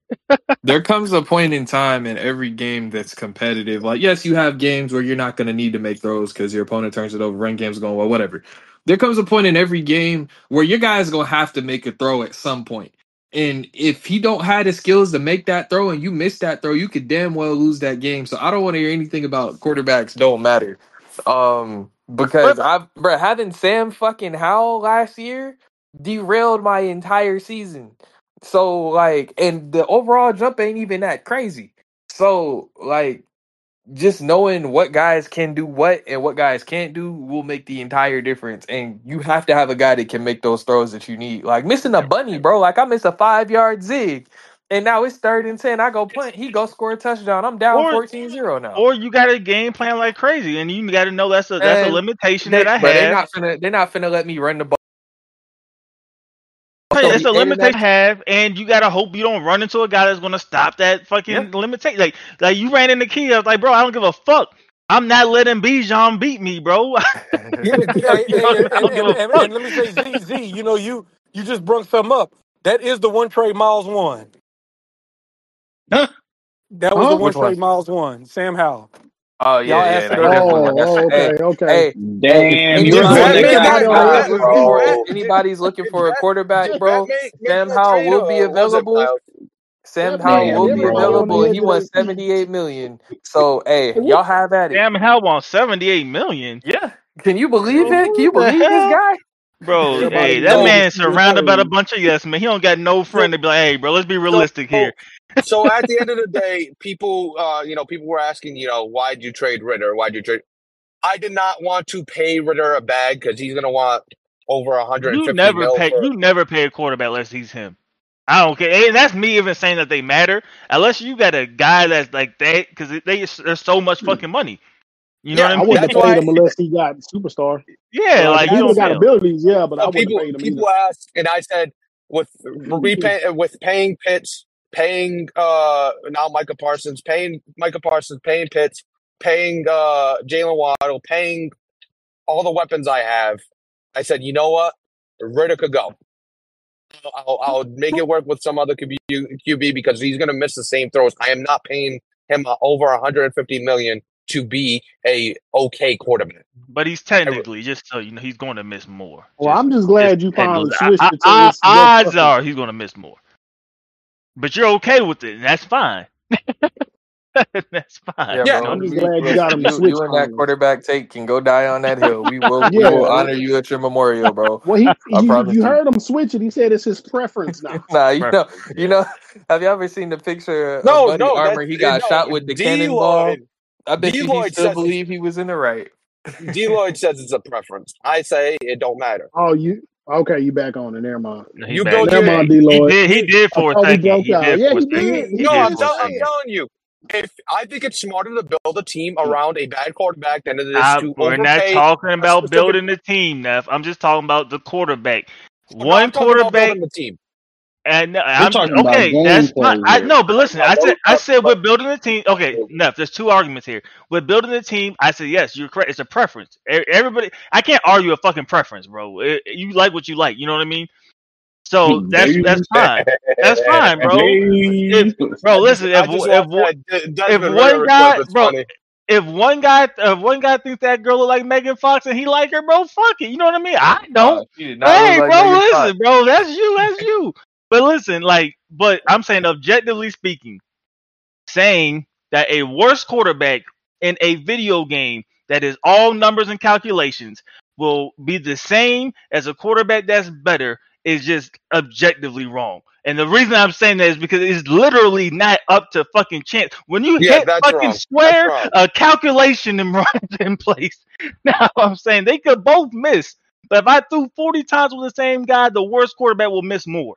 [SPEAKER 1] There comes a point in time in every game that's competitive. Like, yes, you have games where you're not going to need to make throws because your opponent turns it over. Run game's going well, whatever. There comes a point in every game where your guy's going to have to make a throw at some point. And if he don't have the skills to make that throw and you miss that throw, you could damn well lose that game. So I don't want to hear anything about quarterbacks don't matter. Um, because
[SPEAKER 4] But
[SPEAKER 1] I, bro, having Sam fucking Howell last year derailed my entire season. So like, and the overall jump ain't even that crazy. So like, just knowing what guys can do what and what guys can't do will make the entire difference. And you have to have a guy that can make those throws that you need. Like missing a bunny, bro. Like I missed a five yard zig, and now it's third and ten. I go punt. He go score a touchdown. I'm down
[SPEAKER 4] or
[SPEAKER 1] fourteen zero now.
[SPEAKER 4] or you got a game plan like crazy, and you got to know that's a that's a
[SPEAKER 1] And
[SPEAKER 4] limitation that
[SPEAKER 1] they,
[SPEAKER 4] I
[SPEAKER 1] but they
[SPEAKER 4] have.
[SPEAKER 1] not finna. They not finna let me run the ball.
[SPEAKER 4] Hey,
[SPEAKER 1] So
[SPEAKER 4] it's
[SPEAKER 1] be
[SPEAKER 4] a
[SPEAKER 1] eight and
[SPEAKER 4] limitation
[SPEAKER 1] that.
[SPEAKER 4] I have, and you gotta hope you don't run into a guy that's gonna stop that
[SPEAKER 1] Yeah.
[SPEAKER 4] fucking limitation. Like, like you ran into Key, I was like, bro, I don't give a fuck. I'm not letting Bijan beat me, bro.
[SPEAKER 7] Yeah,
[SPEAKER 4] You know,
[SPEAKER 7] and,
[SPEAKER 4] you know what I mean?
[SPEAKER 7] and,
[SPEAKER 4] I
[SPEAKER 7] and,
[SPEAKER 4] don't give
[SPEAKER 7] and,
[SPEAKER 4] a
[SPEAKER 7] and,
[SPEAKER 4] fuck.
[SPEAKER 7] and let me say, Z Z, you know, you you just brung something up. That is the one trade Miles won.
[SPEAKER 2] huh?
[SPEAKER 7] That was the
[SPEAKER 6] huh?
[SPEAKER 7] one
[SPEAKER 1] Which one?
[SPEAKER 7] trade Miles won. Sam Howell.
[SPEAKER 1] Oh
[SPEAKER 7] Y'all
[SPEAKER 1] yeah, yeah.
[SPEAKER 7] asked it
[SPEAKER 1] He definitely
[SPEAKER 7] earlier.
[SPEAKER 1] won.
[SPEAKER 6] Oh,
[SPEAKER 1] That's
[SPEAKER 6] oh,
[SPEAKER 1] hey,
[SPEAKER 6] okay, okay.
[SPEAKER 1] hey, hey. If
[SPEAKER 2] Damn, you
[SPEAKER 3] Did
[SPEAKER 2] was
[SPEAKER 1] anybody's
[SPEAKER 2] the
[SPEAKER 6] Pat,
[SPEAKER 2] one
[SPEAKER 3] Pat
[SPEAKER 2] that
[SPEAKER 6] put
[SPEAKER 3] make
[SPEAKER 1] looking,
[SPEAKER 2] got
[SPEAKER 3] that?
[SPEAKER 6] somebody on
[SPEAKER 3] Did
[SPEAKER 6] the
[SPEAKER 1] uh,
[SPEAKER 3] Pat?
[SPEAKER 6] S and
[SPEAKER 1] looking
[SPEAKER 3] Did
[SPEAKER 6] P.
[SPEAKER 1] for
[SPEAKER 3] Pat?
[SPEAKER 1] if
[SPEAKER 2] bro.
[SPEAKER 3] Did,
[SPEAKER 1] anybody's looking
[SPEAKER 3] did
[SPEAKER 1] for a
[SPEAKER 3] Pat?
[SPEAKER 1] quarterback,
[SPEAKER 3] Did Pat
[SPEAKER 1] bro,
[SPEAKER 3] make make
[SPEAKER 1] Sam
[SPEAKER 3] that
[SPEAKER 1] Howell
[SPEAKER 3] trade,
[SPEAKER 1] will be
[SPEAKER 3] or was it
[SPEAKER 1] available.
[SPEAKER 3] Miles?
[SPEAKER 1] Sam
[SPEAKER 6] That man
[SPEAKER 1] Howell
[SPEAKER 2] Man,
[SPEAKER 1] will
[SPEAKER 6] had
[SPEAKER 1] be
[SPEAKER 6] everybody
[SPEAKER 2] bro.
[SPEAKER 6] on the
[SPEAKER 1] available, and
[SPEAKER 6] edge
[SPEAKER 1] he
[SPEAKER 6] of their
[SPEAKER 1] wants
[SPEAKER 6] seat.
[SPEAKER 1] seventy-eight million. So, hey,
[SPEAKER 6] Hey, what?
[SPEAKER 1] y'all have at it.
[SPEAKER 4] Sam Howell wants seventy-eight million.
[SPEAKER 1] Yeah. Can you believe
[SPEAKER 4] Bro,
[SPEAKER 1] it? Can
[SPEAKER 4] who
[SPEAKER 1] you
[SPEAKER 4] the
[SPEAKER 1] believe this
[SPEAKER 4] hell?
[SPEAKER 1] guy?
[SPEAKER 4] Bro,
[SPEAKER 6] Everybody
[SPEAKER 4] hey,
[SPEAKER 6] on
[SPEAKER 4] that
[SPEAKER 6] the
[SPEAKER 3] So
[SPEAKER 6] edge of
[SPEAKER 4] man's
[SPEAKER 6] their seat
[SPEAKER 4] surrounded by a
[SPEAKER 6] heard.
[SPEAKER 4] bunch of yes men. He don't got no
[SPEAKER 3] so
[SPEAKER 4] friend to be like, hey, bro, let's be
[SPEAKER 3] so
[SPEAKER 4] realistic here.
[SPEAKER 3] so at the end of the day, people uh you know people were asking, you know, why'd you trade Ritter? Why'd you trade? I did not want to pay Ritter a bag because he's gonna want over one hundred
[SPEAKER 4] You
[SPEAKER 3] fifty
[SPEAKER 4] never
[SPEAKER 3] mil
[SPEAKER 4] pay.
[SPEAKER 3] for.
[SPEAKER 4] You never pay a quarterback unless he's him. I don't care. And that's me even saying that they matter. Unless you got a guy that's like that, because they there's so much fucking money. You know
[SPEAKER 3] Yeah,
[SPEAKER 4] what I
[SPEAKER 6] I
[SPEAKER 4] mean?
[SPEAKER 6] wouldn't have
[SPEAKER 3] that's
[SPEAKER 6] paid
[SPEAKER 3] why.
[SPEAKER 6] him unless he got superstar.
[SPEAKER 4] Yeah,
[SPEAKER 6] Like
[SPEAKER 4] like
[SPEAKER 6] if
[SPEAKER 4] you
[SPEAKER 6] he would have
[SPEAKER 4] don't
[SPEAKER 6] got
[SPEAKER 4] feel.
[SPEAKER 6] abilities, yeah, but I
[SPEAKER 3] So
[SPEAKER 6] wouldn't have
[SPEAKER 3] people
[SPEAKER 6] paid him either.
[SPEAKER 3] people ask, and I said with repay with paying Pitts, paying uh now Micah Parsons, paying Micah Parsons, paying Pitts, paying uh Jalen Waddle, paying all the weapons I have. I said, you know what, Ritter could go. I'll, I'll make it work with some other Q B, Q B because he's going to miss the same throws. I am not paying him uh, over one hundred fifty million to be a okay quarterback.
[SPEAKER 4] But he's technically, just so you know, he's going to miss more.
[SPEAKER 6] Well,
[SPEAKER 4] Just,
[SPEAKER 6] I'm just
[SPEAKER 4] just
[SPEAKER 6] glad you
[SPEAKER 4] head
[SPEAKER 6] finally
[SPEAKER 4] those-
[SPEAKER 6] switched
[SPEAKER 4] I-
[SPEAKER 6] it to
[SPEAKER 4] I-
[SPEAKER 6] it's your
[SPEAKER 4] odds
[SPEAKER 6] preference.
[SPEAKER 4] are he's going to miss more. But you're okay with it, and that's fine. That's fine.
[SPEAKER 1] Yeah,
[SPEAKER 3] Yeah,
[SPEAKER 1] bro.
[SPEAKER 6] I'm just
[SPEAKER 1] We,
[SPEAKER 6] glad you got
[SPEAKER 1] listen,
[SPEAKER 6] him to
[SPEAKER 1] you,
[SPEAKER 6] switch
[SPEAKER 1] you and that
[SPEAKER 6] finally.
[SPEAKER 1] quarterback take can go die on that hill. We will we
[SPEAKER 6] Yeah.
[SPEAKER 1] will honor you at your memorial, bro.
[SPEAKER 6] Well, he
[SPEAKER 1] I
[SPEAKER 6] you,
[SPEAKER 1] promise
[SPEAKER 6] you
[SPEAKER 1] you.
[SPEAKER 6] heard him switch it. He said it's his preference now.
[SPEAKER 1] Nah, you know,
[SPEAKER 4] Preference,
[SPEAKER 1] you
[SPEAKER 4] yeah.
[SPEAKER 1] know. Have you ever seen the picture of
[SPEAKER 3] no,
[SPEAKER 1] Buddy
[SPEAKER 3] no,
[SPEAKER 1] Armor?
[SPEAKER 3] that's
[SPEAKER 1] He got
[SPEAKER 3] no.
[SPEAKER 1] shot with the
[SPEAKER 3] D
[SPEAKER 1] cannonball.
[SPEAKER 3] Lloyd,
[SPEAKER 1] I bet
[SPEAKER 3] D
[SPEAKER 1] you he
[SPEAKER 3] Lloyd
[SPEAKER 1] still
[SPEAKER 3] says it's,
[SPEAKER 1] believe he was in the right.
[SPEAKER 3] D Lloyd says it's a preference. I say it don't matter.
[SPEAKER 6] Oh, you okay? You back on it? Never mind.
[SPEAKER 4] No, he
[SPEAKER 3] You
[SPEAKER 4] back.
[SPEAKER 3] build
[SPEAKER 4] He
[SPEAKER 6] Never
[SPEAKER 3] your
[SPEAKER 4] back.
[SPEAKER 6] mind, D.
[SPEAKER 4] He
[SPEAKER 6] Lloyd.
[SPEAKER 4] did. He
[SPEAKER 3] you,
[SPEAKER 4] did
[SPEAKER 6] I
[SPEAKER 4] for a
[SPEAKER 6] thought we
[SPEAKER 4] second.
[SPEAKER 6] broke
[SPEAKER 4] He
[SPEAKER 6] out.
[SPEAKER 4] did
[SPEAKER 6] Yeah,
[SPEAKER 4] for a
[SPEAKER 6] he
[SPEAKER 4] second.
[SPEAKER 6] did. He
[SPEAKER 4] He
[SPEAKER 3] no.
[SPEAKER 6] did
[SPEAKER 4] did
[SPEAKER 3] I'm
[SPEAKER 4] for a
[SPEAKER 3] tell, I'm
[SPEAKER 6] say
[SPEAKER 4] second.
[SPEAKER 6] it.
[SPEAKER 3] telling you. If I think it's smarter to build a team around a bad quarterback than it is
[SPEAKER 4] I,
[SPEAKER 3] to
[SPEAKER 4] we're not
[SPEAKER 3] overpay
[SPEAKER 4] talking
[SPEAKER 3] a
[SPEAKER 4] about
[SPEAKER 3] specific.
[SPEAKER 4] building the team, Neff. I'm just talking about the quarterback.
[SPEAKER 3] No,
[SPEAKER 4] One
[SPEAKER 3] I'm talking about
[SPEAKER 4] quarterback,
[SPEAKER 3] building the team.
[SPEAKER 4] and
[SPEAKER 2] We're
[SPEAKER 4] I'm
[SPEAKER 2] talking about
[SPEAKER 4] okay. That's fine.
[SPEAKER 2] gameplay
[SPEAKER 4] I
[SPEAKER 2] here.
[SPEAKER 4] no, but listen. I said I said we're
[SPEAKER 3] But
[SPEAKER 4] building the team. Okay, Neff. There's two arguments here. We're building the team. I said yes. You're correct. It's a preference. E- Everybody. I can't argue a fucking preference, bro. It- you like what you like. You know what I mean? So that's that's
[SPEAKER 2] Game,
[SPEAKER 4] fine. That's fine, bro. If
[SPEAKER 2] game.
[SPEAKER 4] bro,
[SPEAKER 3] I just
[SPEAKER 4] listen.
[SPEAKER 3] I
[SPEAKER 4] If
[SPEAKER 3] just
[SPEAKER 4] if
[SPEAKER 3] watched that De-
[SPEAKER 4] if
[SPEAKER 3] Desmond
[SPEAKER 4] one
[SPEAKER 3] Ritter clip.
[SPEAKER 4] guy,
[SPEAKER 3] It's
[SPEAKER 4] bro,
[SPEAKER 3] funny.
[SPEAKER 4] if one guy, if one guy thinks that girl look like Megan Fox and he like her, bro, fuck it. You know what I mean? I don't.
[SPEAKER 1] Uh, she did
[SPEAKER 4] But
[SPEAKER 1] not look
[SPEAKER 4] hey,
[SPEAKER 1] like
[SPEAKER 4] bro,
[SPEAKER 1] Megan Fox.
[SPEAKER 4] listen, bro, that's you, that's you. But listen, like, but I'm saying objectively speaking, saying that a worse quarterback in a video game that is all numbers and calculations will be the same as a quarterback that's better is just objectively wrong. And the reason I'm saying that is because it's literally not up to fucking chance. When you
[SPEAKER 3] Yeah,
[SPEAKER 4] hit
[SPEAKER 3] that's
[SPEAKER 4] fucking
[SPEAKER 3] wrong. That's
[SPEAKER 4] square,
[SPEAKER 3] wrong.
[SPEAKER 4] a calculation in, in place. Now I'm saying they could both miss. But if I threw forty times with the same guy, the worst quarterback will miss more.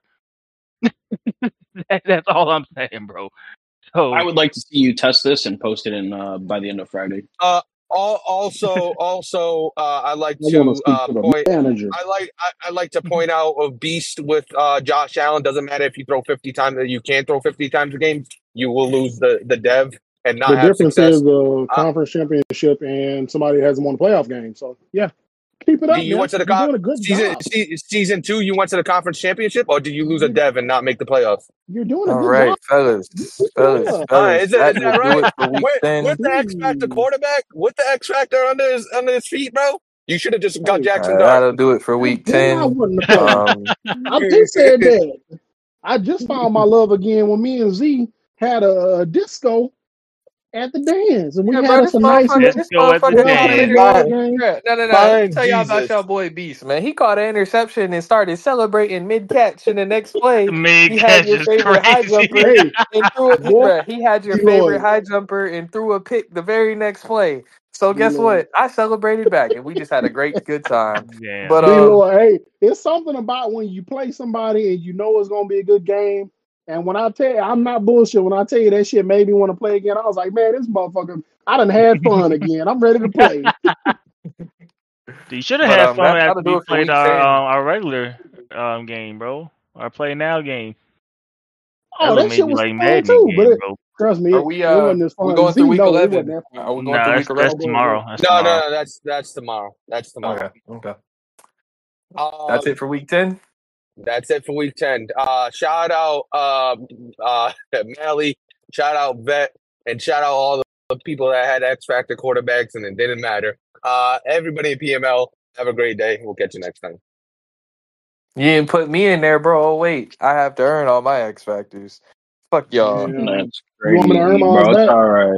[SPEAKER 4] that, that's all I'm saying, bro. So
[SPEAKER 2] I would like to see you test this and post it in uh, by the end of Friday.
[SPEAKER 3] Uh, al- also, also, uh, I like
[SPEAKER 6] I want to
[SPEAKER 3] to
[SPEAKER 6] speak
[SPEAKER 3] uh,
[SPEAKER 6] to the
[SPEAKER 3] point.
[SPEAKER 6] manager.
[SPEAKER 3] I like I, I like to point out a beast with uh, Josh Allen. Doesn't matter if you throw fifty times. You can't throw fifty times a game. You will lose the the dev and not
[SPEAKER 6] The
[SPEAKER 3] have
[SPEAKER 6] difference
[SPEAKER 3] success.
[SPEAKER 6] is the
[SPEAKER 3] Uh,
[SPEAKER 6] conference championship and somebody hasn't won a playoff game. So yeah, keep it
[SPEAKER 3] do
[SPEAKER 6] up,
[SPEAKER 3] you
[SPEAKER 6] man.
[SPEAKER 3] went to the
[SPEAKER 6] You're
[SPEAKER 3] con-
[SPEAKER 6] doing a good
[SPEAKER 3] season
[SPEAKER 6] job.
[SPEAKER 3] se- season two? You went to the conference championship, or did you lose a dev and not make the playoffs?
[SPEAKER 6] You're doing a
[SPEAKER 1] All
[SPEAKER 6] good
[SPEAKER 1] right,
[SPEAKER 6] job.
[SPEAKER 1] fellas, fellas,
[SPEAKER 6] Yeah.
[SPEAKER 3] Uh, is
[SPEAKER 1] fellas.
[SPEAKER 3] that
[SPEAKER 1] That
[SPEAKER 3] is
[SPEAKER 1] will
[SPEAKER 3] that
[SPEAKER 1] do
[SPEAKER 3] right?
[SPEAKER 1] it for week
[SPEAKER 3] With,
[SPEAKER 1] ten.
[SPEAKER 3] with the X Factor quarterback, with the X Factor under his under his feet, bro. You should have just got
[SPEAKER 6] Hey,
[SPEAKER 3] Jackson
[SPEAKER 1] Uh,
[SPEAKER 3] Dart.
[SPEAKER 1] that'll do it for week
[SPEAKER 6] then I
[SPEAKER 1] ten.
[SPEAKER 6] wouldn't have played.
[SPEAKER 1] Um,
[SPEAKER 6] I've been said that. I just found my love again when me and Z had a, a disco at the dance, and we
[SPEAKER 1] yeah,
[SPEAKER 6] had
[SPEAKER 1] bro,
[SPEAKER 6] us
[SPEAKER 1] this
[SPEAKER 6] a nice
[SPEAKER 1] motherfucker,
[SPEAKER 6] little
[SPEAKER 1] this
[SPEAKER 4] Disco at the
[SPEAKER 1] motherfucker
[SPEAKER 6] twelve
[SPEAKER 1] caught an
[SPEAKER 6] hundred
[SPEAKER 4] dance.
[SPEAKER 6] yard
[SPEAKER 3] Fine,
[SPEAKER 6] game.
[SPEAKER 1] interception. No, no, no. Let me
[SPEAKER 3] fine,
[SPEAKER 1] tell y'all about
[SPEAKER 3] Jesus.
[SPEAKER 1] y'all boy Beast, man. He caught an interception and started celebrating mid catch. And the next play,
[SPEAKER 4] Mid
[SPEAKER 1] he had
[SPEAKER 4] catch
[SPEAKER 1] your
[SPEAKER 4] is
[SPEAKER 1] favorite high
[SPEAKER 4] crazy.
[SPEAKER 1] jumper
[SPEAKER 6] Hey,
[SPEAKER 1] and threw it.
[SPEAKER 6] boy,
[SPEAKER 1] Bruh, he had your
[SPEAKER 6] D
[SPEAKER 1] favorite
[SPEAKER 6] Lloyd,
[SPEAKER 1] high jumper and threw a pick the very next play. So
[SPEAKER 6] D
[SPEAKER 1] guess
[SPEAKER 6] Lloyd,
[SPEAKER 1] what? I celebrated back, and we just had a great good time.
[SPEAKER 4] Yeah.
[SPEAKER 1] But
[SPEAKER 6] D
[SPEAKER 1] um,
[SPEAKER 6] Lloyd. Hey, it's something about when you play somebody and you know it's gonna be a good game. And when I tell you, I'm not bullshit. When I tell you that shit made me want to play again, I was like, man, this motherfucker, I done had fun again. I'm ready to play.
[SPEAKER 4] You should have
[SPEAKER 1] but
[SPEAKER 4] had
[SPEAKER 1] um,
[SPEAKER 4] fun
[SPEAKER 1] that, that'll
[SPEAKER 4] after
[SPEAKER 1] do
[SPEAKER 4] we
[SPEAKER 1] it for
[SPEAKER 4] played
[SPEAKER 1] week
[SPEAKER 4] our
[SPEAKER 1] ten.
[SPEAKER 4] um, our regular um, game, bro. Our play now game. That
[SPEAKER 6] Oh,
[SPEAKER 4] little
[SPEAKER 6] that
[SPEAKER 4] made
[SPEAKER 6] shit
[SPEAKER 4] me
[SPEAKER 6] was
[SPEAKER 4] like
[SPEAKER 6] fun
[SPEAKER 4] Madden
[SPEAKER 6] too. But
[SPEAKER 4] again,
[SPEAKER 6] it,
[SPEAKER 4] bro.
[SPEAKER 6] trust me,
[SPEAKER 1] Are
[SPEAKER 6] it,
[SPEAKER 1] we
[SPEAKER 6] it
[SPEAKER 1] uh,
[SPEAKER 6] wasn't as
[SPEAKER 1] we
[SPEAKER 6] fun.
[SPEAKER 1] going
[SPEAKER 6] Z,
[SPEAKER 1] through week
[SPEAKER 6] no, it wasn't
[SPEAKER 1] eleven?
[SPEAKER 6] that fun.
[SPEAKER 1] Are we going
[SPEAKER 4] Nah,
[SPEAKER 1] through
[SPEAKER 4] that's
[SPEAKER 1] week
[SPEAKER 4] that's
[SPEAKER 1] eleven?
[SPEAKER 6] Oh, go ahead.
[SPEAKER 4] tomorrow. That's
[SPEAKER 3] No, no,
[SPEAKER 4] tomorrow.
[SPEAKER 3] no. That's that's tomorrow. That's tomorrow.
[SPEAKER 1] Okay, okay.
[SPEAKER 3] Uh,
[SPEAKER 1] That's it for week ten.
[SPEAKER 3] that's it for week ten. Uh, shout out uh uh Mally, shout out Vet, and shout out all the people that had X Factor quarterbacks and it didn't matter. Uh, everybody at P M L, have a great day. We'll catch you next time.
[SPEAKER 1] You didn't put me in there, bro. Oh, wait, I have to earn all my X factors. Fuck y'all.
[SPEAKER 6] Yeah.
[SPEAKER 2] That's
[SPEAKER 6] You want me to earn
[SPEAKER 2] crazy,
[SPEAKER 6] mine
[SPEAKER 2] bro. It's
[SPEAKER 6] back?
[SPEAKER 2] all right.